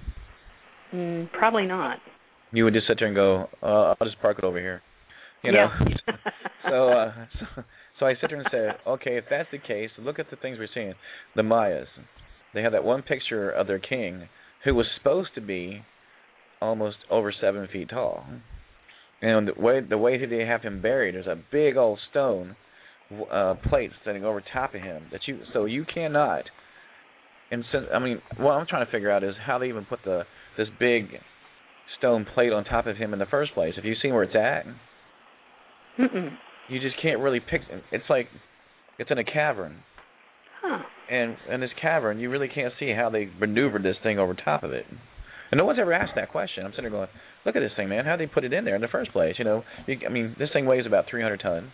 Mm, probably not. You would just sit there and go, uh, I'll just park it over here. You know? Yeah. so, uh, so so I sit there and say, okay, if that's the case, look at the things we're seeing. The Mayas, they have that one picture of their king who was supposed to be almost over seven feet tall. And the way, the way they have him buried, there's a big old stone uh, plate sitting over top of him. that you So you cannot, and since, I mean, what I'm trying to figure out is how they even put the this big stone plate on top of him in the first place. If you've seen where it's at, Mm-mm. you just can't really pick. It's like it's in a cavern, huh. and in this cavern, you really can't see how they maneuvered this thing over top of it. And no one's ever asked that question. I'm sitting there going, "Look at this thing, man! How did they put it in there in the first place?" You know, you, I mean, this thing weighs about three hundred tons,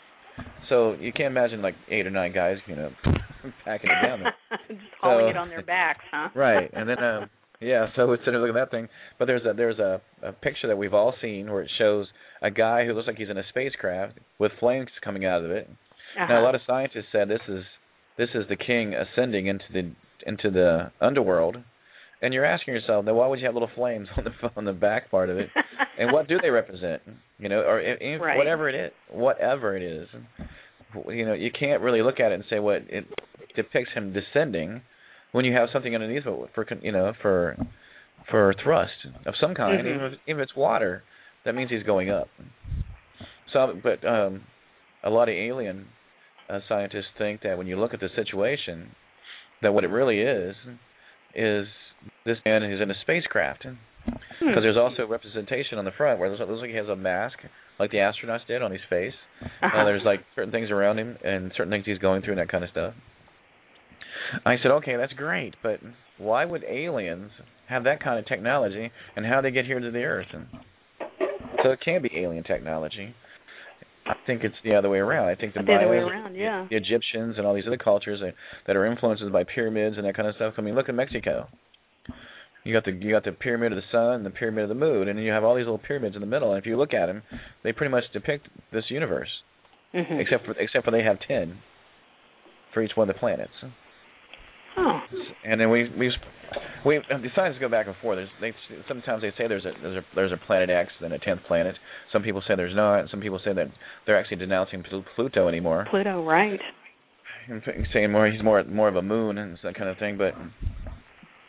so you can't imagine like eight or nine guys, you know, packing it down there. Just hauling so, it on their backs, huh? Right, and then. Um, Yeah, so it's sitting there looking at that thing. But there's a there's a, a picture that we've all seen where it shows a guy who looks like he's in a spacecraft with flames coming out of it. Uh-huh. Now a lot of scientists said this is this is the king ascending into the into the underworld, and you're asking yourself, now why would you have little flames on the on the back part of it, and what do they represent? You know, or if, right. whatever it is, whatever it is, you know, you can't really look at it and say what it depicts him descending. When you have something underneath it for you know for for thrust of some kind, mm-hmm. even if, even if it's water, that means he's going up. So, but um, a lot of alien uh, scientists think that when you look at the situation, that what it really is is this man is in a spacecraft, because hmm. there's also representation on the front where it looks like he has a mask like the astronauts did on his face. Uh-huh. Uh, there's like certain things around him and certain things he's going through and that kind of stuff. I said, okay, that's great, but why would aliens have that kind of technology, and how they get here to the Earth? And so it can be alien technology. I think it's the other way around. I think the, the other way Mayas, around, yeah. the Egyptians, and all these other cultures that, that are influenced by pyramids and that kind of stuff. I mean, look at Mexico. You got the you got the pyramid of the sun and the pyramid of the moon, and you have all these little pyramids in the middle. And if you look at them, they pretty much depict this universe, mm-hmm. except for except for they have ten for each one of the planets. Oh. And then we we we the scientists go back and forth. There's they sometimes they say there's a there's a there's a planet X and a tenth planet. Some people say there's not. Some people say that they're actually denouncing Pluto anymore. Pluto, right? And saying more he's more more of a moon and that kind of thing. But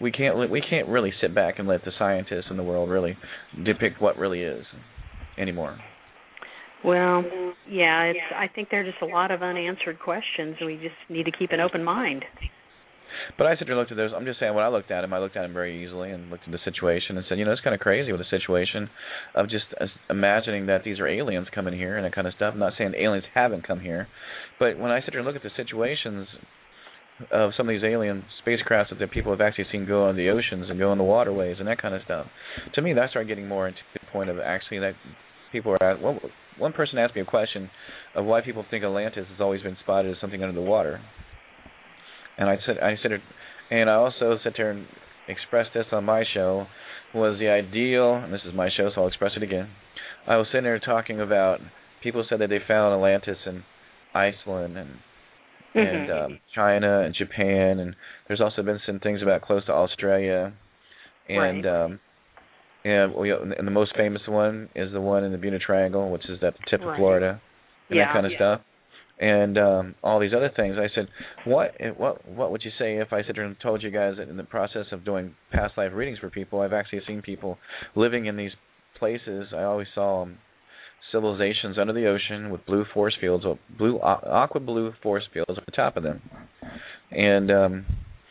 we can't we can't really sit back and let the scientists in the world really depict what really is anymore. Well, yeah, it's. I think there are just a lot of unanswered questions, and we just need to keep an open mind. But I sit there and looked at those. I'm just saying, when I looked at him, I looked at him very easily and looked at the situation and said, you know, it's kind of crazy with the situation of just uh, imagining that these are aliens coming here and that kind of stuff. I'm not saying aliens haven't come here, but when I sit there and look at the situations of some of these alien spacecrafts that the people have actually seen go on the oceans and go on the waterways and that kind of stuff, to me, that started getting more into the point of actually that people are at. Well, one person asked me a question of why people think Atlantis has always been spotted as something under the water. And I said, I said, and I also sit there and expressed this on my show, was the ideal, and this is my show, so I'll express it again. I was sitting there talking about, people said that they found Atlantis in Iceland and mm-hmm. and um, China and Japan, and there's also been some things about close to Australia, and right. um, and, we, and the most famous one is the one in the Bermuda Triangle, which is at the tip right. of Florida, and yeah, that kind of yeah. stuff. And um, all these other things. I said, what what what would you say if I sit there and told you guys that in the process of doing past life readings for people, I've actually seen people living in these places. I always saw um, civilizations under the ocean with blue force fields, blue aqua blue force fields at the top of them. And um,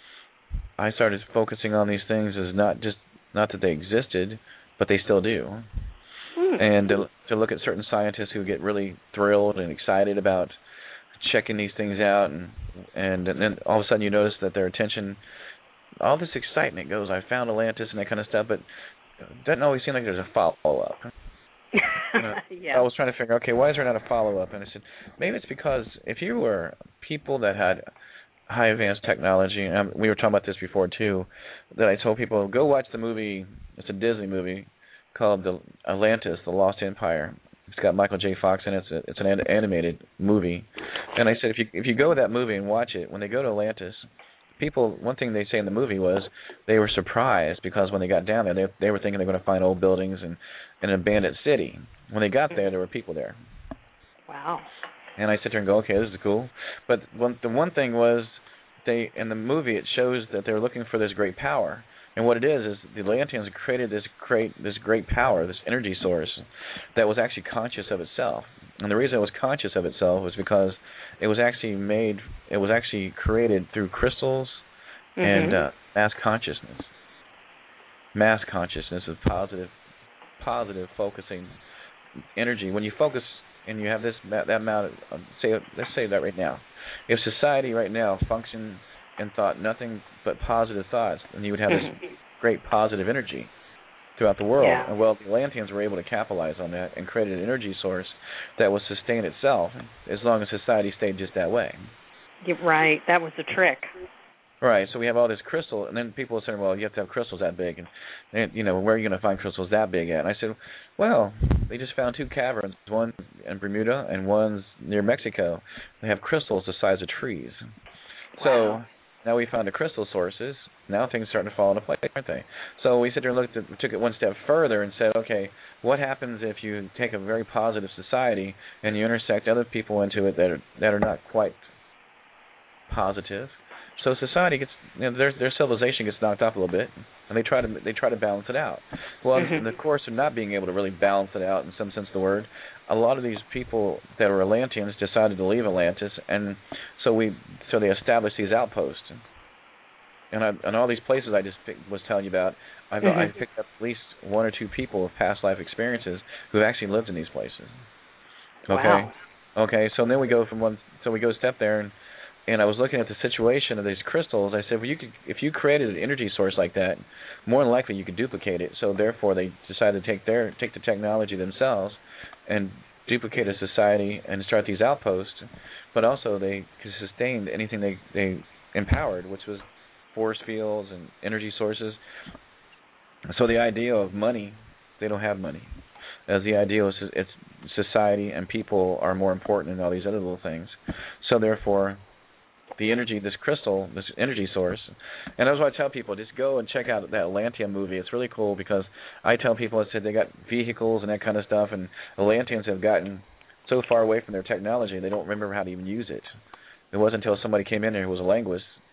I started focusing on these things as not just not that they existed, but they still do. Mm. And to, to look at certain scientists who get really thrilled and excited about checking these things out, and, and and then all of a sudden you notice that their attention, all this excitement goes, I found Atlantis and that kind of stuff, but it doesn't always seem like there's a follow-up. You know, yeah. I was trying to figure, okay, why is there not a follow-up? And I said, maybe it's because if you were people that had high advanced technology, and um, we were talking about this before too, that I told people, go watch the movie, it's a Disney movie called the Atlantis, The Lost Empire. It's got Michael J. Fox in it. It's, a, it's an animated movie. And I said, if you if you go to that movie and watch it, when they go to Atlantis, people, one thing they say in the movie was they were surprised because when they got down there, they they were thinking they were going to find old buildings and, and an abandoned city. When they got there, there were people there. Wow. And I sit there and go, okay, this is cool. But one, the one thing was, they in the movie it shows that they're looking for this great power. And what it is is the Atlanteans created this great this great power, this energy source that was actually conscious of itself. And the reason it was conscious of itself was because it was actually made, it was actually created through crystals mm-hmm. and uh, mass consciousness. Mass consciousness is positive, positive focusing energy. When you focus and you have this that, that amount of, say, let's say that right now, if society right now functioned and thought nothing but positive thoughts, and you would have this great positive energy throughout the world. Yeah. And well, the Atlanteans were able to capitalize on that and created an energy source that would sustain itself as long as society stayed just that way. You're right, that was the trick. Right, so we have all this crystal, and then people are saying, well, you have to have crystals that big, and, and you know, where are you going to find crystals that big at? And I said, well, they just found two caverns, one in Bermuda and one's near Mexico. They have crystals the size of trees. Wow. So now we found the crystal sources. Now things are starting to fall into place, aren't they? So we sit there and looked at, took it one step further and said, okay, what happens if you take a very positive society and you intersect other people into it that are, that are not quite positive? So society gets, you know, their their civilization gets knocked off a little bit, and they try to they try to balance it out. Well, mm-hmm. in the course of not being able to really balance it out in some sense of the word, a lot of these people that were Atlanteans decided to leave Atlantis, and so we so they established these outposts. And I, and all these places I just picked, was telling you about, I've mm-hmm. I've picked up at least one or two people with past life experiences who have actually lived in these places. Okay. Wow. Okay. So then we go from one. So we go a step there, and and I was looking at the situation of these crystals. I said, well, you could, if you created an energy source like that, more than likely you could duplicate it. So therefore, they decided to take their take the technology themselves and duplicate a society and start these outposts. But also, they sustained anything they they empowered, which was force fields and energy sources. So the idea of money, they don't have money. As the idea is, it's society and people are more important than all these other little things. So therefore, the energy, this crystal, this energy source, and that's why I tell people, just go and check out that Atlantean movie. It's really cool because I tell people, I said they got vehicles and that kind of stuff, and Atlanteans have gotten so far away from their technology they don't remember how to even use it. It wasn't until somebody came in there who was a linguist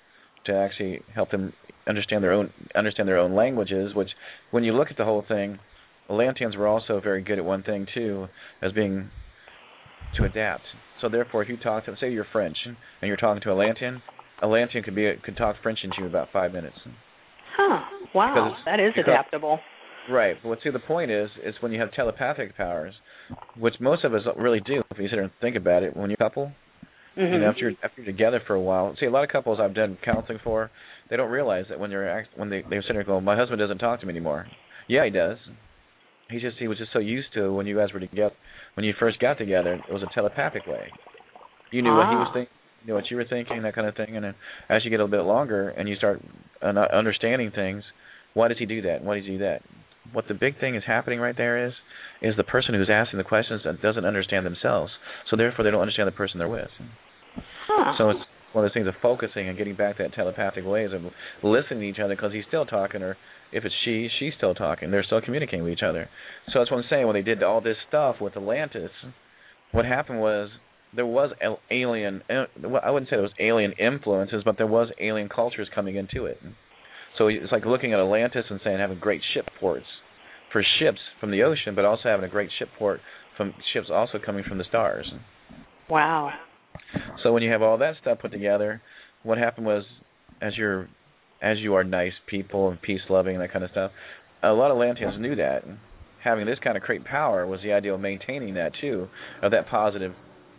to actually help them understand their own understand their own languages. Which, when you look at the whole thing, Atlanteans were also very good at one thing too, as being to adapt. So therefore, if you talk to, say you're French and you're talking to Atlantean, Atlantean could be could talk French into you in about five minutes. Huh. Wow. That is because, adaptable. Right. But what see the point is is when you have telepathic powers, which most of us really do if you sit there and think about it. When you're a couple, mm-hmm. you know, after you're, after you're together for a while, see a lot of couples I've done counseling for, they don't realize that when they're when they they sit there and go, my husband doesn't talk to me anymore. Yeah, he does. He just he was just so used to when you guys were together, when you first got together, it was a telepathic way. You knew ah. what he was thinking, you knew what you were thinking, that kind of thing. And then as you get a little bit longer and you start uh, understanding things, why does he do that? Why does he do that? What the big thing is happening right there is, is the person who's asking the questions that doesn't understand themselves. So therefore, they don't understand the person they're with. Huh. So it's one of those things of focusing and getting back to that telepathic ways of listening to each other because he's still talking, or if it's she, she's still talking. They're still communicating with each other. So that's what I'm saying. When they did all this stuff with Atlantis, what happened was there was alien, I wouldn't say there was alien influences, but there was alien cultures coming into it. So it's like looking at Atlantis and saying having great ship ports for ships from the ocean, but also having a great ship port from ships also coming from the stars. Wow. So when you have all that stuff put together, what happened was, as you're, as you are nice people and peace loving and that kind of stuff, a lot of Atlanteans knew that. Having this kind of great power was the idea of maintaining that too, of that positive.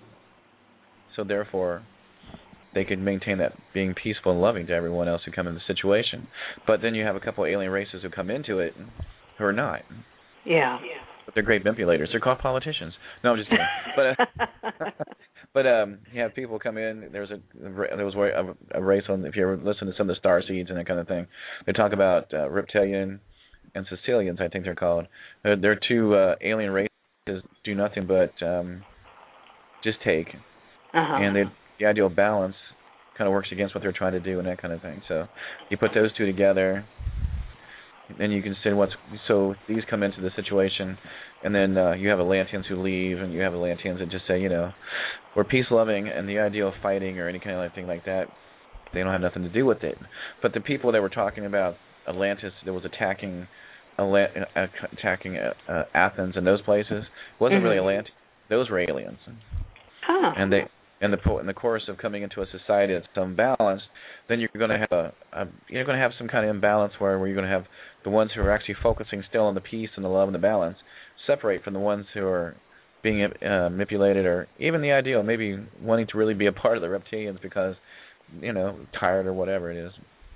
So therefore, they could maintain that being peaceful and loving to everyone else who come in the situation. But then you have a couple of alien races who come into it who are not. Yeah. But they're great manipulators. They're called politicians. No, I'm just kidding. but uh, but um, you have people come in. There's a there was a, a race on. If you ever listen to some of the star seeds and that kind of thing, they talk about uh, reptilian and Sicilians. I think they're called. They're, they're two uh, alien races. Do nothing but um, just take, uh-huh. and they. The ideal balance kind of works against what they're trying to do and that kind of thing. So you put those two together, then you can see what's so these come into the situation, and then uh, you have Atlanteans who leave, and you have Atlanteans that just say, you know, we're peace loving, and the idea of fighting or any kind of thing like that, they don't have nothing to do with it. But the people that were talking about Atlantis that was attacking attacking uh, Athens and those places wasn't mm-hmm. really Atlantis. Those were aliens, huh. and they. In the in the course of coming into a society that's unbalanced, then you're going to have a, a you're going to have some kind of imbalance where, where you're going to have the ones who are actually focusing still on the peace and the love and the balance separate from the ones who are being uh, manipulated, or even the idea of maybe wanting to really be a part of the reptilians because, you know, tired or whatever it is.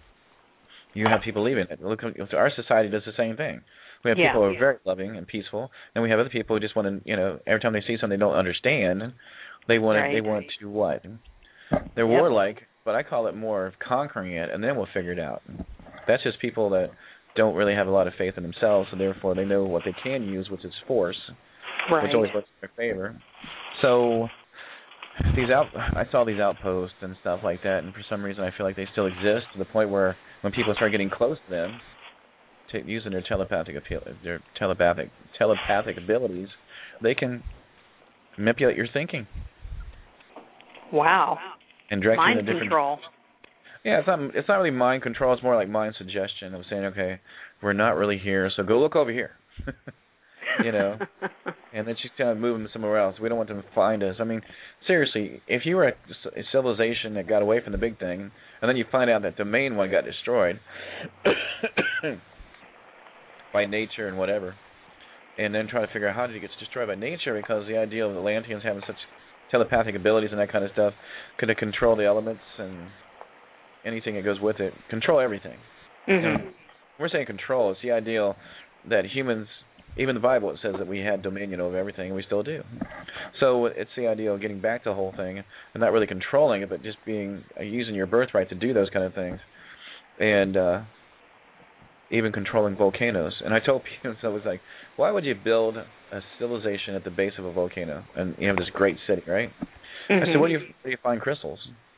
You have people leaving it. Look, our society does the same thing. We have yeah, people who are yeah. very loving and peaceful, and we have other people who just want to, you know, every time they see something they don't understand. They want right. to, they want to what? They're yep. warlike, but I call it more of conquering it, and then we'll figure it out. That's just people that don't really have a lot of faith in themselves, so therefore they know what they can use, which is force, right. which always works in their favor. So these out, I saw these outposts and stuff like that, and for some reason I feel like they still exist to the point where when people start getting close to them, t- using their telepathic appeal, their telepathic telepathic abilities, they can manipulate your thinking. Wow. And direct mind you in a different, control. Yeah, it's not it's not really mind control, it's more like mind suggestion of saying, okay, we're not really here, so go look over here. you know. And then she's kind of move them somewhere else. We don't want them to find us. I mean, seriously, if you were a, a civilization that got away from the big thing, and then you find out that the main one got destroyed by nature and whatever, and then try to figure out how did it get destroyed by nature, because the idea of the Atlanteans having such telepathic abilities and that kind of stuff, could it control the elements and anything that goes with it, control everything. Mm-hmm. We're saying control. It's the ideal that humans, even the Bible, it says that we had dominion over everything, and we still do. So it's the idea of getting back to the whole thing and not really controlling it, but just being uh, using your birthright to do those kind of things, and uh, even controlling volcanoes. And I told people, so it was like, why would you build a civilization at the base of a volcano and you have this great city, right? Mm-hmm. I said, what do you, where do you find crystals?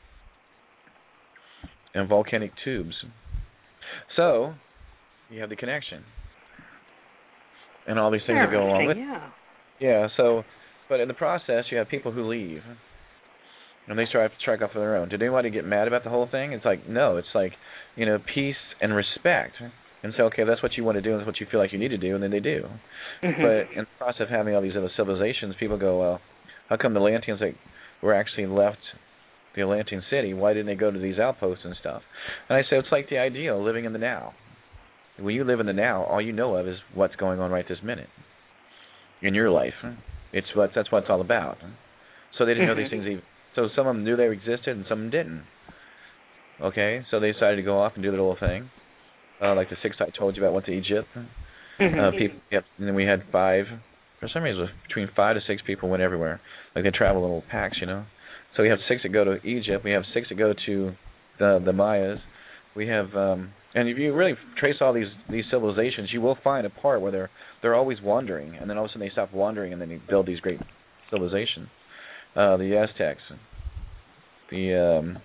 And volcanic tubes. So you have the connection. And all these things that go along with it. Yeah. Yeah, so, but in the process, you have people who leave. and they start to strike off on their own. Did anybody get mad about the whole thing? It's like, no, it's like, you know, peace and respect. And say, okay, that's what you want to do, and that's what you feel like you need to do, and then they do. Mm-hmm. But in the process of having all these other civilizations, people go, well, how come the Atlanteans like, were actually left the Atlantean city? Why didn't they go to these outposts and stuff? And I say, it's like the idea of living in the now. When you live in the now, all you know of is what's going on right this minute in your life. It's what that's what it's all about. So they didn't know these things even. So some of them knew they existed, and some of them didn't. Okay, so they decided to go off and do the little thing. Uh, like the six I told you about, went to Egypt. Mm-hmm. Uh, people, yep, and then we had five. For some reason, it was between five to six people went everywhere. Like they travel in little packs, you know. So we have six that go to Egypt. We have six that go to the the Mayas. We have, um, and if you really trace all these these civilizations, you will find a part where they're they're always wandering, and then all of a sudden they stop wandering, and then they build these great civilizations. Uh, the Aztecs, the um,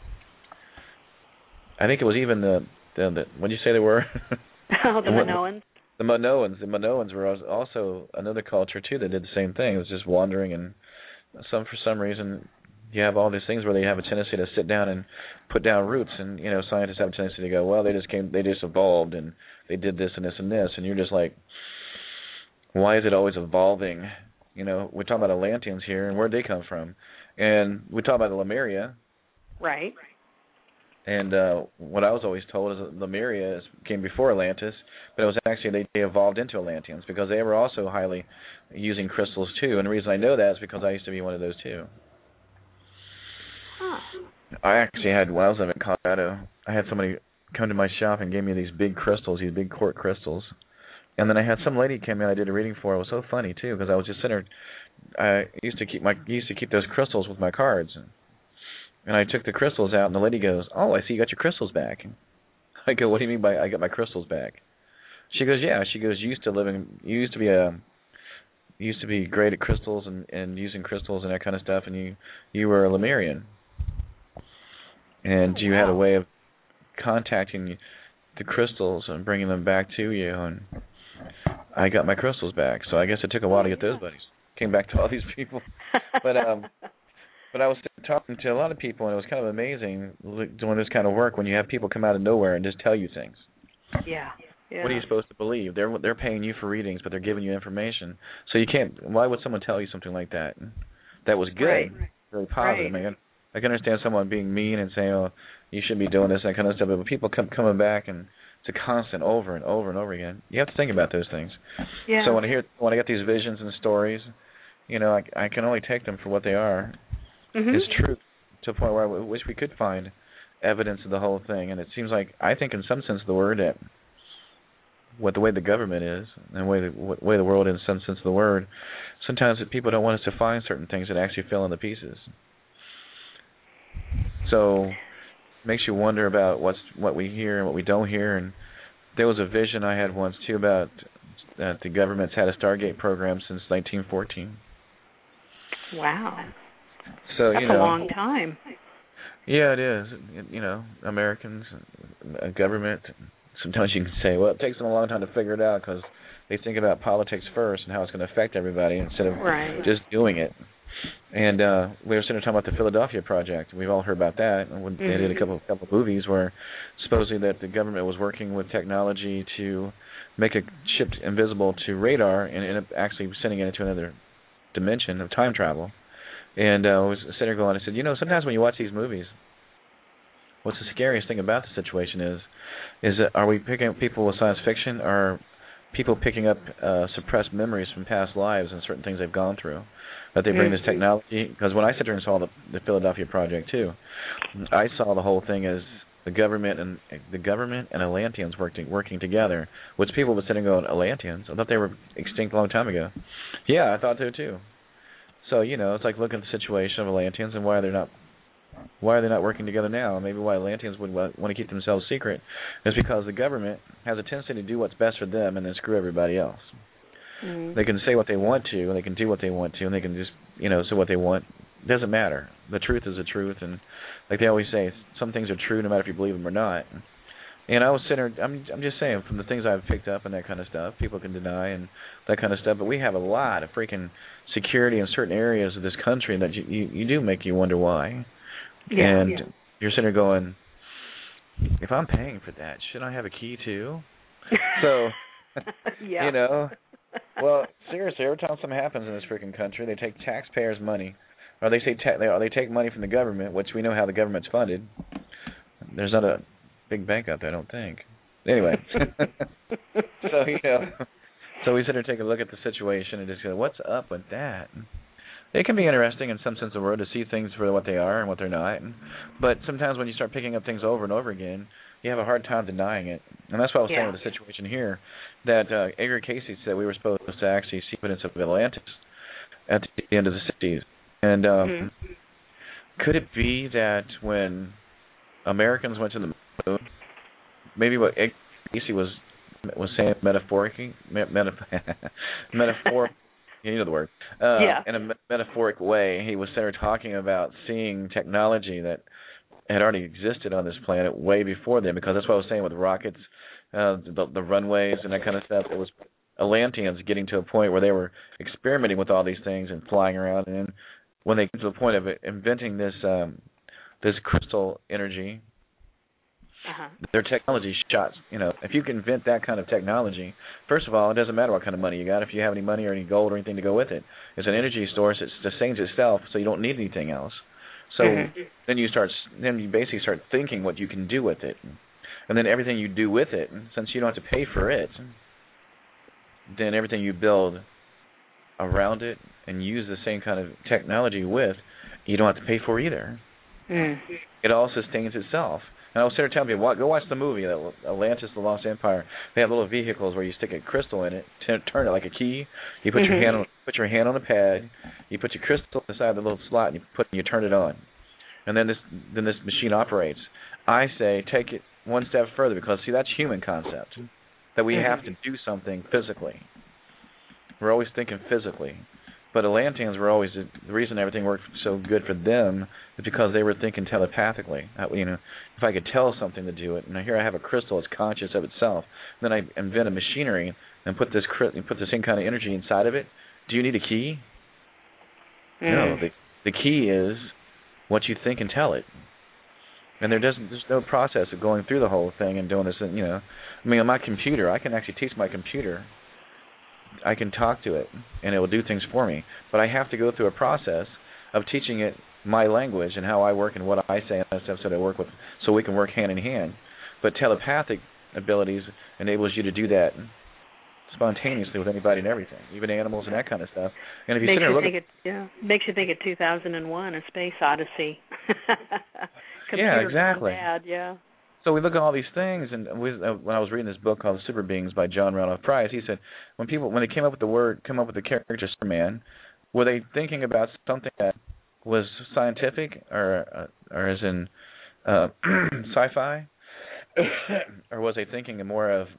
I think it was even the The, the, what did you say they were? Oh, the Minoans. The Minoans. The Minoans were also another culture too that did the same thing. It was just wandering, and some for some reason you have all these things where they have a tendency to sit down and put down roots, and you know scientists have a tendency to go, well, they just came, they just evolved, and they did this and this and this, and you're just like, why is it always evolving? You know, we're talking about Atlanteans here, and where'd they come from? And we talk about the Lemuria, right? And uh, what I was always told is that Lemuria came before Atlantis, but it was actually they, they evolved into Atlanteans because they were also highly using crystals too. And the reason I know that is because I used to be one of those too. Huh. I actually had, when I was living in Colorado, I had somebody come to my shop and gave me these big crystals, these big quartz crystals. And then I had some lady came in I did a reading for. It was so funny too because I was just sitting there. I used to keep my used to keep those crystals with my cards. And I took the crystals out, and the lady goes, oh, I see you got your crystals back. I go, what do you mean by I got my crystals back? She goes, yeah. She goes, you used to live in, you used to be a, you used to be great at crystals and, and using crystals and that kind of stuff, and you, you were a Lemurian. And you had a way of contacting the crystals and bringing them back to you, and I got my crystals back. So I guess it took a while to get those buddies. Came back to all these people. But, um... But I was talking to a lot of people, and it was kind of amazing doing this kind of work when you have people come out of nowhere and just tell you things. Yeah. yeah. What are you supposed to believe? They're they're paying you for readings, but they're giving you information. So you can't. Why would someone tell you something like that? That was good, right. really positive. Right. I, mean, I can understand someone being mean and saying, "Oh, you shouldn't be doing this," and that kind of stuff. But when people come coming back and it's a constant over and over and over again, you have to think about those things. Yeah. So when I hear when I get these visions and stories, you know, I I can only take them for what they are. Mm-hmm. Is true to a point where I wish we could find evidence of the whole thing. And it seems like, I think in some sense of the word, that what the way the government is and the way the what way the world is in some sense of the word, sometimes people don't want us to find certain things that actually fill in the pieces. So it makes you wonder about what's what we hear and what we don't hear. And there was a vision I had once too about that the government's had a Stargate program since nineteen fourteen. Wow. So, That's you know, a long time. Yeah, it is. You know, Americans, a government, sometimes you can say, well, it takes them a long time to figure it out because they think about politics first and how it's going to affect everybody instead of right. just doing it. And uh, we were sitting there talking about the Philadelphia Project. We've all heard about that. Mm-hmm. They did a couple couple of movies where supposedly that the government was working with technology to make a ship invisible to radar and end up actually sending it into another dimension of time travel. And uh, I was sitting there going, I said, you know, sometimes when you watch these movies, what's the scariest thing about the situation is, is that are we picking up people with science fiction, or are people picking up uh, suppressed memories from past lives and certain things they've gone through, that they bring mm-hmm. this technology? Because when I sat there and saw the, the Philadelphia Project too, I saw the whole thing as the government and the government and Atlanteans working working together, which people were sitting going, Atlanteans? I thought they were extinct a long time ago. Yeah, I thought so too. So, you know, it's like looking at the situation of Atlanteans and why they're not why are they not working together now? Maybe why Atlanteans would want to keep themselves secret is because the government has a tendency to do what's best for them and then screw everybody else. Mm-hmm. They can say what they want to, and they can do what they want to, and they can just, you know, say what they want. It doesn't matter. The truth is the truth, and like they always say, some things are true no matter if you believe them or not. And I was sitting there, I'm, I'm just saying, from the things I've picked up and that kind of stuff, people can deny and that kind of stuff, but we have a lot of freaking security in certain areas of this country that you, you, you do make you wonder why. Yeah. And yeah. you're sitting there going, if I'm paying for that, should I have a key too? So, yeah. you know, well, seriously, every time something happens in this freaking country, they take taxpayers' money, or they say ta- they, or they take money from the government, which we know how the government's funded. There's not a big bank out there, I don't think. Anyway, so you know, so we sit here and take a look at the situation and just go, what's up with that? It can be interesting in some sense of the word to see things for what they are and what they're not. But sometimes when you start picking up things over and over again, you have a hard time denying it. And that's what I was yeah. saying with the situation here, that uh, Edgar Casey said we were supposed to actually see evidence of Atlantis at the end of the sixties. And um, mm-hmm. could it be that when Americans went to the moon, maybe what Edgar Casey was was saying metaphorically, meta, metaphor, you know the word, uh, yeah. in a metaphoric way, he was there talking about seeing technology that had already existed on this planet way before then, because that's what I was saying with rockets, uh, the, the runways and that kind of stuff. It was Atlanteans getting to a point where they were experimenting with all these things and flying around, and then when they came to the point of inventing this um, this crystal energy, uh-huh. their technology shot. You know, if you can invent that kind of technology, first of all, it doesn't matter what kind of money you got. If you have any money or any gold or anything to go with it, it's an energy source. It sustains itself, so you don't need anything else. So mm-hmm. then you start, then you basically start thinking what you can do with it, and then everything you do with it, since you don't have to pay for it, then everything you build around it and use the same kind of technology with, you don't have to pay for either. Mm. It all sustains itself. And I was there telling people, go watch the movie, Atlantis, The Lost Empire. They have little vehicles where you stick a crystal in it, turn it like a key. You put mm-hmm. your hand on, put your hand on the pad. You put your crystal inside the little slot, and you put, you turn it on, and then this, then this machine operates. I say take it one step further, because see, that's human concept, that we mm-hmm. have to do something physically. We're always thinking physically. But Atlanteans were always, the reason everything worked so good for them is because they were thinking telepathically. You know, if I could tell something to do it, and here I have a crystal that's conscious of itself, then I invent a machinery and put this put the same kind of energy inside of it. Do you need a key? Mm. No. The, the key is what you think and tell it. And there doesn't, there's no process of going through the whole thing and doing this. You know, I mean, on my computer, I can actually teach my computer. I can talk to it, and it will do things for me. But I have to go through a process of teaching it my language and how I work and what I say and that stuff that I work with, so we can work hand in hand. But telepathic abilities enables you to do that spontaneously with anybody and everything, even animals and that kind of stuff. And if you makes sit there you look think at, it, yeah, makes you think of two thousand one, A Space Odyssey. Yeah, exactly. Bad, yeah. So we look at all these things, and we, uh, when I was reading this book called Super Beings by John Randolph Price, he said when people when they came up with the word, come up with the character Superman, were they thinking about something that was scientific, or uh, or as in uh, sci-fi, or was they thinking more of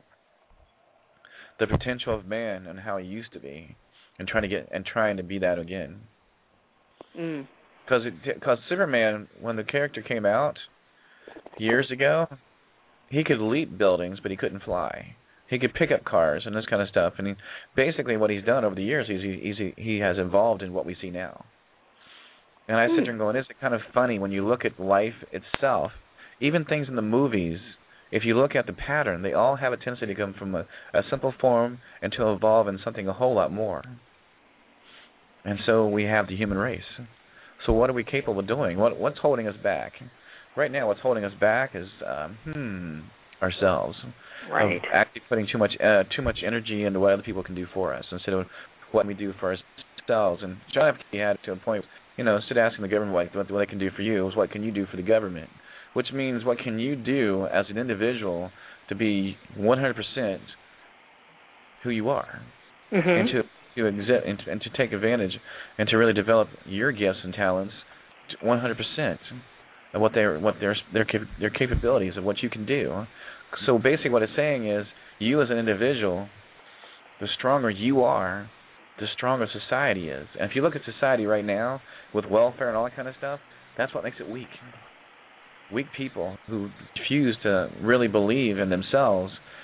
the potential of man and how he used to be, and trying to get and trying to be that again? Mm. Because because Superman, when the character came out years ago, he could leap buildings, but he couldn't fly. He could pick up cars and this kind of stuff. And he, basically what he's done over the years, he's, he's, he has evolved in what we see now. And I sit there and go, isn't it kind of funny when you look at life itself, even things in the movies, if you look at the pattern, they all have a tendency to come from a, a simple form and to evolve in something a whole lot more. And so we have the human race. So what are we capable of doing? What, what's holding us back? Right now, what's holding us back is, um, hmm, ourselves. Right. Of actually putting too much uh, too much energy into what other people can do for us instead of what we do for ourselves. And John F. Kennedy had to a point, you know, instead of asking the government what, what they can do for you, is what can you do for the government? Which means what can you do as an individual to be one hundred percent who you are, mm-hmm. and to to exist and, and to take advantage and to really develop your gifts and talents one hundred percent of what their what their their their capabilities of what you can do. So basically, what it's saying is, you as an individual, the stronger you are, the stronger society is. And if you look at society right now with welfare and all that kind of stuff, that's what makes it weak. Weak people who refuse to really believe in themselves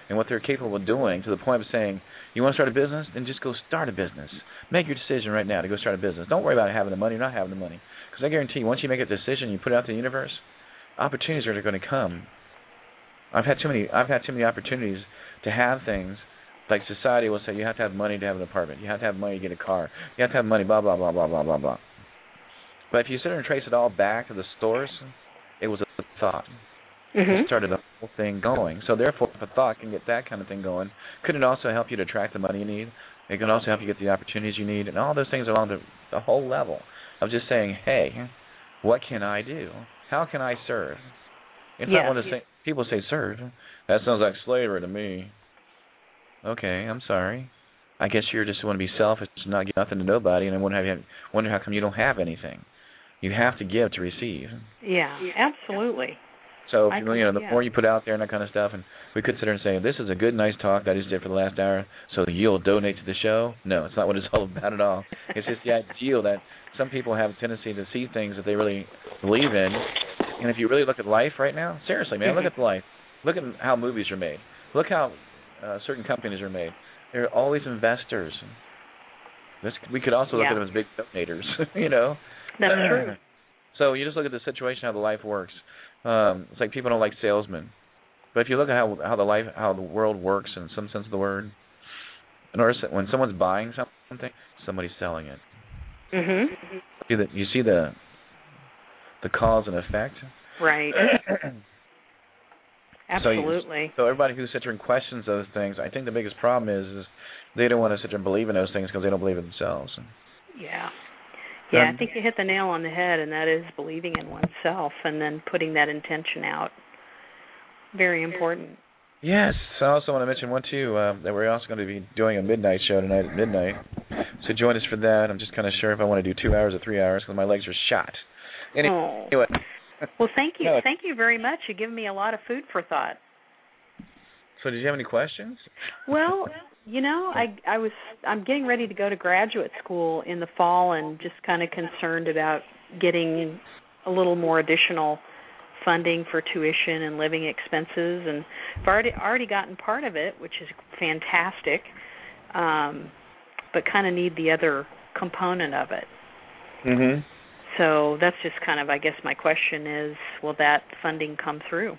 and what they're capable of doing, to the point of saying, you want to start a business? Then just go start a business. Make your decision right now to go start a business. Don't worry about having the money or not having the money. Because I guarantee you, once you make a decision, you put it out to the universe, opportunities are going to come. I've had too many I've had too many opportunities to have things. Like society will say, you have to have money to have an apartment. You have to have money to get a car. You have to have money, blah, blah, blah, blah, blah, blah, blah. But if you sit there and trace it all back to the source, it was a thought. Mm-hmm. It started the whole thing going. So therefore, if a thought can get that kind of thing going, couldn't it also help you to attract the money you need? It can also help you get the opportunities you need, and all those things along the, the whole level of just saying, hey, what can I do? How can I serve? It's yes. not one of the things people say, serve. That sounds like slavery to me. Okay, I'm sorry. I guess you just want to be selfish and not give nothing to nobody, and I wonder how, you have, wonder how come you don't have anything. You have to give to receive. Yeah, absolutely. So, I you know, the yeah. more you put out there and that kind of stuff, and we could sit there and say, this is a good, nice talk that I just did for the last hour, so you'll donate to the show. No, it's not what it's all about at all. It's just the ideal that some people have a tendency to see things that they really believe in. And if you really look at life right now, seriously, man, mm-hmm. look at life. Look at how movies are made. Look how uh, certain companies are made. They're always investors. This, we could also look yeah. at them as big donators, you know. That's true. So you just look at the situation, how the life works. Um, it's like people don't like salesmen, but if you look at how how the life, how the world works in some sense of the word, in order to, when someone's buying something, somebody's selling it. Mhm. See the, you see the the cause and effect. Right. Absolutely. So, you, so everybody who sits there and questions those things, I think the biggest problem is, is they don't want to sit there and believe in those things because they don't believe in themselves. Yeah. Yeah, um, I think you hit the nail on the head, and that is believing in oneself and then putting that intention out. Very important. Yes. I also want to mention one, too, uh, that we're also going to be doing a midnight show tonight at midnight. So join us for that. I'm just kind of sure if I want to do two hours or three hours because my legs are shot. Anyway. Oh. anyway. Well, thank you. No. Thank you very much. You've given me a lot of food for thought. So did you have any questions? Well, you know, I I was I'm getting ready to go to graduate school in the fall and just kind of concerned about getting a little more additional funding for tuition and living expenses, and I've already already gotten part of it, which is fantastic. Um, but kind of need the other component of it. Mhm. So that's just kind of, I guess my question is, will that funding come through?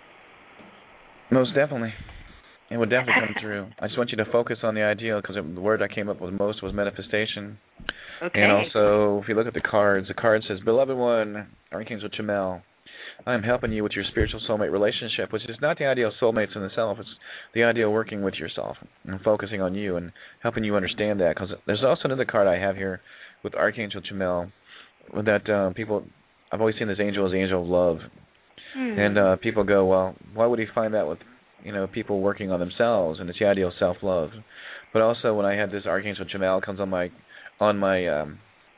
Most definitely. It would definitely come through. I just want you to focus on the ideal because the word I came up with most was manifestation. Okay. And also, if you look at the cards, the card says, Beloved One, Archangel Chamuel, I am helping you with your spiritual soulmate relationship, which is not the ideal soulmates in itself. It's the ideal working with yourself and focusing on you and helping you understand that. Because there's also another card I have here with Archangel Chamuel that uh, people, I've always seen this angel as the angel of love. Mm. And uh, people go, well, why would he find that with, you know, people working on themselves? And it's the ideal self-love. But also when I had this Archangel Chamuel comes on my on my um,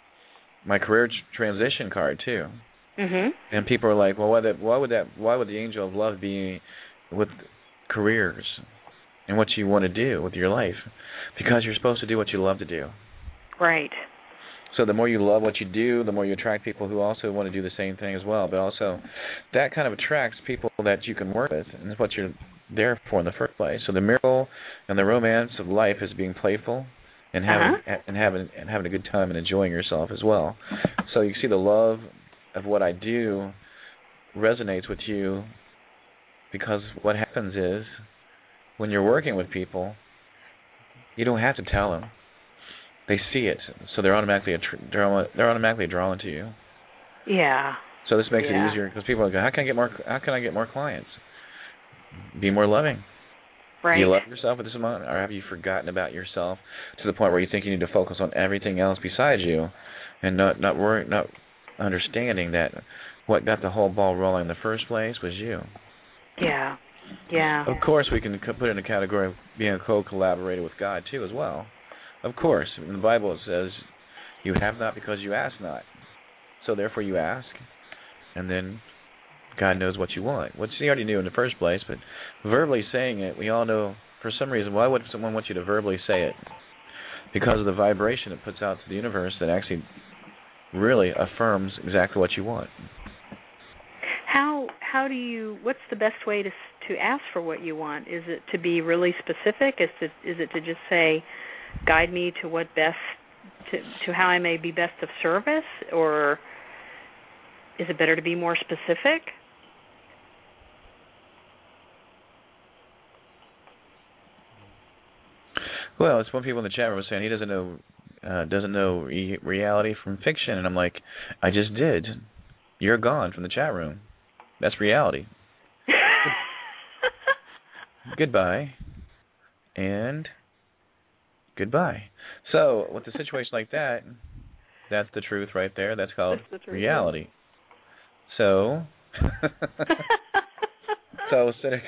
my career transition card too. Mhm. And people are like, well, why that? Why would that? Why would the angel of love be with careers and what you want to do with your life? Because you're supposed to do what you love to do. Right. So the more you love what you do, the more you attract people who also want to do the same thing as well. But also, that kind of attracts people that you can work with, and that's what you're there for in the first place. So the miracle and the romance of life is being playful and having uh-huh. and having and having a good time and enjoying yourself as well. So you see the love of what I do resonates with you because what happens is when you're working with people, you don't have to tell them. They see it, so they're automatically they're they're automatically drawn to you. Yeah. So this makes yeah. it easier because people go, how can I get more? How can I get more clients? Be more loving. Right. Do you love yourself at this moment, or have you forgotten about yourself to the point where you think you need to focus on everything else besides you, and not not worry, not understanding that what got the whole ball rolling in the first place was you. Yeah. Yeah. Of course, we can put it in a category of being a co-collaborator with God too, as well. Of course, in the Bible it says, "You have not because you ask not." So therefore, you ask, and then God knows what you want, which He already knew in the first place. But verbally saying it, we all know for some reason. Why would someone want you to verbally say it? Because of the vibration it puts out to the universe that actually really affirms exactly what you want. How how do you? What's the best way to to ask for what you want? Is it to be really specific? Is it is it to just say, guide me to what best to to how I may be best of service, or is it better to be more specific? Well, it's one people in the chat room were saying he doesn't know uh, doesn't know re- reality from fiction, and I'm like, I just did. You're gone from the chat room. That's reality. Goodbye. And goodbye. So, with a situation like that, that's the truth right there. That's called that's truth, reality. Yeah. So, so,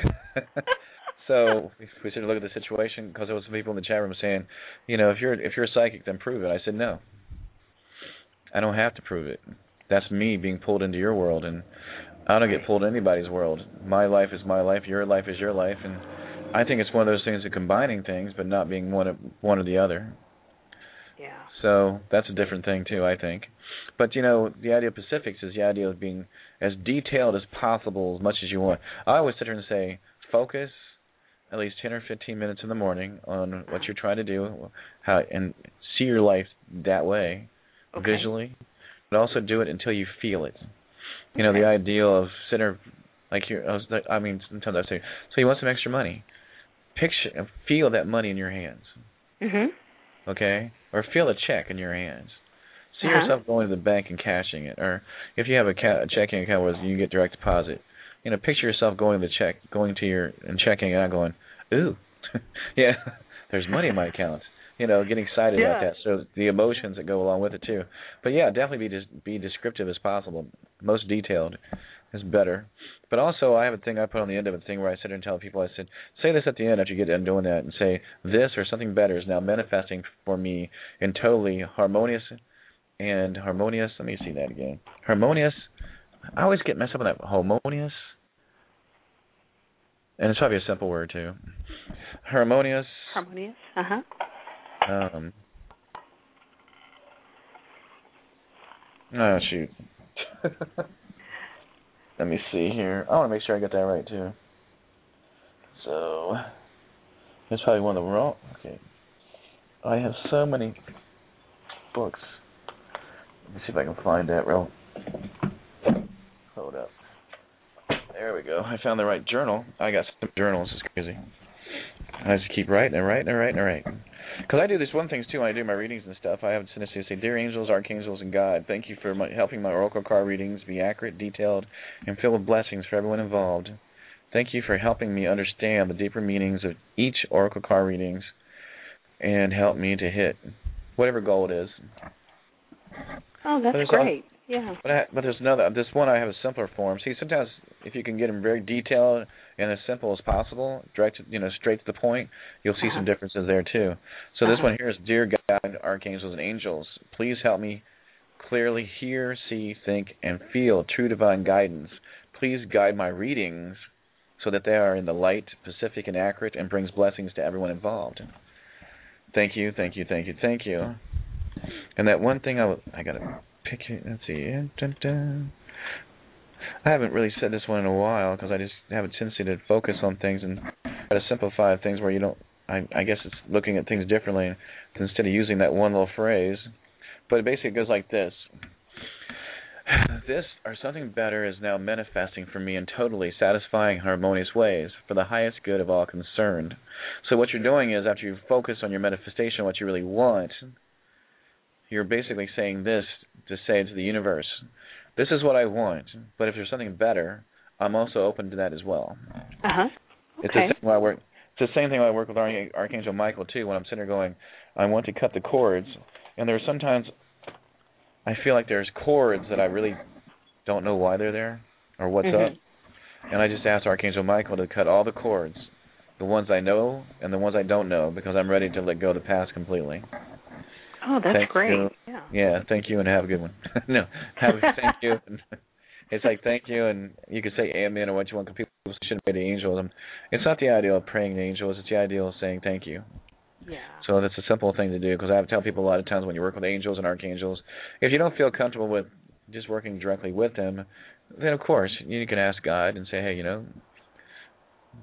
so if we sort of look at the situation, because there was some people in the chat room saying, you know, if you're if you're a psychic, then prove it. I said no. I don't have to prove it. That's me being pulled into your world, and I don't get pulled into anybody's world. My life is my life. Your life is your life, and I think it's one of those things of combining things, but not being one of one or the other. Yeah. So that's a different thing too, I think. But you know, the idea of Pacifics is the idea of being as detailed as possible, as much as you want. I always sit here and say, focus at least ten or fifteen minutes in the morning on what you're trying to do, how and see your life that way, okay. visually. But also do it until you feel it. You know, okay. the ideal of center, like here, I, was, I mean, sometimes I say, so you want some extra money? Picture, feel that money in your hands. Mhm. Okay, or feel a check in your hands. See uh-huh. yourself going to the bank and cashing it, or if you have a, ca- a checking account where you get direct deposit, you know, picture yourself going to the check, going to your and checking it out, going, ooh, yeah, there's money in my account. You know, getting excited yeah. about that. So the emotions that go along with it too. But yeah, definitely be des- be descriptive as possible. Most detailed is better. But also, I have a thing I put on the end of a thing where I sit there and tell people, I said, say this at the end after you get done doing that, and say, this or something better is now manifesting for me in totally harmonious and harmonious. Let me see that again. Harmonious. I always get messed up with that. Harmonious. And it's probably a simple word too. Harmonious. Harmonious. Uh huh. Um, oh, shoot. Let me see here. I want to make sure I get that right, too. So, it's probably one of the wrong. Okay. I have so many books. Let me see if I can find that real. Hold up. There we go. I found the right journal. I got some journals. It's crazy. I just keep writing and writing and writing and writing. Because I do this one thing, too, when I do my readings and stuff. I have a tendency to say, Dear angels, archangels, and God, thank you for my, helping my oracle card readings be accurate, detailed, and filled with blessings for everyone involved. Thank you for helping me understand the deeper meanings of each oracle card readings and help me to hit whatever goal it is. Oh, that's great. All, yeah. But, I, but there's another. This one I have a simpler form. See, sometimes if you can get them very detailed and as simple as possible, direct, you know, straight to the point, you'll see uh-huh. some differences there too. So uh-huh. this one here is, Dear God, archangels, and angels, please help me clearly hear, see, think, and feel true divine guidance. Please guide my readings so that they are in the light, pacific, and accurate, and brings blessings to everyone involved. Thank you, thank you, thank you, thank you. And that one thing I, w- I got to pick it. Let's see. Dun, dun. I haven't really said this one in a while because I just have a tendency to focus on things and try to simplify things where you don't, I, I guess it's looking at things differently instead of using that one little phrase. But it basically goes like this. This or something better is now manifesting for me in totally satisfying, harmonious ways for the highest good of all concerned. So what you're doing is after you focus on your manifestation, what you really want, you're basically saying this to say to the universe, this is what I want, but if there's something better, I'm also open to that as well. Uh-huh. Okay. It's the same when I work. It's the same thing when I work with Arch- Archangel Michael too. When I'm sitting there going, I want to cut the cords, and there's sometimes I feel like there's cords that I really don't know why they're there or what's mm-hmm. up, and I just ask Archangel Michael to cut all the cords, the ones I know and the ones I don't know, because I'm ready to let go of the past completely. Oh, that's thank great. You. Yeah. Yeah, thank you and have a good one. no, have a thank you. It's like thank you, and you can say amen or what you want, because people shouldn't pray to angels. It's not the idea of praying to angels. It's the idea of saying thank you. Yeah. So that's a simple thing to do, because I have to tell people a lot of times when you work with angels and archangels, if you don't feel comfortable with just working directly with them, then of course you can ask God and say, hey, you know,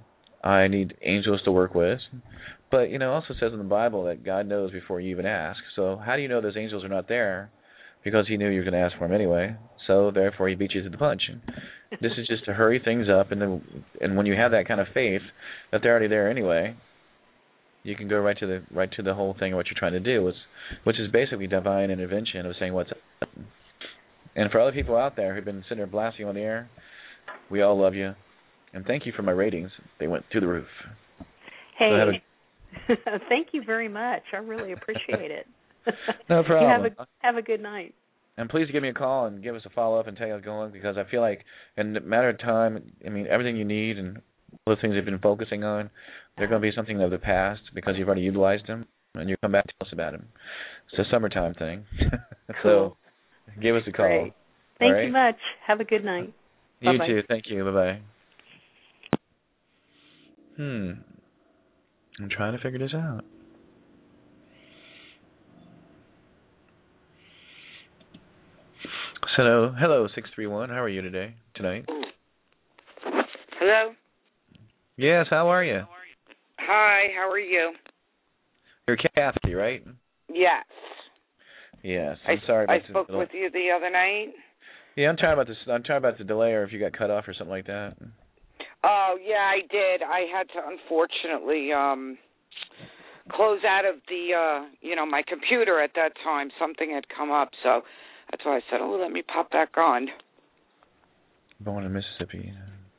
I need angels to work with. But, you know, it also says in the Bible that God knows before you even ask. So how do you know those angels are not there? Because he knew you were going to ask for them anyway. So therefore he beat you to the punch. This is just to hurry things up. And then, and when you have that kind of faith that they're already there anyway, you can go right to the right to the whole thing of what you're trying to do, which, which is basically divine intervention of saying what's up. And for other people out there who've been sitting there blasting on the air, we all love you. And thank you for my ratings. They went through the roof. Hey, so have a, thank you very much. I really appreciate it. No problem. You have a, have a good night. And please give me a call and give us a follow-up and tell you how it's going, because I feel like in a matter of time, I mean, everything you need and all the things you've been focusing on, they're going to be something of the past because you've already utilized them, and you come back to tell us about them. It's a summertime thing. Cool. So give us a call. Great. Thank right? you much. Have a good night. You Bye-bye. too. Thank you. Bye-bye. Hmm. I'm trying to figure this out. So, hello, six three one. How are you today, tonight? Hello? Yes, how are you? Hi, how are you? You're Kathy, right? Yes. Yes. I'm I, sorry about I spoke the, with you the other night. Yeah, I'm talking about this. I'm talking about the delay, or if you got cut off or something like that. Oh, yeah, I did. I had to unfortunately um close out of the uh, you know, my computer at that time. Something had come up, so that's why I said, "Oh, let me pop back on." Born in Mississippi.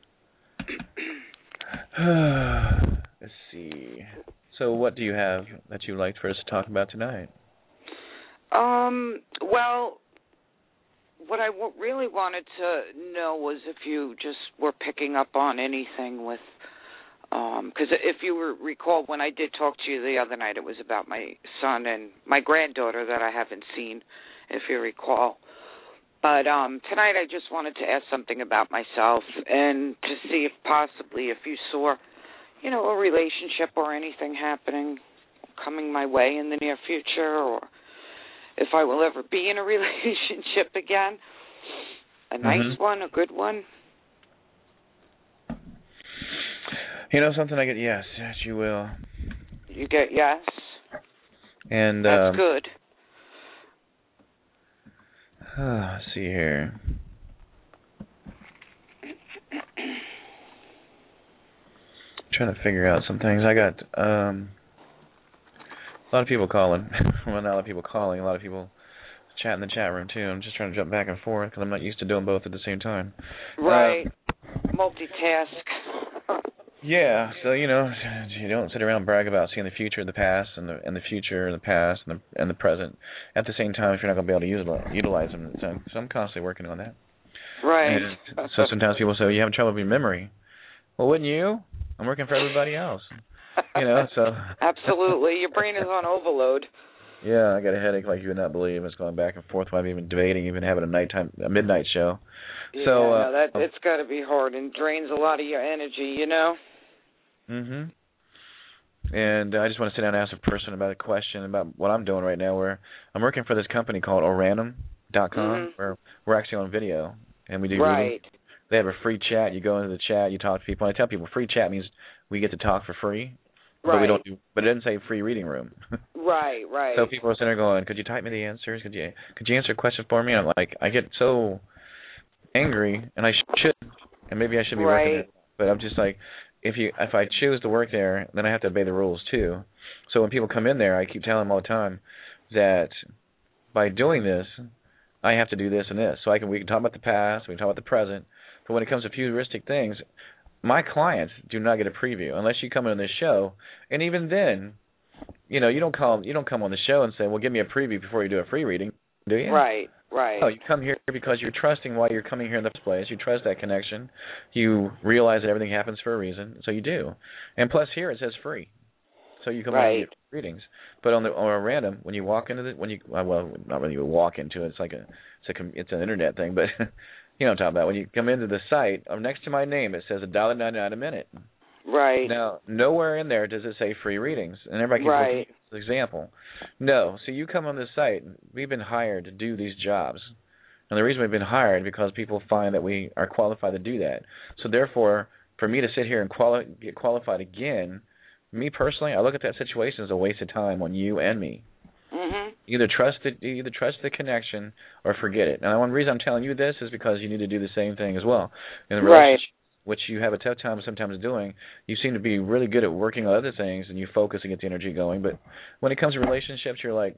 Let's see. So, what do you have that you'd like for us to talk about tonight? Um. Well, what I w- really wanted to know was if you just were picking up on anything with, because um, if you were, recall when I did talk to you the other night, it was about my son and my granddaughter that I haven't seen, if you recall. But um, tonight I just wanted to ask something about myself and to see if possibly if you saw, you know, a relationship or anything happening, coming my way in the near future, or if I will ever be in a relationship again. A nice mm-hmm. one, a good one. You know something, I get yes, yes you will. You get yes? And That's um, good. Uh, let's see here. Trying to figure out some things. I got um, a lot of people calling. Well, not a lot of people calling. A lot of people chat in the chat room too. I'm just trying to jump back and forth because I'm not used to doing both at the same time. Right. Uh, Multitask. Yeah. So you know, you don't sit around and brag about seeing the future, the past, and the and the future, and the past, and the and the present at the same time if you're not going to be able to utilize, utilize them. So, so I'm constantly working on that. Right. And so sometimes people say, well, you have trouble with your memory. Well, wouldn't you? I'm working for everybody else. You know, so. Absolutely. Your brain is on overload. Yeah, I got a headache like you would not believe. It's going back and forth. I've even debating, even having a nighttime, a midnight show. Yeah, so, uh, no, that it's got to be hard and drains a lot of your energy, you know. Mhm. And uh, I just want to sit down and ask a person about a question about what I'm doing right now. Where I'm working for this company called Orandom dot com, mm-hmm. where we're actually on video and we do right. readings. They have a free chat. You go into the chat, you talk to people. And I tell people free chat means we get to talk for free. Right. But we don't do, but it doesn't say free reading room. Right, right. So people are sitting there going, "Could you type me the answers? Could you could you answer a question for me?" And I'm like, I get so angry, and I should, and maybe I should be right. working there. But I'm just like, if you if I choose to work there, then I have to obey the rules too. So when people come in there, I keep telling them all the time that by doing this, I have to do this and this. So I can we can talk about the past, we can talk about the present, but when it comes to futuristic things, my clients do not get a preview unless you come on this show, and even then, you know, you don't call you don't come on the show and say, "Well, give me a preview before you do a free reading," do you? Right, right. Oh, you come here because you're trusting why you're coming here in the first place. You trust that connection. You realize that everything happens for a reason, so you do. And plus, here it says free, so you come right. out and get readings. But on the on a random, when you walk into the when you well, not when you walk into it, it's like a it's a it's an internet thing, but. You know what I'm talking about. When you come into the site, next to my name, it says one dollar ninety-nine a minute. Right. Now, nowhere in there does it say free readings. And everybody keeps right. looking at this example. No. So you come on this site, we've been hired to do these jobs. And the reason we've been hired is because people find that we are qualified to do that. So therefore, for me to sit here and quali- get qualified again, me personally, I look at that situation as a waste of time on you and me. Mm-hmm. Either trust it, either trust the connection or forget it. Now, one reason I'm telling you this is because you need to do the same thing as well. In the relationship, right. which you have a tough time sometimes doing, you seem to be really good at working on other things and you focus and get the energy going. But when it comes to relationships, you're like,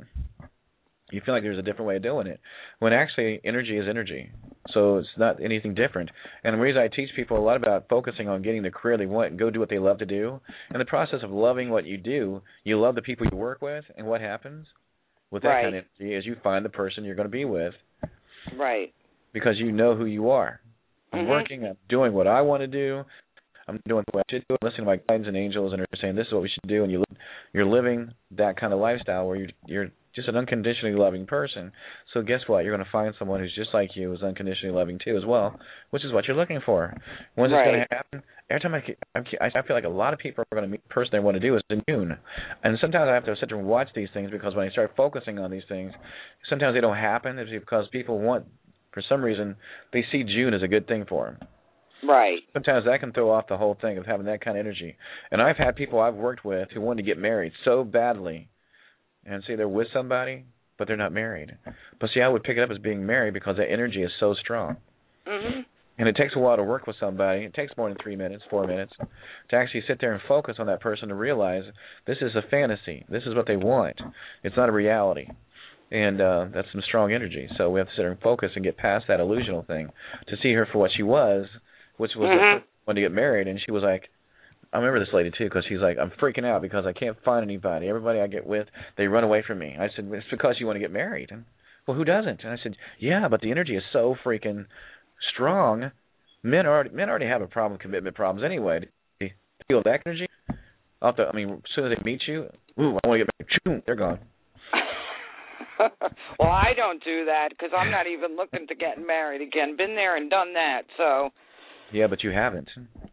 you feel like there's a different way of doing it. When actually energy is energy. So it's not anything different. And the reason I teach people a lot about focusing on getting the career they want and go do what they love to do, in the process of loving what you do, you love the people you work with, and what happens with that right. kind of energy is you find the person you're going to be with. Right. Because you know who you are. I'm mm-hmm. working, I'm doing what I want to do, I'm doing what I should do, I'm listening to my guides and angels, and they're saying this is what we should do, and you, you're living that kind of lifestyle where you're, you're just an unconditionally loving person. So guess what? You're going to find someone who's just like you, who's unconditionally loving too as well, which is what you're looking for. When's right. it's going to happen? Every time I, I, I feel like a lot of people are going to meet the person they want to do is in June. And sometimes I have to sit there and watch these things because when I start focusing on these things, sometimes they don't happen. It's because people want, for some reason, they see June as a good thing for them. Right. Sometimes that can throw off the whole thing of having that kind of energy. And I've had people I've worked with who wanted to get married so badly, and see they're with somebody, but they're not married. But see, I would pick it up as being married because that energy is so strong. Mm-hmm. And it takes a while to work with somebody. It takes more than three minutes, four minutes, to actually sit there and focus on that person to realize this is a fantasy. This is what they want. It's not a reality. And uh, that's some strong energy. So we have to sit there and focus and get past that illusional thing to see her for what she was, which was mm-hmm. when to get married. And she was like, I remember this lady, too, because she's like, I'm freaking out because I can't find anybody. Everybody I get with, they run away from me. I said, it's because you want to get married. And, well, who doesn't? And I said, yeah, but the energy is so freaking strong. Men already men already have a problem with commitment problems anyway. Do you feel that energy? Off the, I mean, as soon as they meet you, ooh, I want to get married. They're gone. Well, I don't do that because I'm not even looking to get married again. Been there and done that, so. Yeah, but you haven't.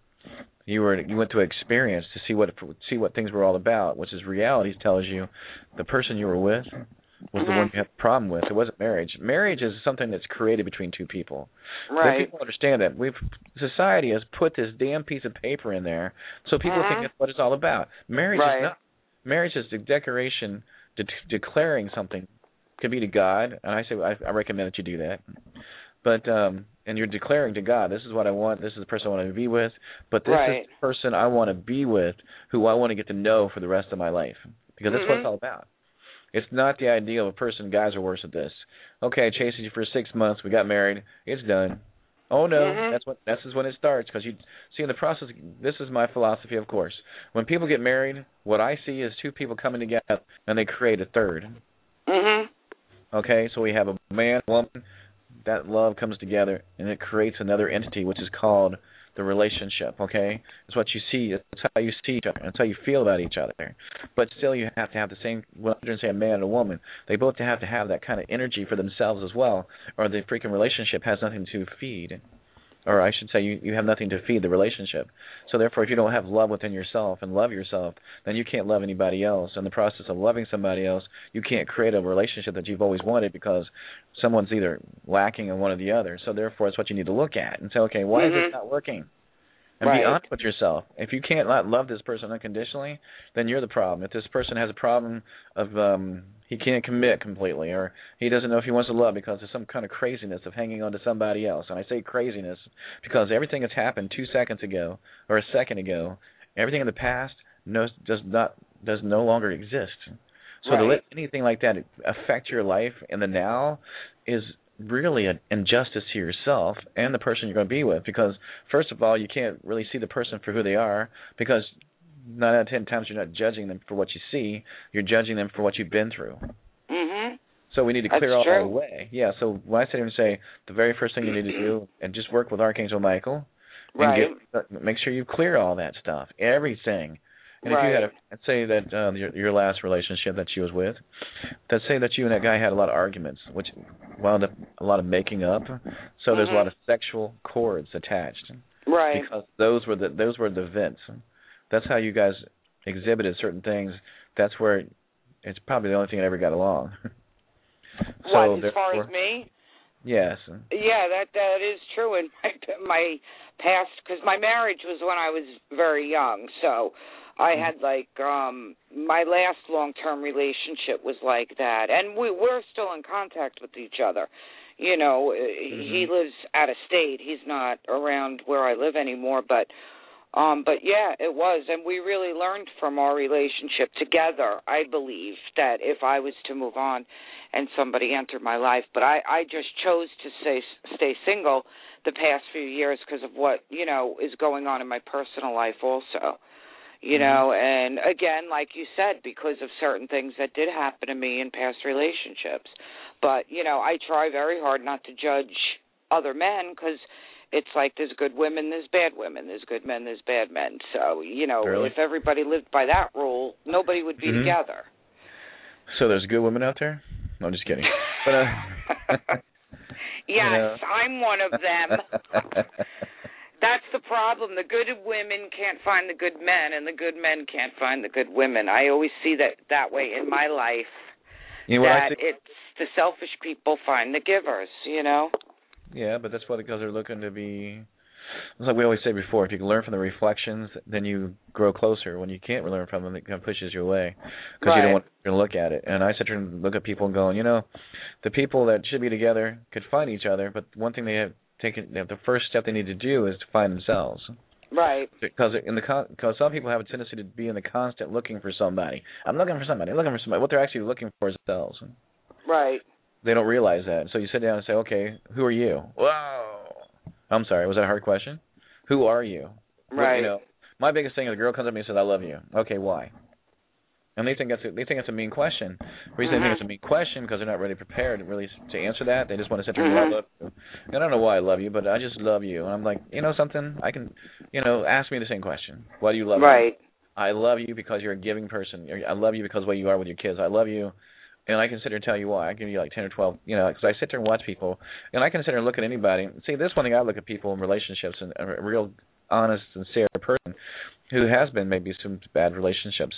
You were you went to experience to see what see what things were all about, which is reality tells you the person you were with was mm-hmm. the one you had a problem with. It wasn't marriage. Marriage is something that's created between two people. Right. But people understand that. We've society has put this damn piece of paper in there, so people mm-hmm. think that's what it's all about. Marriage right. is not. Marriage is the declaration, de- declaring something. Could be to God, and I say I, I recommend that you do that. But um, and you're declaring to God, this is what I want. This is the person I want to be with. But this right. is the person I want to be with, who I want to get to know for the rest of my life, because that's mm-hmm. what it's all about. It's not the idea of a person. Guys are worse at this. Okay, I chased you for six months. We got married. It's done. Oh no, mm-hmm. that's what. This is when it starts. Because you see in the process. This is my philosophy, of course. When people get married, what I see is two people coming together and they create a third. Mhm. Okay, so we have a man, woman. That love comes together and it creates another entity, which is called the relationship. Okay, it's what you see. It's how you see each other. It's how you feel about each other. But still, you have to have the same. Well, I didn't say a man and a woman. They both have to have that kind of energy for themselves as well, or the freaking relationship has nothing to feed. Or I should say, you, you have nothing to feed the relationship. So therefore, if you don't have love within yourself and love yourself, then you can't love anybody else. In the process of loving somebody else, you can't create a relationship that you've always wanted because someone's either lacking in one or the other. So therefore, it's what you need to look at and say, okay, why mm-hmm. is this not working? And right. be honest with yourself. If you can't not love this person unconditionally, then you're the problem. If this person has a problem of um, he can't commit completely, or he doesn't know if he wants to love because of some kind of craziness of hanging on to somebody else. And I say craziness because everything that's happened two seconds ago or a second ago, everything in the past knows, does not does no longer exist. So right. to let anything like that affect your life in the now is really an injustice to yourself and the person you're going to be with, because first of all, you can't really see the person for who they are, because nine out of ten times you're not judging them for what you see, you're judging them for what you've been through. Mm-hmm. So we need to That's clear all true. that away. Yeah, so when I sit here and say the very first thing you need to do and just work with Archangel Michael and right. get, make sure you clear all that stuff, everything. And right. if you had, a, let's say that uh, your, your last relationship that she was with, let's say that you and that guy had a lot of arguments, which wound up a lot of making up. So mm-hmm. there's a lot of sexual cords attached, right? Because those were the those were the vents. That's how you guys exhibited certain things. That's where it's probably the only thing that ever got along. So what, as far as me? Yes. Yeah, that that is true in my my past, because my marriage was when I was very young, so I had like um my last long-term relationship was like that, and we we're still in contact with each other. You know, mm-hmm. he lives out of state. He's not around where I live anymore, but um but yeah, it was, and we really learned from our relationship together. I believe that if I was to move on and somebody entered my life, but I I just chose to stay stay single the past few years because of what, you know, is going on in my personal life also. You know, and again, like you said, because of certain things that did happen to me in past relationships. But, you know, I try very hard not to judge other men, because it's like there's good women, there's bad women, there's good men, there's bad men. So, you know, really? If everybody lived by that rule, nobody would be mm-hmm. together. So there's good women out there? No, I'm just kidding. But, uh, yes, you know. I'm one of them. That's the problem. The good women can't find the good men, and the good men can't find the good women. I always see that that way in my life, you know, that think, it's the selfish people find the givers, you know? Yeah, but that's what, because they're looking to be, it's like we always say before, if you can learn from the reflections, then you grow closer. When you can't learn from them, it kind of pushes you away, because right. you don't want to look at it. And I sit there and look at people and going, you know, the people that should be together could find each other, but one thing they have taken, the first step they need to do is to find themselves. Right. Because in the con- because some people have a tendency to be in the constant looking for somebody. I'm looking for somebody. I'm looking for somebody. What they're actually looking for is themselves. Right. They don't realize that. So you sit down and say, okay, who are you? Whoa. I'm sorry. Was that a hard question? Who are you? Right. Well, you know, my biggest thing is a girl comes up to me and says, I love you. Okay, why? And they think that's a, they think it's a mean question. The reason mm-hmm. they think it's a mean question because they're not really prepared really to answer that. They just want to sit there and mm-hmm. love you. I don't know why I love you, but I just love you. And I'm like, you know something? I can, you know, ask me the same question. Why do you love right. me? I love you because you're a giving person. I love you because of what you are with your kids. I love you, and I can sit there and tell you why. I give you like ten or twelve, you know, because I sit there and watch people, and I can sit there and look at anybody. See, this one thing I look at people in relationships, and a real honest, sincere person who has been maybe some bad relationships,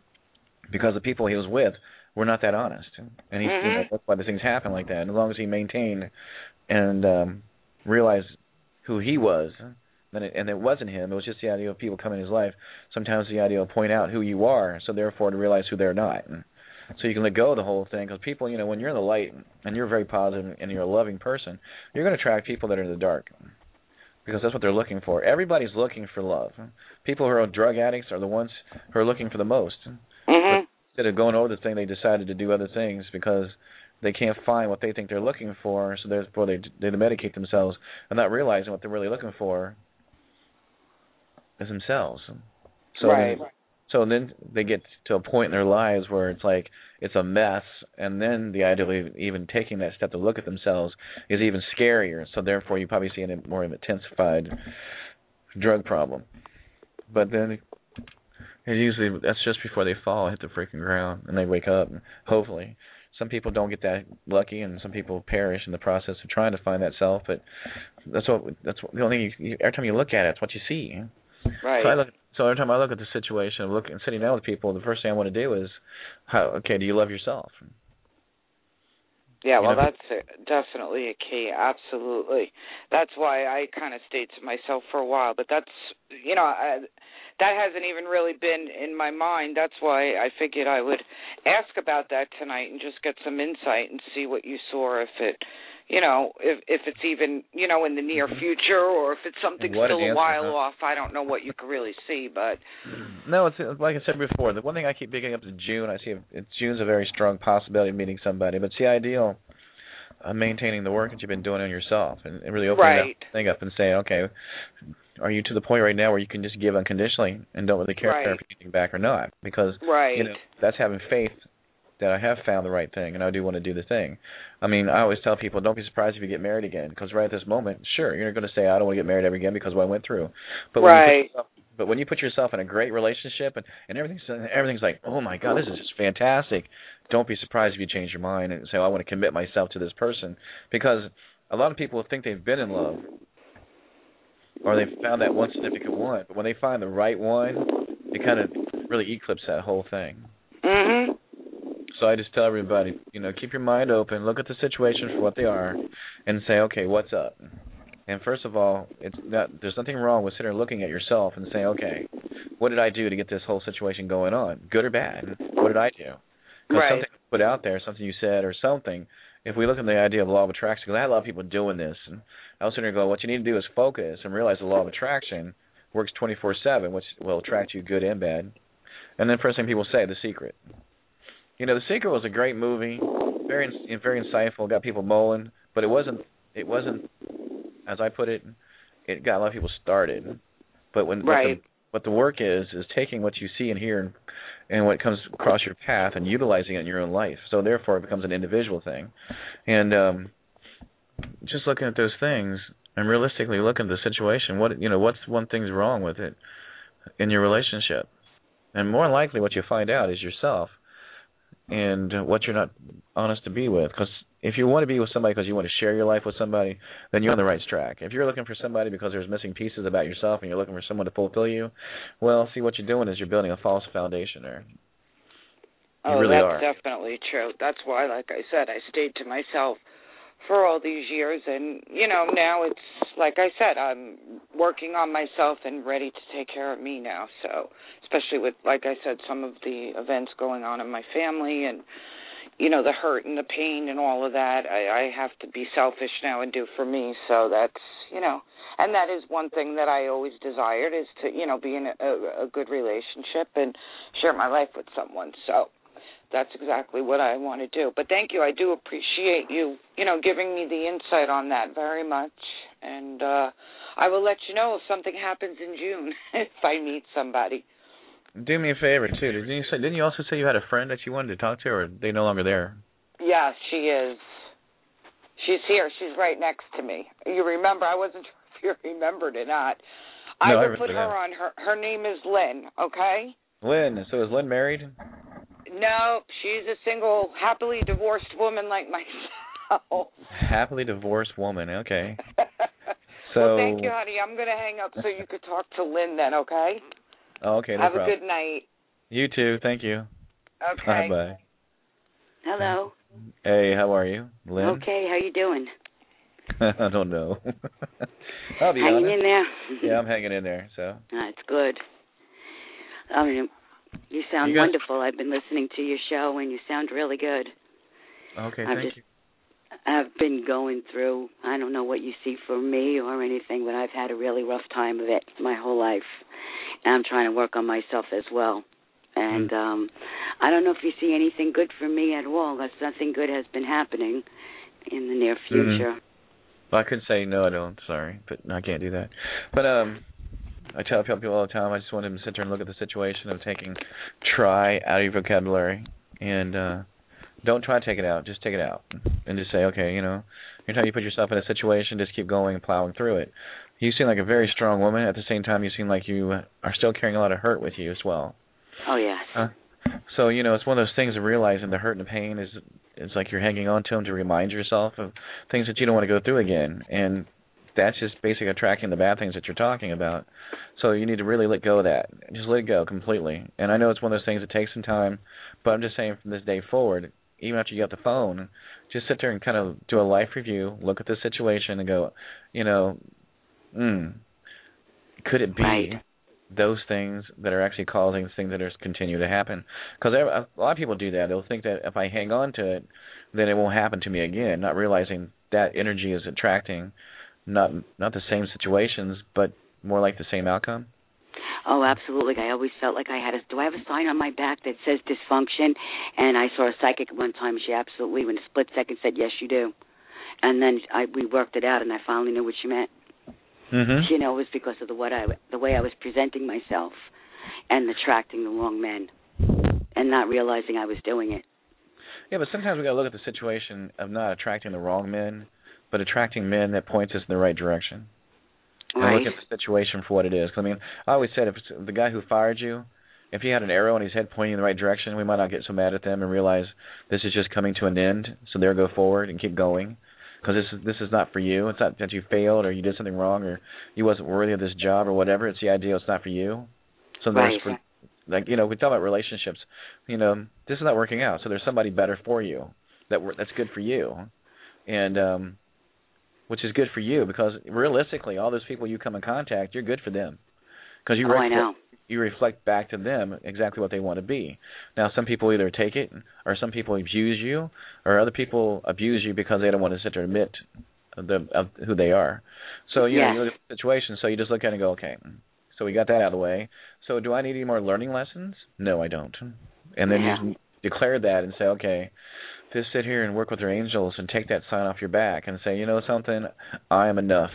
because the people he was with were not that honest, and he, mm-hmm. you know, that's why the things happen like that. And as long as he maintained and um, realized who he was, then it, and it wasn't him, it was just the idea of people coming in his life. Sometimes the idea of point out who you are, so therefore to realize who they're not. And so you can let go of the whole thing, because people, you know, when you're in the light and you're very positive and you're a loving person, you're going to attract people that are in the dark, because that's what they're looking for. Everybody's looking for love. People who are drug addicts are the ones who are looking for the most. Mm-hmm. Instead of going over the thing, they decided to do other things because they can't find what they think they're looking for, so therefore they they medicate themselves and not realizing what they're really looking for is themselves. So right. then, so then they get to a point in their lives where it's like it's a mess, and then the idea of even taking that step to look at themselves is even scarier. So therefore you probably see a more intensified drug problem. But then and usually that's just before they fall, hit the freaking ground, and they wake up. Hopefully, some people don't get that lucky, and some people perish in the process of trying to find that self. But that's what that's what, the only thing. You, every time you look at it, it's what you see. Right. So, I look, so every time I look at the situation of looking, sitting down with people, the first thing I want to do is, how okay, do you love yourself? Yeah, well, you know, that's definitely a key. Absolutely. That's why I kind of stayed to myself for a while. But that's, you know, I, that hasn't even really been in my mind. That's why I figured I would ask about that tonight and just get some insight and see what you saw, if it, you know, if if it's even, you know, in the near future, or if it's something what still an a answer, while huh? off. I don't know what you can really see, but no, it's like I said before. The one thing I keep picking up is June. I see it's June's a very strong possibility of meeting somebody, but it's the ideal of maintaining the work that you've been doing on yourself, and, and really opening right. that thing up and saying, okay, are you to the point right now where you can just give unconditionally and don't really care right. if you're getting back or not? Because right. you know, that's having faith that I have found the right thing, and I do want to do the thing. I mean, I always tell people, don't be surprised if you get married again, because right at this moment, sure, you're going to say, I don't want to get married ever again because of what I went through. But when right. you put yourself, but when you put yourself in a great relationship and, and everything's everything's like, oh my God, this is just fantastic, don't be surprised if you change your mind and say, oh, I want to commit myself to this person. Because a lot of people think they've been in love, or they've found that one significant one, but when they find the right one, they kind of really eclipse that whole thing. Mm-hmm. So I just tell everybody, you know, keep your mind open, look at the situation for what they are, and say, okay, what's up? And first of all, it's not, there's nothing wrong with sitting there looking at yourself and saying, okay, what did I do to get this whole situation going on, good or bad? What did I do? Because right. something put out there, something you said or something, if we look at the idea of the law of attraction, because I had a lot of people doing this, and I was sitting there going, what you need to do is focus and realize the law of attraction works twenty-four seven, which will attract you good and bad. And then first thing people say, The Secret. You know, The Secret was a great movie, very very insightful, got people mulling, but it wasn't, it wasn't, as I put it, it got a lot of people started. But when right. what, the, what the work is, is taking what you see and hear and, and what comes across your path and utilizing it in your own life. So therefore it becomes an individual thing. And um, just looking at those things and realistically looking at the situation, what you know, what's one thing's wrong with it in your relationship? And more than likely what you find out is yourself and what you're not honest to be with. Because if you want to be with somebody because you want to share your life with somebody, then you're on the right track. If you're looking for somebody because there's missing pieces about yourself and you're looking for someone to fulfill you, well, see, what you're doing is you're building a false foundation there. You oh, really that's are. definitely true. That's why, like I said, I stayed to myself for all these years. And, you know, now it's, like I said, I'm working on myself and ready to take care of me now. So, especially with, like I said, some of the events going on in my family and, you know, the hurt and the pain and all of that, I, I have to be selfish now and do for me. So that's, you know, and that is one thing that I always desired is to, you know, be in a, a good relationship and share my life with someone. So that's exactly what I want to do. But thank you. I do appreciate you, you know, giving me the insight on that very much. And uh, I will let you know if something happens in June, if I meet somebody. Do me a favor, too. Didn't you say? Didn't you also say you had a friend that you wanted to talk to, or are they no longer there? Yes, she is. She's here. She's right next to me. You remember? I wasn't sure if you remembered or not. I no, will I put her have. on. Her Her name is Lynn, okay? Lynn. So is Lynn married? No, she's a single, happily divorced woman like myself. Happily divorced woman, okay. So, well, thank you, honey. I'm going to hang up so you could talk to Lynn then, okay? Oh, okay, no Have problem. a good night. You too. Thank you. Okay. Bye-bye. Hello. Hey, how are you, Lynn? Okay, how you doing? I don't know. I'll be hanging honest. in there? Yeah, I'm hanging in there, so. That's good. I mean, you sound you guys... wonderful. I've been listening to your show, and you sound really good. Okay, I've thank just, you. I've been going through, I don't know what you see for me or anything, but I've had a really rough time of it my whole life. And I'm trying to work on myself as well. And mm. um, I don't know if you see anything good for me at all, because nothing good has been happening in the near future. Mm. Well, I could say no, I don't. Sorry, but I can't do that. But um, I tell people all the time, I just want them to sit there and look at the situation of taking try out of your vocabulary. And uh, don't try to take it out. Just take it out. And just say, okay, you know, anytime you put yourself in a situation, just keep going and plowing through it. You seem like a very strong woman. At the same time, you seem like you are still carrying a lot of hurt with you as well. Oh, yes. Uh, so, you know, it's one of those things of realizing the hurt and the pain is it's like you're hanging on to them to remind yourself of things that you don't want to go through again. And that's just basically attracting the bad things that you're talking about. So you need to really let go of that. Just let it go completely. And I know it's one of those things that takes some time, but I'm just saying from this day forward, even after you get the phone, just sit there and kind of do a life review, look at the situation and go, you know, hmm, could it be right. those things that are actually causing things that are continue to happen? Because a lot of people do that. They'll think that if I hang on to it, then it won't happen to me again, not realizing that energy is attracting not not the same situations, but more like the same outcome. Oh, absolutely. I always felt like I had a, do I have a sign on my back that says dysfunction? And I saw a psychic one time. She absolutely, in a split second, said, yes, you do. And then I, we worked it out, and I finally knew what she meant. Mm-hmm. You know, it was because of the what I, the way I was presenting myself and attracting the wrong men and not realizing I was doing it. Yeah, but sometimes we got to look at the situation of not attracting the wrong men, but attracting men that points us in the right direction. Right. And look at the situation for what it is. I mean, I always said if it's the guy who fired you, if he had an arrow in his head pointing in the right direction, we might not get so mad at them and realize this is just coming to an end, so there go forward and keep going. Because this is, this is not for you. It's not that you failed or you did something wrong or you wasn't worthy of this job or whatever. It's the idea it's not for you. So right. for, like, you know, we talk about relationships. You know, this is not working out, so there's somebody better for you that that's good for you, and um, which is good for you because realistically, all those people you come in contact, you're good for them because you oh, reflect, I know. you reflect back to them exactly what they want to be. Now, some people either take it, or some people abuse you, or other people abuse you because they don't want to sit there and admit the, of who they are. So you yes. know, you look at the situation, so you just look at it and go, okay, so we got that out of the way. So do I need any more learning lessons? No, I don't. And then yeah. you declare that and say, okay, just sit here and work with your angels and take that sign off your back and say, you know something, I am enough.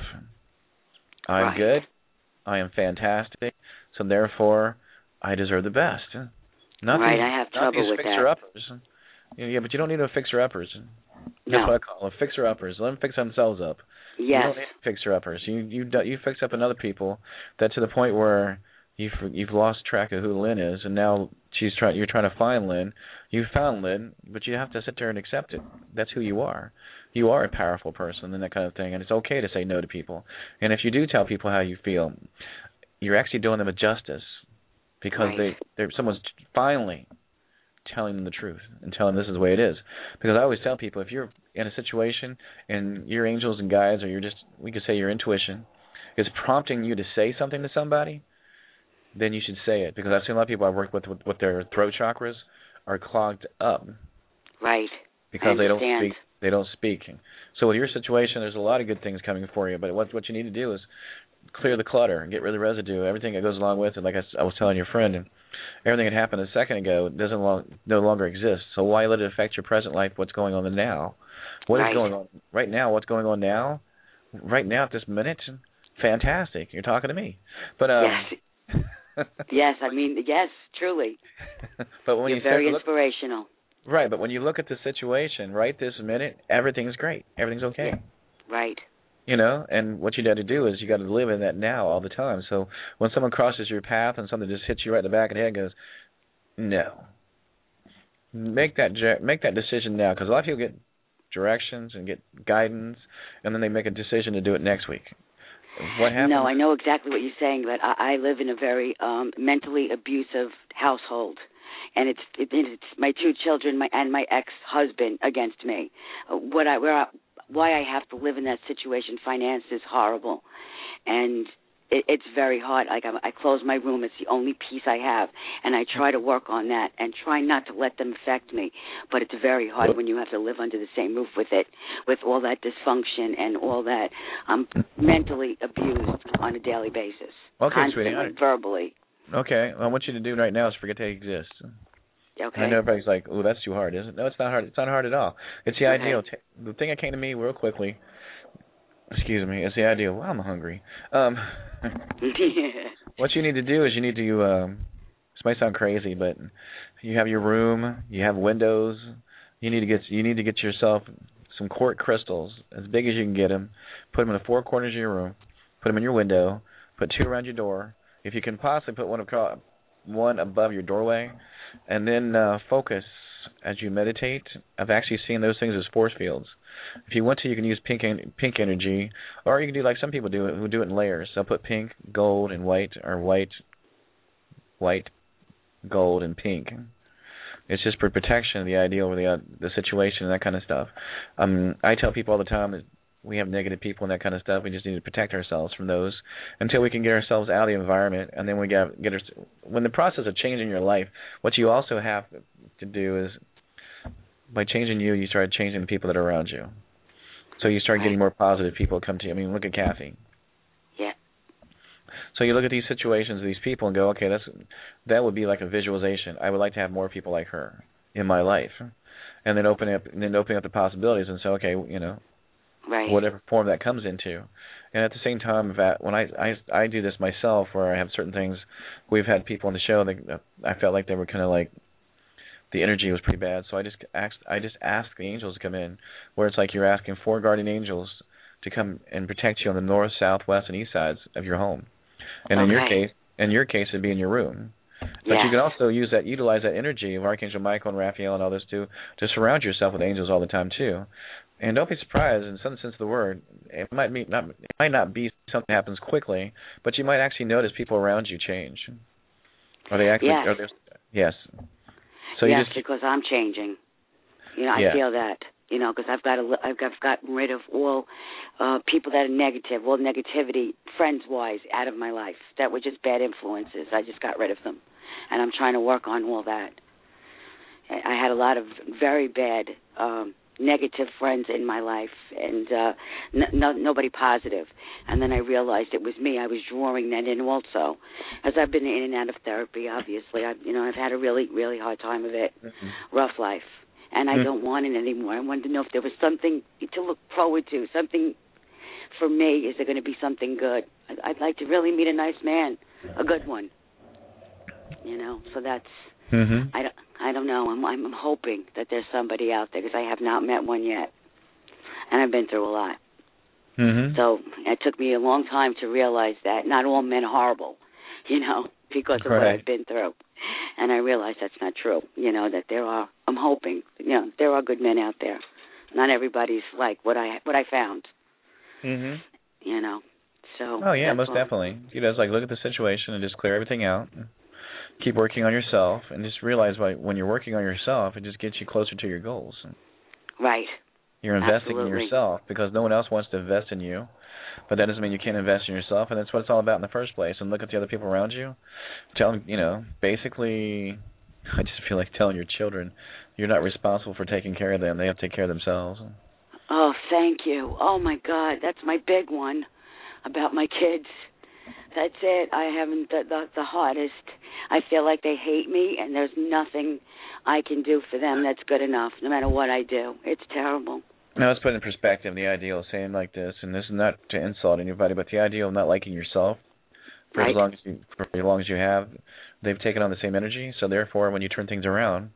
I'm right. good. I am fantastic. So therefore, I deserve the best. Not right, these, I have not trouble these with fixer-uppers. that. Yeah, but you don't need no fixer-uppers. No. That's what I call them, fixer-uppers. Let them fix themselves up. Yes. You don't need fixer-uppers. You you you fix up another people that to the point where you've you've lost track of who Lynn is, and now she's trying. You're trying to find Lynn. You found Lynn, but you have to sit there and accept it. That's who you are. You are a powerful person and that kind of thing, and it's okay to say no to people. And if you do tell people how you feel, you're actually doing them a justice because right. they they're someone's finally telling them the truth and telling them this is the way it is. Because I always tell people, if you're in a situation and your angels and guides, or you're just, we could say your intuition, is prompting you to say something to somebody, then you should say it. Because I've seen a lot of people I've worked with with, with their throat chakras are clogged up. Right. Because they don't speak. They don't speak. So with your situation, there's a lot of good things coming for you. But what what you need to do is clear the clutter and get rid of the residue, everything that goes along with it. Like I, I was telling your friend, and everything that happened a second ago doesn't long, no longer exist. So why let it affect your present life? What's going on now? What right. is going on right now? What's going on now? Right now at this minute, fantastic. You're talking to me. But um, yes, yes. I mean, yes, truly. But when You're you very look, inspirational. Right, but when you look at the situation right this minute, everything's great. Everything's okay. Yeah. Right. You know, and what you got to do is you got to live in that now all the time. So when someone crosses your path and something just hits you right in the back of the head and goes, no. Make that make that decision now, because a lot of people get directions and get guidance, and then they make a decision to do it next week. What happens? No, I know exactly what you're saying, but I, I live in a very um, mentally abusive household. And it's it, it's my two children, my and my ex-husband against me. Uh, what I where I, why I have to live in that situation, finance is horrible, and it, it's very hard. Like I, I close my room; it's the only peace I have, and I try to work on that and try not to let them affect me. But it's very hard what? when you have to live under the same roof with it, with all that dysfunction and all that. I'm mentally abused on a daily basis, okay, constantly, sweetie. verbally. Okay, well, what you to do right now is forget they exist. Okay. I know everybody's like, "Oh, that's too hard, isn't it?" No, it's not hard. It's not hard at all. It's the okay. ideal. The thing that came to me real quickly, excuse me, is the idea. Well, I'm hungry. Um, what you need to do is you need to. Um, this might sound crazy, but you have your room. You have windows. You need to get. You need to get yourself some quartz crystals, as big as you can get them. Put them in the four corners of your room. Put them in your window. Put two around your door. If you can possibly put one across, one above your doorway, and then uh, focus as you meditate. I've actually seen those things as force fields. If you want to, you can use pink pink energy, or you can do like some people do it, who do it in layers. They'll put pink, gold, and white, or white, white, gold, and pink. It's just for protection of the ideal or the uh, the situation and that kind of stuff. Um, I tell people all the time that we have negative people and that kind of stuff. We just need to protect ourselves from those until we can get ourselves out of the environment. And then we get get our, when the process of changing your life, what you also have to do is by changing you, you start changing the people that are around you. So you start getting more positive people come to you. I mean, look at Kathy. Yeah. So you look at these situations, these people, and go, okay, that's that would be like a visualization. I would like to have more people like her in my life, and then open up and then open up the possibilities and say, okay, you know. Right. Whatever form that comes into. And at the same time, that when I, I I do this myself, where I have certain things, we've had people on the show that I felt like they were kind of like, the energy was pretty bad. So I just asked I just asked the angels to come in, where it's like you're asking four guardian angels to come and protect you on the north, south, west, and east sides of your home. And okay. in your case, in your case, it'd be in your room. But yeah. you can also use that, utilize that energy of Archangel Michael and Raphael and all this too, to surround yourself with angels all the time too. And don't be surprised, in some sense of the word, it might be not it might not be something that happens quickly, but you might actually notice people around you change. Are they actually? Yes. Are they, yes. So you yes, just because I'm changing. You know, I yeah. feel that. You know, because I've got to, I've got, I've gotten rid of all uh, people that are negative, all negativity, friends-wise, out of my life. That were just bad influences. I just got rid of them, and I'm trying to work on all that. I had a lot of very bad, um, negative friends in my life, and uh, n- no, nobody positive. And then I realized it was me. I was drawing that in also, as I've been in and out of therapy. Obviously, I, you know, I've had a really, really hard time of it, mm-hmm. rough life. And I mm-hmm. don't want it anymore. I wanted to know if there was something to look forward to, something for me. Is there going to be something good? I'd, I'd like to really meet a nice man, a good one. You know, so that's, mm-hmm. I, don't, I don't know. I'm, I'm hoping that there's somebody out there because I have not met one yet. And I've been through a lot. Mm-hmm. So it took me a long time to realize that not all men are horrible, you know, because of right. what I've been through. And I realize that's not true, you know, that there are, I'm hoping, you know, there are good men out there. Not everybody's like what I what I found, mm-hmm. you know. So. Oh, yeah, most all. definitely. You know, it's like look at the situation and just clear everything out. Keep working on yourself and just realize why, when you're working on yourself, it just gets you closer to your goals. Right. You're investing Absolutely. in yourself because no one else wants to invest in you. But that doesn't mean you can't invest in yourself, and that's what it's all about in the first place. And look at the other people around you. Tell them, you know, basically, I just feel like telling your children, you're not responsible for taking care of them. They have to take care of themselves. Oh, thank you. Oh, my God, that's my big one about my kids. That's it. I haven't, the, the, the hardest. I feel like they hate me, and there's nothing I can do for them that's good enough, no matter what I do. It's terrible. Now, let's put in perspective the ideal of saying like this, and this is not to insult anybody, but the ideal of not liking yourself for right. as long as you for as long as you have, they've taken on the same energy. So therefore, when you turn things around,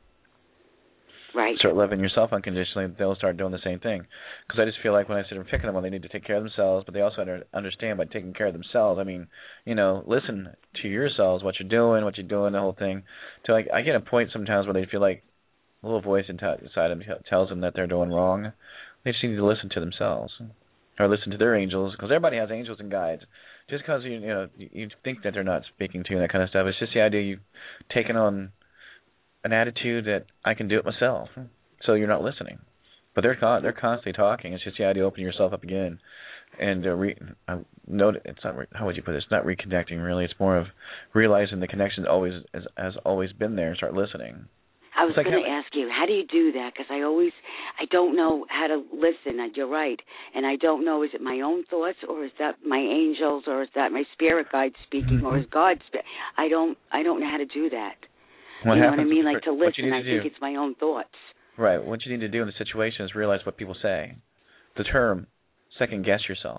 right, start loving yourself unconditionally, they'll start doing the same thing. Because I just feel like when I sit and picking them, well, they need to take care of themselves, but they also have to understand by taking care of themselves. I mean, you know, listen to yourselves, what you're doing, what you're doing, the whole thing. To like, I get a point sometimes where they feel like a little voice inside them tells them that they're doing wrong. They just need to listen to themselves, or listen to their angels, because everybody has angels and guides. Just because you you know you think that they're not speaking to you and that kind of stuff, it's just the idea you've taken on an attitude that I can do it myself, so you're not listening. But they're con- they're constantly talking. It's just the idea of opening yourself up again, and uh, re- I know it's not re- how would you put it? It's not reconnecting really. It's more of realizing the connection always has, has always been there and start listening. I was like going to ask you, how do you do that? Because I always, I don't know how to listen. You're right. And I don't know, is it my own thoughts, or is that my angels, or is that my spirit guide speaking, or is God speaking? I don't, I don't know how to do that. What you know what I mean? For, like to listen, I to think do, it's my own thoughts. Right. What you need to do in the situation is realize what people say. The term, second guess yourself.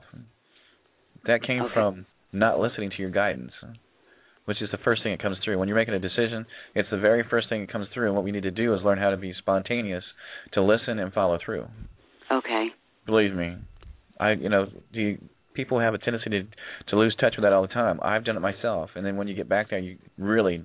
That came okay. from not listening to your guidance, which is the first thing that comes through. When you're making a decision, it's the very first thing that comes through, and what we need to do is learn how to be spontaneous, to listen and follow through. Okay. Believe me. I, you know, the, people have a tendency to, to lose touch with that all the time. I've done it myself, and then when you get back there, you really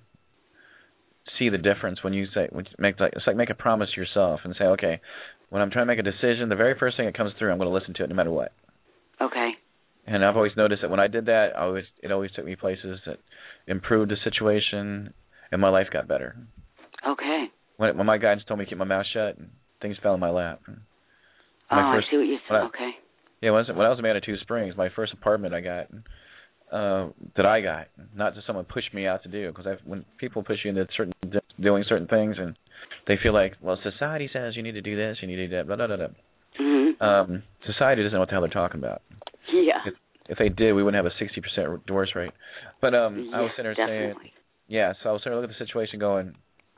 see the difference when you say, when you make like, it's like make a promise to yourself and say, okay, when I'm trying to make a decision, the very first thing that comes through, I'm going to listen to it no matter what. Okay. And I've always noticed that when I did that, I always it always took me places that improved the situation, and my life got better. Okay. When, when my guidance told me to keep my mouth shut, things fell in my lap. My oh, first, I see what you said. I, okay. Yeah, when I, was, when I was in Manitou Springs, my first apartment I got, uh, that I got, not just someone pushed me out to do, because when people push you into certain doing certain things, and they feel like, well, society says you need to do this, you need to do that, blah, blah, blah, blah. Mm-hmm. Um, society doesn't know what the hell they're talking about. Yeah. If, if they did, we wouldn't have a sixty percent divorce rate. But um, yeah, I was sitting there definitely. saying, yeah, so I was sitting there looking at the situation going,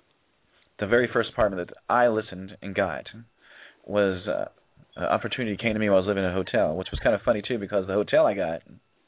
the very first apartment that I listened and got was uh, an opportunity came to me while I was living in a hotel, which was kind of funny, too, because the hotel I got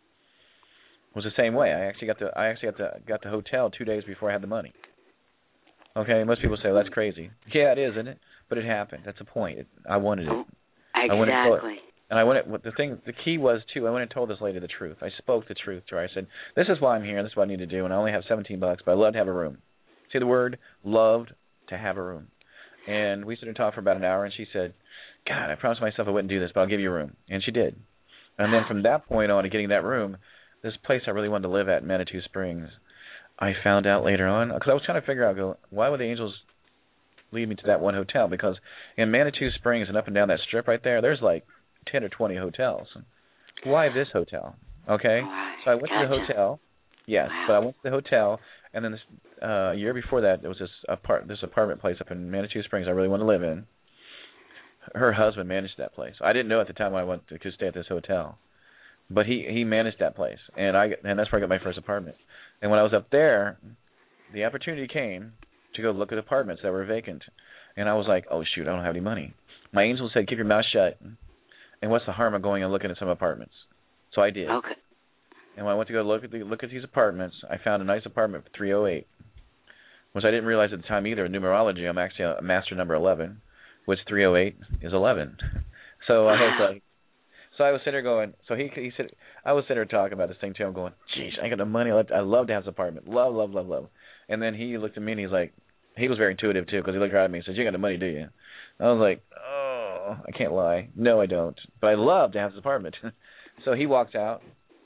was the same way. I actually got the I actually got the, got the hotel two days before I had the money. Okay, most people say, well, that's crazy. Yeah, it is, isn't it? But it happened. That's the point. It, I wanted it. Oh, I went and told, exactly. and I went. And, the thing, the key was too. I went and told this lady the truth. I spoke the truth to her. I said, "This is why I'm here. This is what I need to do. And I only have seventeen bucks, but I love to have a room." See the word? Loved to have a room. And we stood and talked for about an hour. And she said, "God, I promised myself I wouldn't do this, but I'll give you a room." And she did. And then from that point on to getting that room, this place I really wanted to live at in Manitou Springs, I found out later on, because I was trying to figure out, go, why would the angels lead me to that one hotel? Because in Manitou Springs and up and down that strip right there, there's like ten or twenty hotels. Why this hotel? Okay, so I went gotcha. to the hotel. Yes, wow. but I went to the hotel, and then this, uh, a year before that, there was this apart this apartment place up in Manitou Springs I really wanted to live in. Her husband managed that place. I didn't know at the time I went to, to stay at this hotel, but he he managed that place, and I and that's where I got my first apartment. And when I was up there, the opportunity came to go look at apartments that were vacant, and I was like, oh shoot, I don't have any money. My angel said, keep your mouth shut, and what's the harm of going and looking at some apartments? So I did. Okay. And when I went to go look at the, look at these apartments, I found a nice apartment for three oh eight, which I didn't realize at the time either. In numerology, I'm actually a master number eleven, which three oh eight is eleven. So I was like, so I was sitting there going, so he he said, I was sitting there talking about this thing too. I'm going, geez, I ain't got no money. I love to have this apartment. Love, love, love, love. And then he looked at me and he's like, he was very intuitive too, because he looked right at me and said, you ain't got no money, do you? I was like, oh, I can't lie. No, I don't. But I love to have this apartment. So he walked out,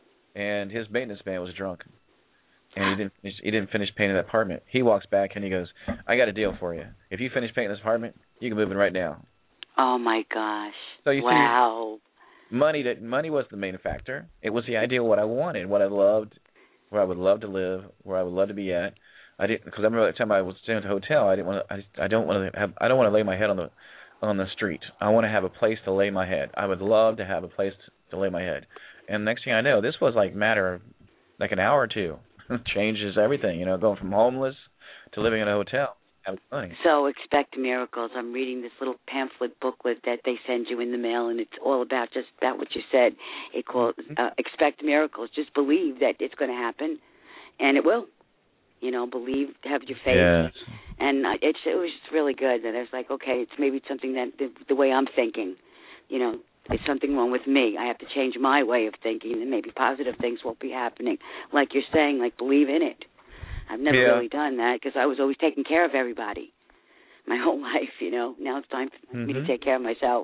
and his maintenance man was drunk, and he didn't finish, he didn't finish painting that apartment. He walks back and he goes, I got a deal for you. If you finish painting this apartment, you can move in right now. Oh my gosh! So you wow. See, money that money was the main factor. It was the idea of what I wanted, what I loved, where I would love to live, where I would love to be at. I didn't, because I remember at the time I was staying at the hotel. I didn't want to. I, I don't want to have. I don't want to lay my head on the on the street. I want to have a place to lay my head. I would love to have a place to lay my head. And next thing I know, this was like a matter of like an hour or two. Changes everything, you know, going from homeless to living in a hotel, having money. So expect miracles. I'm reading this little pamphlet booklet that they send you in the mail, and it's all about just about what you said. It called uh, expect miracles. Just believe that it's going to happen, and it will. You know, believe, have your faith. Yes. And uh, it's it was just really good. And I was like, okay, it's maybe something that the, the way I'm thinking, you know, there's something wrong with me. I have to change my way of thinking, and maybe positive things won't be happening. Like you're saying, like believe in it. I've never yeah. really done that because I was always taking care of everybody my whole life, you know. Now it's time for mm-hmm. me to take care of myself.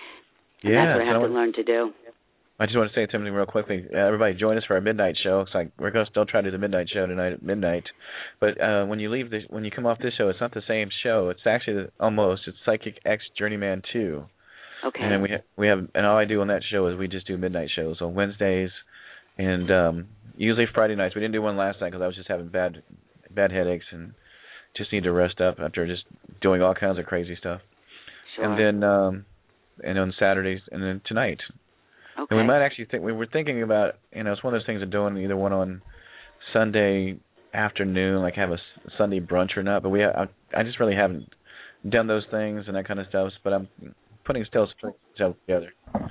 And yeah, that's what I have so to learn to do. I just want to say something real quickly. Uh, everybody join us for our midnight show. It's like we're going to still try to do the midnight show tonight at midnight. But uh, when you leave, this, when you come off this show, it's not the same show. It's actually almost, it's Psychic X Journeyman two. Okay. And then we ha- we have, and all I do on that show is we just do midnight shows on Wednesdays, and um, usually Friday nights. We didn't do one last night because I was just having bad bad headaches and just need to rest up after just doing all kinds of crazy stuff. Sure. And then um, and on Saturdays, and then tonight. Okay. And we might actually think we were thinking about, you know, it's one of those things of doing either one on Sunday afternoon, like have a Sunday brunch or not. But we, I, I just really haven't done those things and that kind of stuff. But I'm putting still stuff together.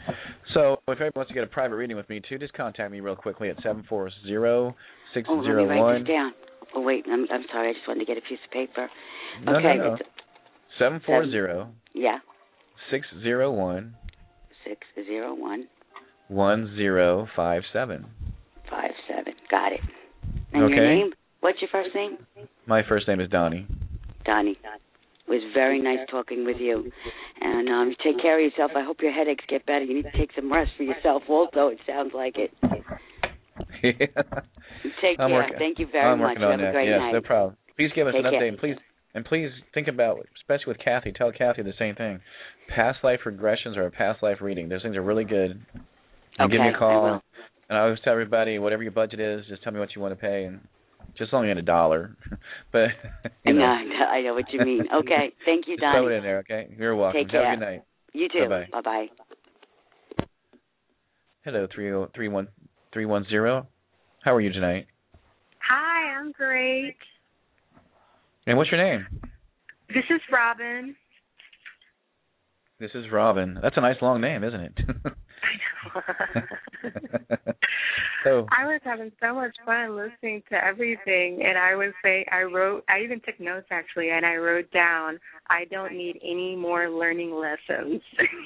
So if anybody wants to get a private reading with me too, just contact me real quickly at seven four zero six zero one. Oh, let me write this down. Oh wait, I'm I'm sorry. I just wanted to get a piece of paper. No, okay. no, no. Seven four zero. Yeah. Six zero one. Six zero one. One zero five seven. Five seven. Got it. And okay. Your name? What's your first name? My first name is Donnie. Donnie. It was very nice talking with you. And um, take care of yourself. I hope your headaches get better. You need to take some rest for yourself also. It sounds like it. Yeah. Take I'm care. Working, Thank you very I'm much. Working on Have that. a great yes, night. no problem. Please give us take an update. Care. And please, and please think about, especially with Kathy, tell Kathy the same thing. Past life regressions or a past life reading. Those things are really good. And okay, give me a call. I will. And I always tell everybody, whatever your budget is, just tell me what you want to pay, and just only in a dollar. But you know, no, I know what you mean. Okay, thank you, Donnie. Throw it in there, okay? You're welcome. Take care. Have a good night. You too. Bye bye. Hello, three oh three one three one zero. How are you tonight? Hi, I'm great. And what's your name? This is Robin. This is Robin. That's a nice long name, isn't it? I know. so, I was having so much fun listening to everything, and I was saying, I wrote, I even took notes actually, and I wrote down, I don't need any more learning lessons.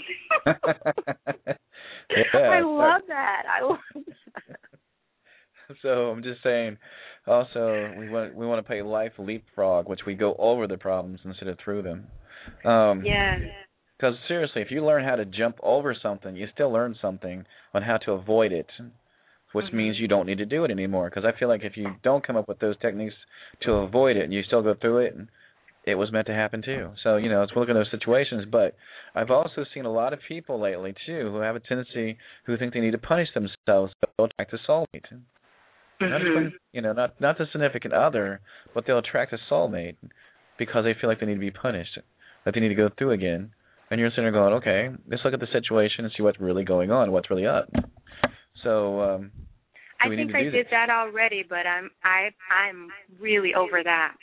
yeah, I love that. I love that. So I'm just saying. Also, we want we want to play Life Leapfrog, which we go over the problems instead of through them. Um, yeah. Because seriously, if you learn how to jump over something, you still learn something on how to avoid it which mm-hmm. means you don't need to do it anymore. Because I feel like if you don't come up with those techniques to avoid it and you still go through it, it was meant to happen too. So, you know, it's look at those situations. But I've also seen a lot of people lately, too, who have a tendency, who think they need to punish themselves, but they'll attract a soulmate. Mm-hmm. Not even, you know, not, not the significant other, but they'll attract a soulmate because they feel like they need to be punished, that they need to go through again. And you're sitting there going, okay, let's look at the situation and see what's really going on, what's really up. So um, I we think need to I do did this. that already, but I'm I I'm really over that.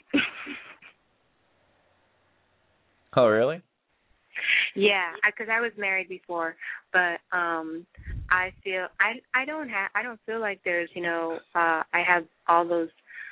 Oh, really? Yeah, because I, I was married before, but um, I feel I I don't have I don't feel like there's you know uh, I have all those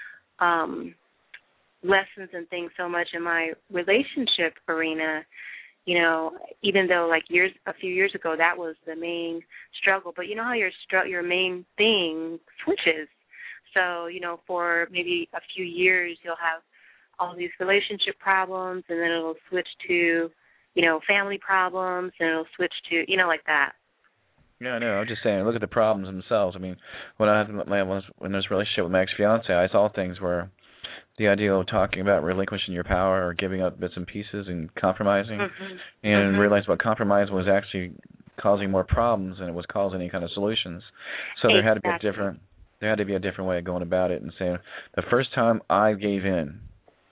um, lessons and things so much in my relationship arena. You know, even though like years a few years ago that was the main struggle, but you know how your str- your main thing switches. So you know, for maybe a few years you'll have all these relationship problems, and then it'll switch to, you know, family problems, and it'll switch to, you know, like that. Yeah, I know. I'm just saying, look at the problems themselves. I mean, when I had my when I was in this relationship with my ex-fiance, I saw things where the idea of talking about relinquishing your power or giving up bits and pieces and compromising, mm-hmm. and mm-hmm. realized what compromise was actually causing more problems than it was causing any kind of solutions. So there had to be a different there had to be a different way of going about it and saying, the first time I gave in,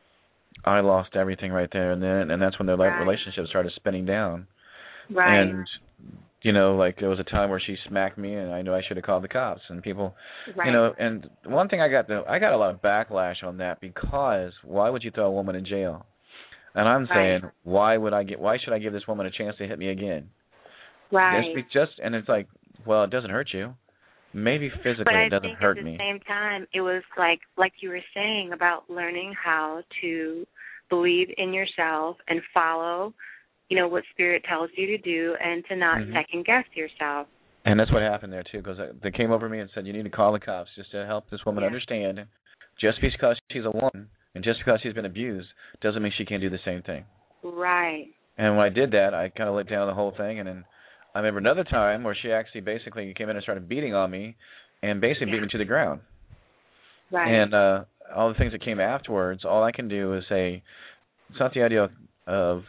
I lost everything right there and then, and that's when the right. relationship started spinning down. Right. And you know, like there was a time where she smacked me, and I knew I should have called the cops. And people, right. you know, and one thing I got, the, I got a lot of backlash on that because why would you throw a woman in jail? And I'm right. saying, why would I get? Why should I give this woman a chance to hit me again? Right. Just, just and it's like, well, it doesn't hurt you. Maybe physically but I it doesn't think hurt at the me. same time, it was like like you were saying about learning how to believe in yourself and follow, you know, what Spirit tells you to do, and to not mm-hmm. second guess yourself. And that's what happened there too, because they came over me and said, you need to call the cops just to help this woman yeah. understand. Just because she's a woman and just because she's been abused doesn't mean she can't do the same thing. Right. And when I did that, I kind of let down the whole thing. And then I remember another time where she actually basically came in and started beating on me and basically yeah. beat me to the ground. Right. And uh, all the things that came afterwards, all I can do is say, it's not the idea of, of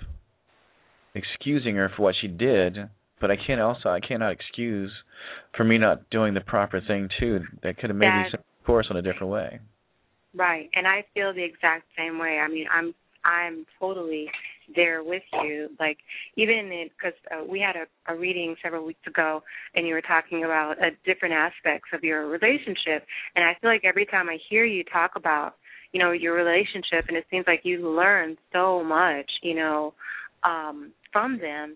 excusing her for what she did, but I can't also I cannot excuse for me not doing the proper thing too. That could have made me set course in a different way. Right, and I feel the exact same way. I mean, I'm I'm totally there with you. Like even because uh, we had a, a reading several weeks ago, and you were talking about uh, different aspects of your relationship, and I feel like every time I hear you talk about, you know, your relationship, and it seems like you learn so much, you know, um, from them.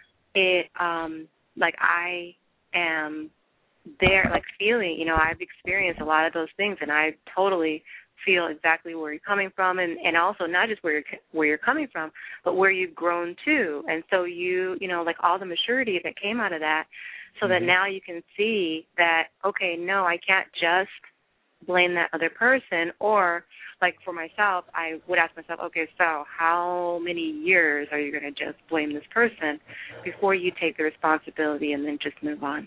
It um, like I am there, like feeling, you know, I've experienced a lot of those things, and I totally feel exactly where you're coming from, and, and also not just where you're where you're coming from, but where you've grown to. And so you, you know, like all the maturity that came out of that, so mm-hmm. that now you can see that, okay, no, I can't just blame that other person. Or like for myself, I would ask myself, okay, so how many years are you going to just blame this person before you take the responsibility and then just move on?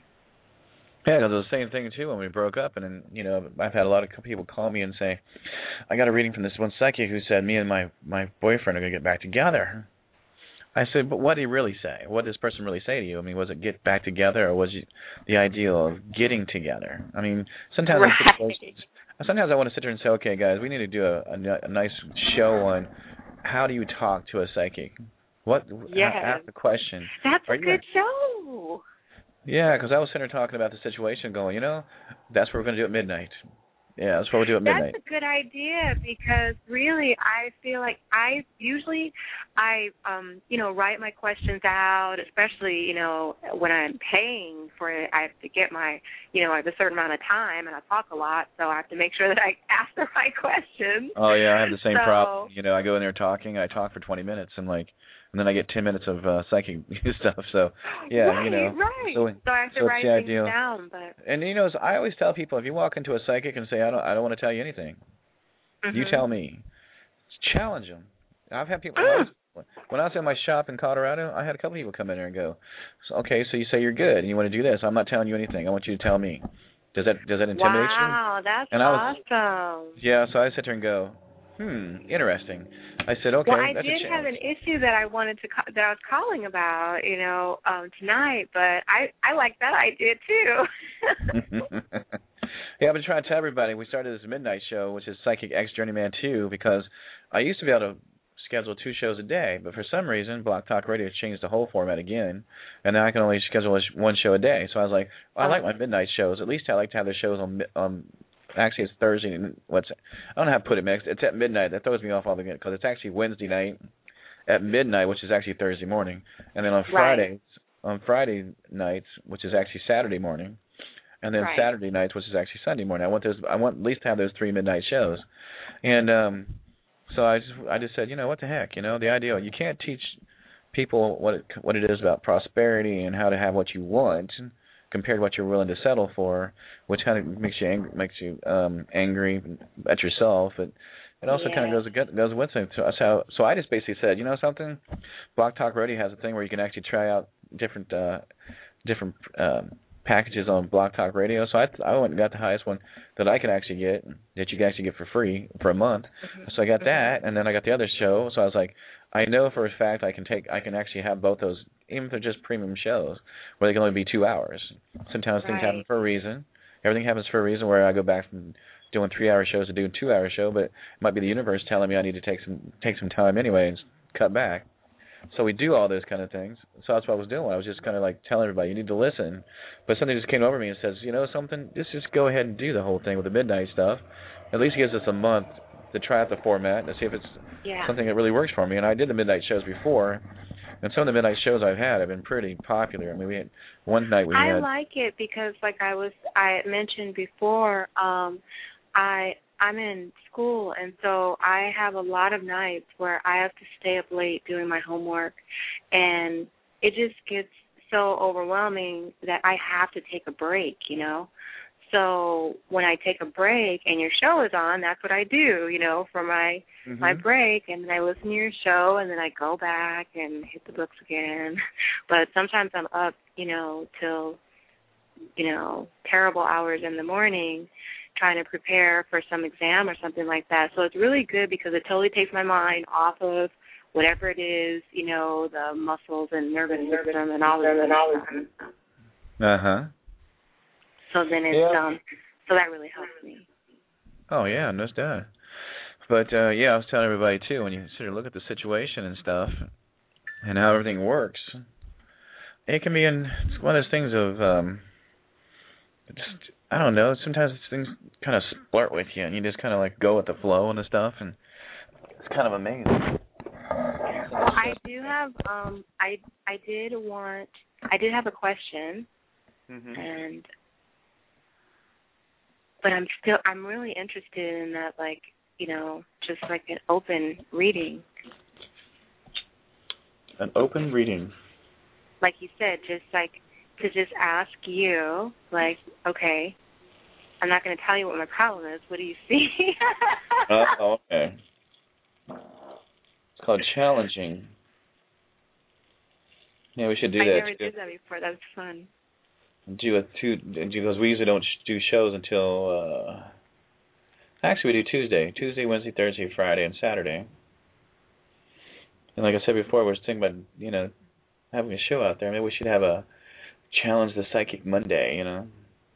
Yeah, because it was the same thing, too, when we broke up. And, then, you know, I've had a lot of people call me and say, I got a reading from this one psychic who said me and my, my boyfriend are going to get back together. I said, but what did he really say? What did this person really say to you? I mean, was it get back together, or was it the ideal of getting together? I mean, sometimes right. I, sometimes I want to sit there and say, okay, guys, we need to do a, a, a nice show on how do you talk to a psychic? What? Yes. Ask the question. That's are a you good show. Yeah, because I was sitting there talking about the situation, going, you know, that's what we're going to do at midnight. Yeah, that's what we'll do at midnight. That's a good idea, because really I feel like I usually I um you know write my questions out, especially you know when I'm paying for it. I have to get my you know I have a certain amount of time, and I talk a lot, so I have to make sure that I ask the right questions. Oh yeah, I have the same so, problem. You know, I go in there talking, I talk for twenty minutes, and like. And then I get ten minutes of uh, psychic stuff. So, yeah, right, you know. Right, so, so I have to so write things ideal. down. But and you know, I always tell people, if you walk into a psychic and say, I don't, I don't want to tell you anything, mm-hmm. you tell me. Challenge them. I've had people. Mm. When I was in my shop in Colorado, I had a couple people come in there and go, so, okay, so you say you're good and you want to do this. I'm not telling you anything. I want you to tell me. Does that does that intimidate you? Wow, that's and I was, awesome. Yeah, so I sat there and go, hmm, interesting. I said, okay, well, I that's did a have an issue that I wanted to ca- that I was calling about, you know, um, tonight, but I I like that idea too. Yeah, I've been trying to tell everybody we started this midnight show, which is Psychic X Journeyman two, because I used to be able to schedule two shows a day, but for some reason, Block Talk Radio changed the whole format again, and now I can only schedule one show a day. So I was like, well, I like my midnight shows. At least I like to have the shows on. Um, actually, it's Thursday. And what's I don't know how to put it mixed. It's at midnight. That throws me off all again because it's actually Wednesday night at midnight, which is actually Thursday morning, and then on Fridays, right. on Friday nights, which is actually Saturday morning, and then right. Saturday nights, which is actually Sunday morning. I want those. I want at least to have those three midnight shows, and. um So I just I just said, you know, what the heck, you know, the idea you can't teach people what it, what it is about prosperity and how to have what you want compared to what you're willing to settle for, which kind of makes you angry, makes you um, angry at yourself. It it also yeah. kind of goes goes with it. So so so I just basically said, you know, something, Block Talk Radio has a thing where you can actually try out different uh, different. Um, packages on Block Talk Radio, so I I went and got the highest one that I could actually get, that you can actually get for free for a month. Mm-hmm. So I got that, and then I got the other show. So I was like, I know for a fact I can take, I can actually have both those, even if they're just premium shows, where they can only be two hours. Sometimes right. things happen for a reason. Everything happens for a reason. Where I go back from doing three-hour shows to doing two-hour show, but it might be the universe telling me I need to take some take some time anyway and cut back. So we do all those kind of things. So that's what I was doing. I was just kind of like telling everybody, you need to listen. But something just came over me and says, you know something, just just go ahead and do the whole thing with the midnight stuff. At least it gives us a month to try out the format and see if it's yeah. something that really works for me. And I did the midnight shows before, and some of the midnight shows I've had have been pretty popular. I mean, we had one night we I had. I like it because, like I was, I mentioned before, um, I. I'm in school, and so I have a lot of nights where I have to stay up late doing my homework, and it just gets so overwhelming that I have to take a break, you know. So when I take a break and your show is on, that's what I do, you know, for my mm-hmm. my break, and then I listen to your show, and then I go back and hit the books again. But sometimes I'm up, you know, till, you know, terrible hours in the morning, trying to prepare for some exam or something like that. So it's really good because it totally takes my mind off of whatever it is, you know, the muscles and nervous system and all of that. Uh-huh. So then it's, yeah. um, so that really helps me. Oh, yeah, no doubt. But, uh, yeah, I was telling everybody, too, when you sort of look at the situation and stuff and how everything works, it can be in, it's one of those things of, um, just, I don't know, sometimes things kind of splurt with you, and you just kind of, like, go with the flow and the stuff, and it's kind of amazing. Well, I do have, um, I I did want, I did have a question, mm-hmm. and, but I'm still, I'm really interested in that, like, you know, just like an open reading. An open reading? Like you said, just like, to just ask you, like, okay, I'm not going to tell you what my problem is. What do you see? Oh, okay. It's called challenging. Yeah, we should do I that. I never did that before. That was fun. Do a two because we usually don't do shows until. Uh, actually, we do Tuesday, Tuesday, Wednesday, Thursday, Friday, and Saturday. And like I said before, we're thinking about you know having a show out there. Maybe we should have a Challenge the Psychic Monday, you know.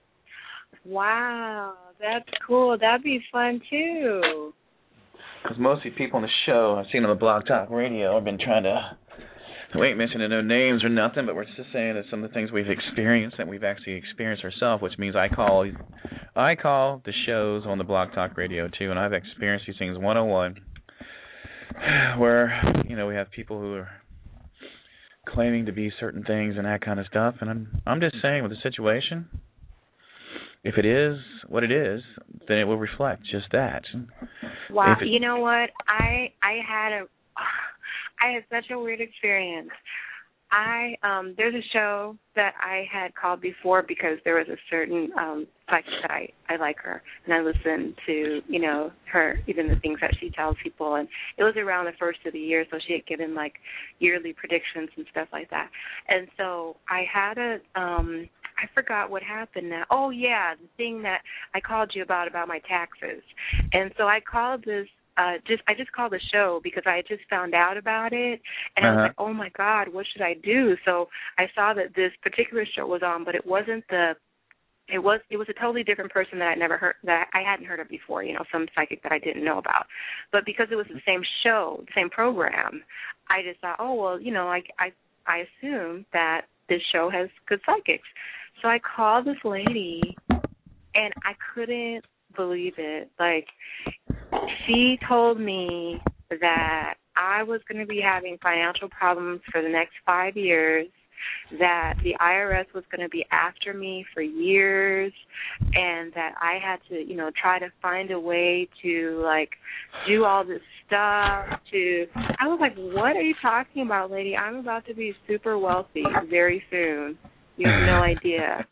Wow, that's cool. That'd be fun, too. Because mostly people on the show I've seen on the Blog Talk Radio have been trying to, we ain't mentioning no names or nothing, but we're just saying that some of the things we've experienced that we've actually experienced ourselves, which means I call I call the shows on the Blog Talk Radio, too, and I've experienced these things one oh one, where, you know, we have people who are claiming to be certain things and that kind of stuff, and I'm I'm just saying with the situation, if it is what it is, then it will reflect just that. Wow, it, you know what? I I had a I had such a weird experience. I um there's a show that I had called before because there was a certain um psychic that I, I like her, and I listened to, you know, her, even the things that she tells people, and it was around the first of the year, so she had given like yearly predictions and stuff like that. And so I had a um I forgot what happened now. Oh, yeah, the thing that I called you about, about my taxes. And so I called this, uh, just I just called the show because I had just found out about it. And uh-huh. I was like, oh, my God, what should I do? So I saw that this particular show was on, but it wasn't the, it was it was a totally different person that I never heard, that I hadn't heard of before, you know, some psychic that I didn't know about. But because it was the same show, the same program, I just thought, oh, well, you know, I, I, I assume that this show has good psychics. So I called this lady, and I couldn't believe it. Like, she told me that I was going to be having financial problems for the next five years, that the I R S was going to be after me for years, and that I had to, you know, try to find a way to, like, do all this stuff to, I was like, what are you talking about, lady? I'm about to be super wealthy very soon. You have no idea.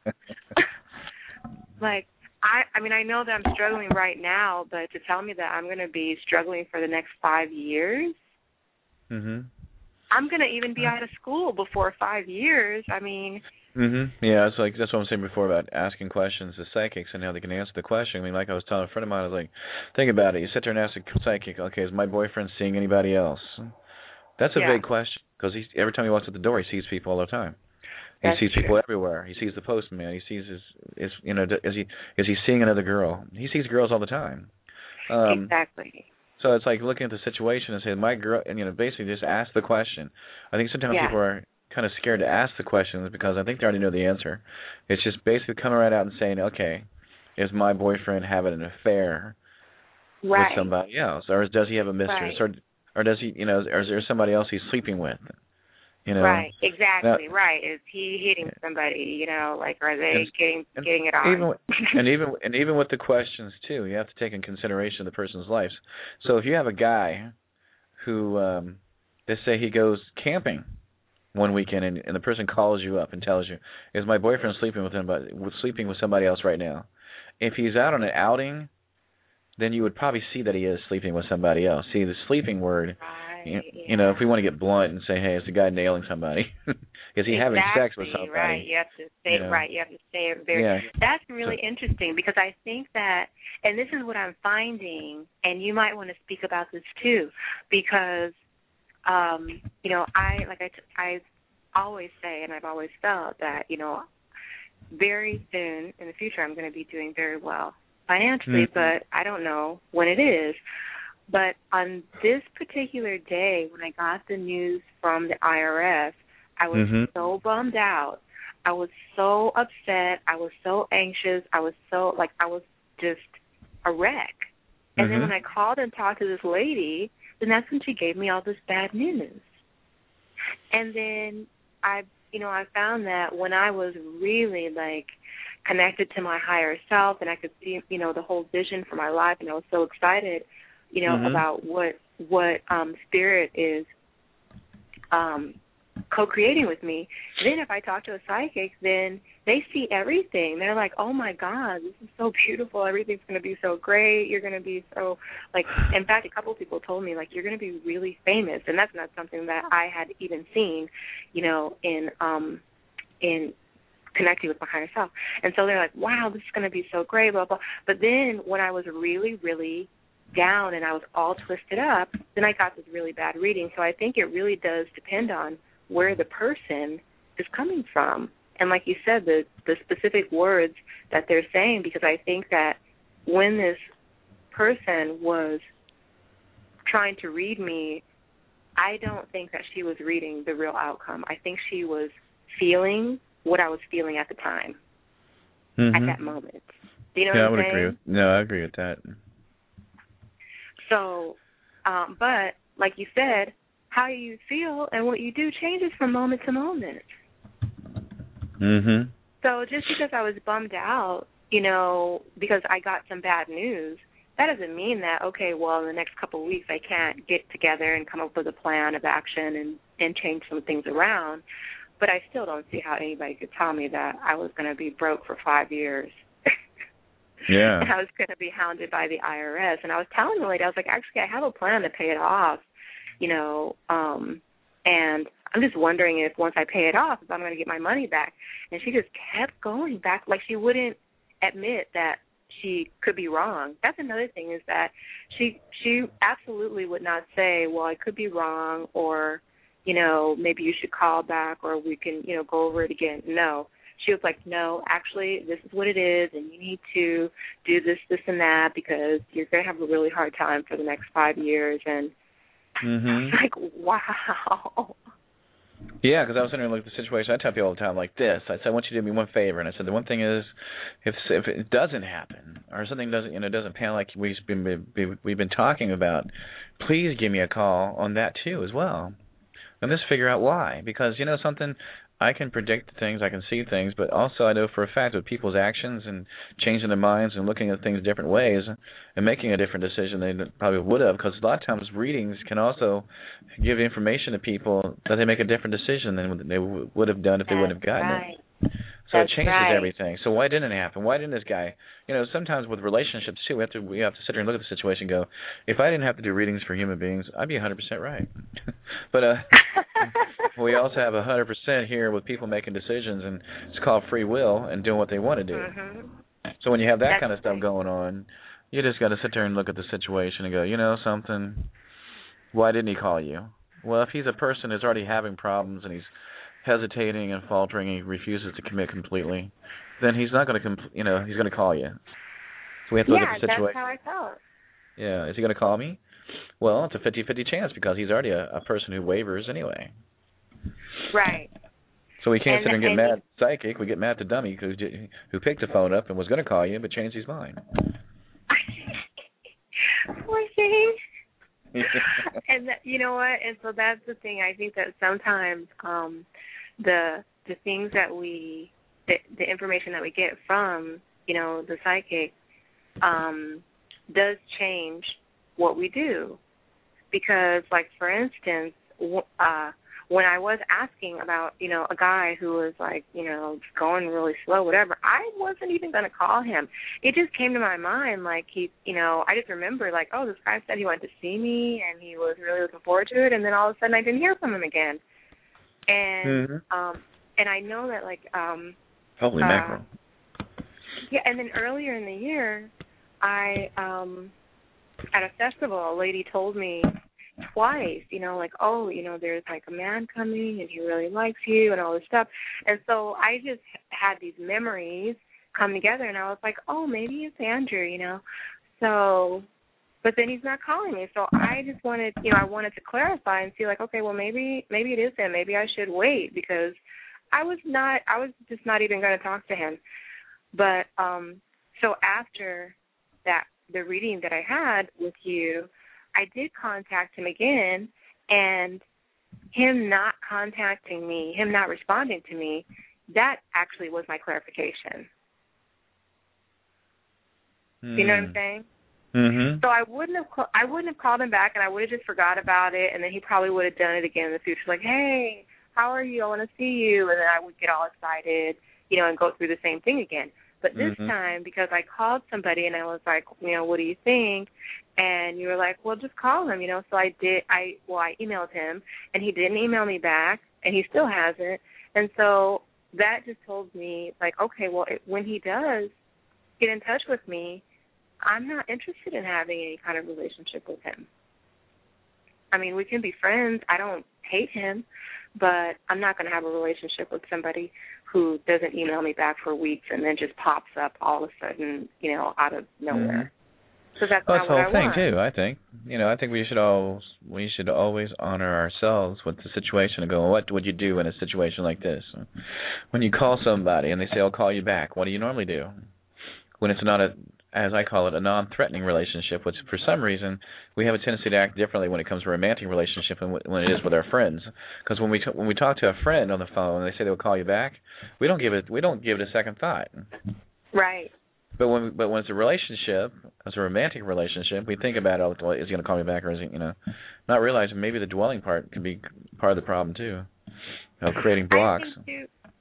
Like, I, I mean, I know that I'm struggling right now, but to tell me that I'm going to be struggling for the next five years, mm-hmm. I'm going to even be out of school before five years. I mean. Mm-hmm. Yeah, it's like that's what I'm saying before about asking questions to psychics and how they can answer the question. I mean, like I was telling a friend of mine, I was like, think about it. You sit there and ask a psychic, okay, is my boyfriend seeing anybody else? That's a yeah. big question because every time he walks out the door, he sees people all the time. He That's sees true. people everywhere. He sees the postman. He sees his, his, you know, is he is he seeing another girl? He sees girls all the time. Um, exactly. So it's like looking at the situation and saying, my girl, and, you know, basically just ask the question. I think sometimes yeah. people are kind of scared to ask the questions because I think they already know the answer. It's just basically coming right out and saying, okay, is my boyfriend having an affair right. with somebody else? Or does he have a mistress? Right. Or, or does he, you know, or is there somebody else he's sleeping with? You know, right, exactly, now, right. Is he hitting somebody? You know, like are they and, getting and getting it on? Even, and even and even with the questions too, you have to take in consideration the person's life. So if you have a guy who, um, let's say he goes camping one weekend, and, and the person calls you up and tells you, "Is my boyfriend sleeping with somebody, sleeping with somebody else right now?" If he's out on an outing, then you would probably see that he is sleeping with somebody else. See, the sleeping word. You, you know, if we want to get blunt and say, "Hey, is the guy nailing somebody? Is he exactly, having sex with somebody?" Right, you have to say you know? right. You have to say it very. Yeah. That's really so, interesting because I think that, and this is what I'm finding, and you might want to speak about this too, because, um, you know, I like I I always say, and I've always felt that, you know, very soon in the future I'm going to be doing very well financially, mm-hmm. but I don't know when it is. But on this particular day, when I got the news from the I R S, I was mm-hmm. so bummed out. I was so upset. I was so anxious. I was so, like, I was just a wreck. And mm-hmm. then when I called and talked to this lady, then that's when she gave me all this bad news. And then I, you know, I found that when I was really, like, connected to my higher self and I could see, you know, the whole vision for my life, and I was so excited, you know, mm-hmm. about what what um, spirit is um, co-creating with me. Then if I talk to a psychic, then they see everything. They're like, oh, my God, this is so beautiful. Everything's going to be so great. You're going to be so, like, in fact, a couple of people told me, like, you're going to be really famous. And that's not something that I had even seen, you know, in um, in connecting with my higher self. And so they're like, wow, this is going to be so great, blah, blah. But then when I was really, really down and I was all twisted up, then I got this really bad reading. So I think it really does depend on where the person is coming from. And like you said, the, the specific words that they're saying, because I think that when this person was trying to read me, I don't think that she was reading the real outcome. I think she was feeling what I was feeling at the time, mm-hmm. at that moment. Do you know yeah, what I'm I would saying? agree with, no, I agree with that. So, um, but like you said, how you feel and what you do changes from moment to moment. Mhm. So just because I was bummed out, you know, because I got some bad news, that doesn't mean that, okay, well, in the next couple of weeks I can't get together and come up with a plan of action and, and change some things around. But I still don't see how anybody could tell me that I was going to be broke for five years. Yeah. And I was going to be hounded by the I R S. And I was telling the lady, I was like, actually, I have a plan to pay it off, you know, um, And I'm just wondering if once I pay it off, if I'm going to get my money back. And she just kept going back, like she wouldn't admit that she could be wrong. That's another thing, is that she she absolutely would not say, well, I could be wrong, or, you know, maybe you should call back, or we can, you know, go over it again. No. She was like, no, actually, this is what it is, and you need to do this, this, and that, because you're going to have a really hard time for the next five years. And mm-hmm. I was like, wow. Yeah, because I was wondering, like, the situation, I tell people all the time, like this. I said, I want you to do me one favor. And I said, the one thing is, if if it doesn't happen, or something doesn't, you know, doesn't pan like we've been, we've been talking about, please give me a call on that, too, as well. And let's figure out why. Because, you know, something, I can predict things, I can see things, but also I know for a fact with people's actions and changing their minds and looking at things different ways and making a different decision they probably would have, because a lot of times readings can also give information to people that they make a different decision than they would have done if they wouldn't have gotten right. it. So That's it changes right. everything. So why didn't it happen? Why didn't this guy? You know, sometimes with relationships too, we have to we have to sit here and look at the situation and go, if I didn't have to do readings for human beings, I'd be one hundred percent right. But uh, we also have one hundred percent here with people making decisions, and it's called free will and doing what they want to do. Mm-hmm. So when you have that That's kind of stuff right. going on, you just got to sit there and look at the situation and go, you know something, why didn't he call you? Well, if he's a person who's already having problems and he's hesitating and faltering and he refuses to commit completely, then he's not going to, compl- you know, he's going to call you. So we have to yeah, look at the situation. that's how I felt. Yeah, is he going to call me? Well, it's a fifty-fifty chance because he's already a, a person who wavers anyway. Right. So we can't and, sit and get and mad at the psychic. We get mad at the dummy who, who picked the phone up and was going to call you but changed his mind. Poor thing. And that, you know what? And so that's the thing. I think that sometimes um, the the things that we, the, the information that we get from, you know, the psychic, um, does change what we do. Because, like, for instance, uh, when I was asking about, you know, a guy who was, like, you know, going really slow, whatever, I wasn't even going to call him. It just came to my mind, like, he, you know, I just remember, like, oh, this guy said he wanted to see me, and he was really looking forward to it, and then all of a sudden I didn't hear from him again. And, mm-hmm. um, and I know that, like, um, holy uh, mackerel. Yeah, and then earlier in the year, I, um, at a festival, a lady told me twice, you know, like, oh, you know, there's like a man coming and he really likes you and all this stuff. And so I just had these memories come together, and I was like, oh, maybe it's Andrew, you know. So, but then he's not calling me. So I just wanted, you know, I wanted to clarify and see, like, okay, well, maybe maybe it is him. Maybe I should wait, because I was not, I was just not even going to talk to him. But um, so after that, the reading that I had with you, I did contact him again, and him not contacting me, him not responding to me, that actually was my clarification. Mm. You know what I'm saying? Mm-hmm. So I wouldn't have call, I wouldn't have called him back, and I would have just forgot about it, and then he probably would have done it again in the future, like, hey, how are you? I want to see you, and then I would get all excited, you know, and go through the same thing again. But this mm-hmm. time, because I called somebody and I was like, you know, what do you think? And you were like, well, just call him, you know. So I did. I well, I emailed him, and he didn't email me back, and he still hasn't. And so that just told me, like, okay, well, it, when he does get in touch with me, I'm not interested in having any kind of relationship with him. I mean, we can be friends. I don't hate him, but I'm not going to have a relationship with somebody who doesn't email me back for weeks and then just pops up all of a sudden, you know, out of nowhere. Mm-hmm. So that's well, not that's the what whole I thing want. too. I think, you know, I think we should all we should always honor ourselves with the situation and go, what would you do in a situation like this? When you call somebody and they say, I'll call you back, what do you normally do? When it's not a, as I call it, a non-threatening relationship, which for some reason we have a tendency to act differently when it comes to a romantic relationship and when it is with our friends. Because when we t- when we talk to a friend on the phone and they say they'll call you back, we don't give it we don't give it a second thought. Right. But when but when it's a relationship, it's a romantic relationship, we think about, oh, well, is he going to call me back, or is he, you know, not realizing maybe the dwelling part could be part of the problem too, you know, creating blocks. I think too,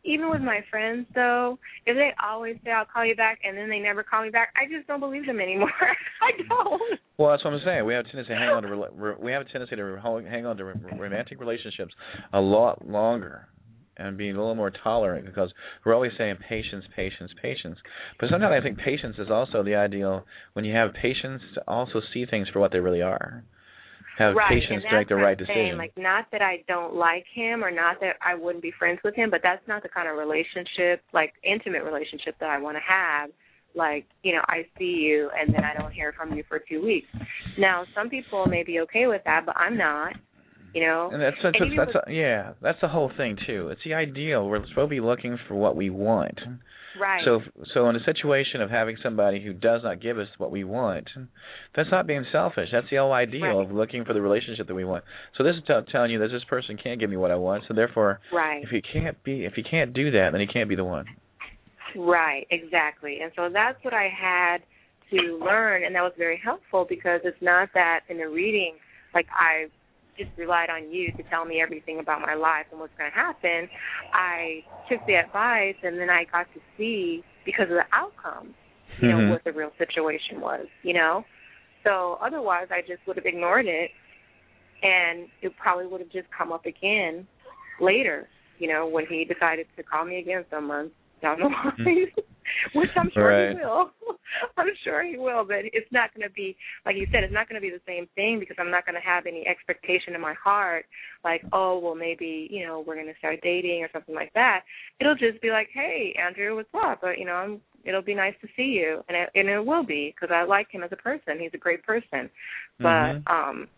even with my friends, though, if they always say I'll call you back and then they never call me back, I just don't believe them anymore. I don't. Well, that's what I'm saying. We have a tendency to hang on to re- we have a tendency to hang on to romantic relationships a lot longer and being a little more tolerant because we're always saying patience, patience, patience. But sometimes I think patience is also the ideal when you have patience to also see things for what they really are. Have right. patience to make the right decision. Saying, like, not that I don't like him or not that I wouldn't be friends with him, but that's not the kind of relationship, like intimate relationship that I want to have. Like, you know, I see you and then I don't hear from you for two weeks. Now, some people may be okay with that, but I'm not. You know, and that's that's, and that's, that's with, a, yeah, that's the whole thing too. It's the ideal. We're supposed to be looking for what we want. Right. So, so in a situation of having somebody who does not give us what we want, that's not being selfish. That's the whole ideal right. of looking for the relationship that we want. So this is t- telling you that this person can't give me what I want. So therefore, right. if he can't be, if he can't do that, then he can't be the one. Right. Exactly. And so that's what I had to learn, and that was very helpful because it's not that in the reading, like I just relied on you to tell me everything about my life and what's going to happen. I took the advice, and then I got to see, because of the outcome, you mm-hmm. know, what the real situation was, you know. So otherwise, I just would have ignored it, and it probably would have just come up again later, you know, when he decided to call me again some months down the line, mm-hmm. which I'm sure right. he will. I'm sure he will, but it's not going to be, like you said, it's not going to be the same thing because I'm not going to have any expectation in my heart like, oh, well, maybe, you know, we're going to start dating or something like that. It'll just be like, hey, Andrew, what's up? But, you know, I'm, it'll be nice to see you, and it, and it will be because I like him as a person. He's a great person, but mm-hmm. um,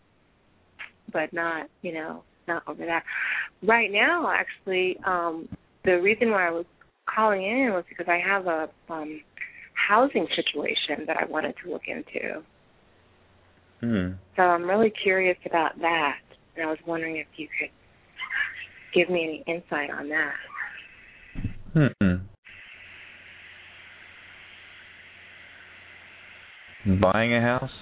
but not, you know, not over that. Right now, actually, um, the reason why I was calling in was because I have a um, housing situation that I wanted to look into. Hmm. So I'm really curious about that, and I was wondering if you could give me any insight on that. Hmm. Buying a house?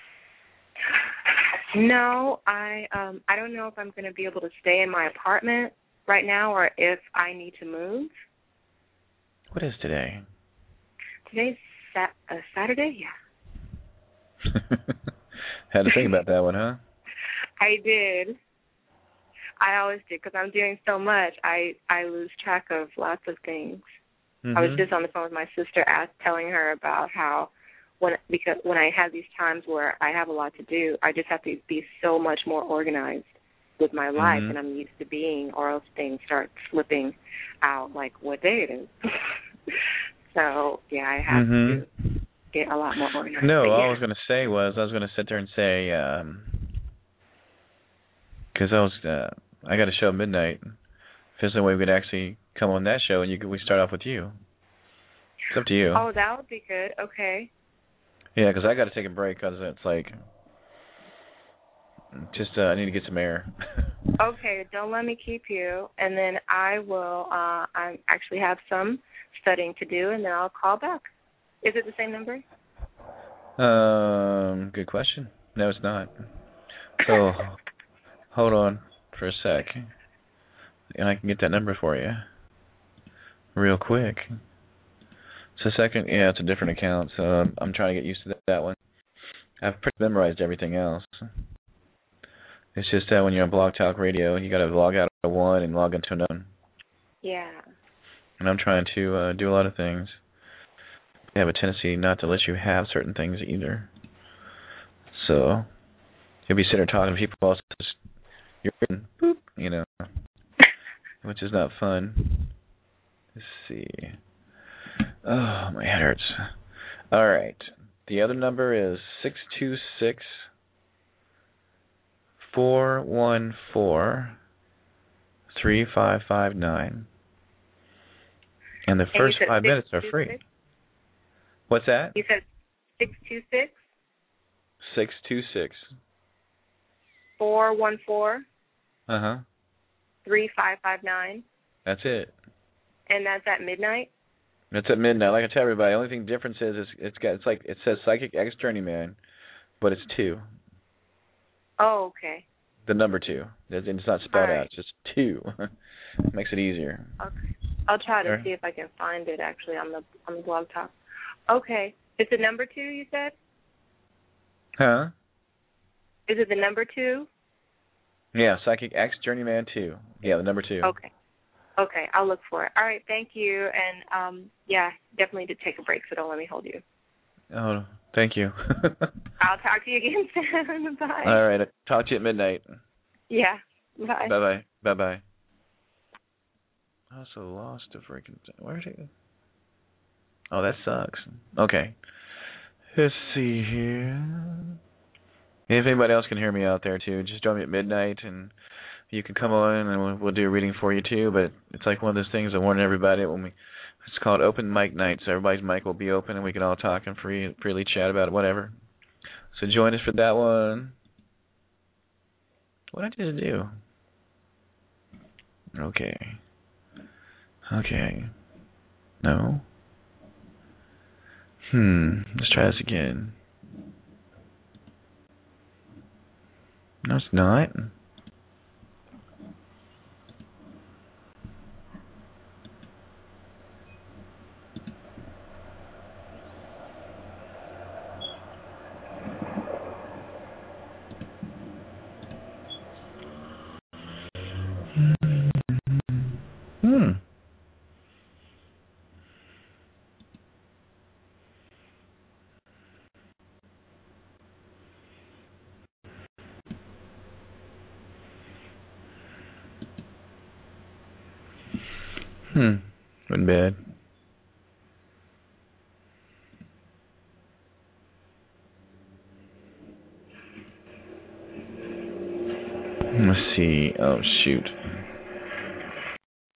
No, I um, I don't know if I'm going to be able to stay in my apartment right now or if I need to move. What is today? Today's sat- uh, Saturday, yeah. Had to think about that one, huh? I did. I always did because I'm doing so much. I, I lose track of lots of things. Mm-hmm. I was just on the phone with my sister, asked, telling her about how when because when I have these times where I have a lot to do, I just have to be so much more organized with my life mm-hmm. than I'm used to being, or else things start slipping out like what day it is. So, yeah, I have mm-hmm. to get a lot more organized. No, but, all yeah. I was going to say was I was going to sit there and say, because um, I was, uh, I got a show at midnight. If there's no way we could actually come on that show and you could, we start off with you. It's up to you. Oh, that would be good. Okay. Yeah, because I got to take a break because it's like, just uh, I need to get some air. Okay, don't let me keep you, and then I will. Uh, I actually have some studying to do, and then I'll call back. Is it the same number? Um, good question. No, it's not. So, hold on for a sec, and I can get that number for you real quick. It's a second. Yeah, it's a different account, so I'm trying to get used to that, that one. I've pretty memorized everything else. It's just that when you're on Blog Talk Radio, you got to log out of one and log into another. Yeah. And I'm trying to uh, do a lot of things. They have a tendency not to let you have certain things either. So you'll be sitting there talking to people, also just, you're written, boop, you know, which is not fun. Let's see. Oh, my head hurts. All right. The other number is six two six, four one four, three five five nine. And the first five minutes are free. What's that? You said six two six? six two six. four one four. Uh-huh. three five five nine. That's it. And that's at midnight? It's at midnight. Like I tell everybody, the only thing difference is it's, it's got it's like it says Psychic X Journeyman, but it's two. Oh, okay. The number two. It's not spelled right. out. It's just two. Makes it easier. Okay. I'll try to Sure. see if I can find it actually on the on the blog talk. Okay. Is it number two, you said? Huh? Is it the number two? Yeah, Psychic X Journeyman two. Yeah, the number two. Okay. Okay, I'll look for it. All right, thank you. And, um, yeah, definitely did take a break, so don't let me hold you. Oh, thank you. I'll talk to you again soon. Bye. All right, talk to you at midnight. Yeah, bye. Bye-bye. Bye-bye. I also lost a freaking... Where's it? Oh, that sucks. Okay. Let's see here. If anybody else can hear me out there, too, just join me at midnight, and you can come on, and we'll, we'll do a reading for you, too. But it's like one of those things I warn everybody when we... It's called open mic night, so everybody's mic will be open, and we can all talk and free, freely chat about it, whatever. So join us for that one. What did I need to do? Okay. Okay. No. Hmm. Let's try this again. No, it's not. Hmm. Hmm. Wasn't bad. Let's see. Oh, shoot.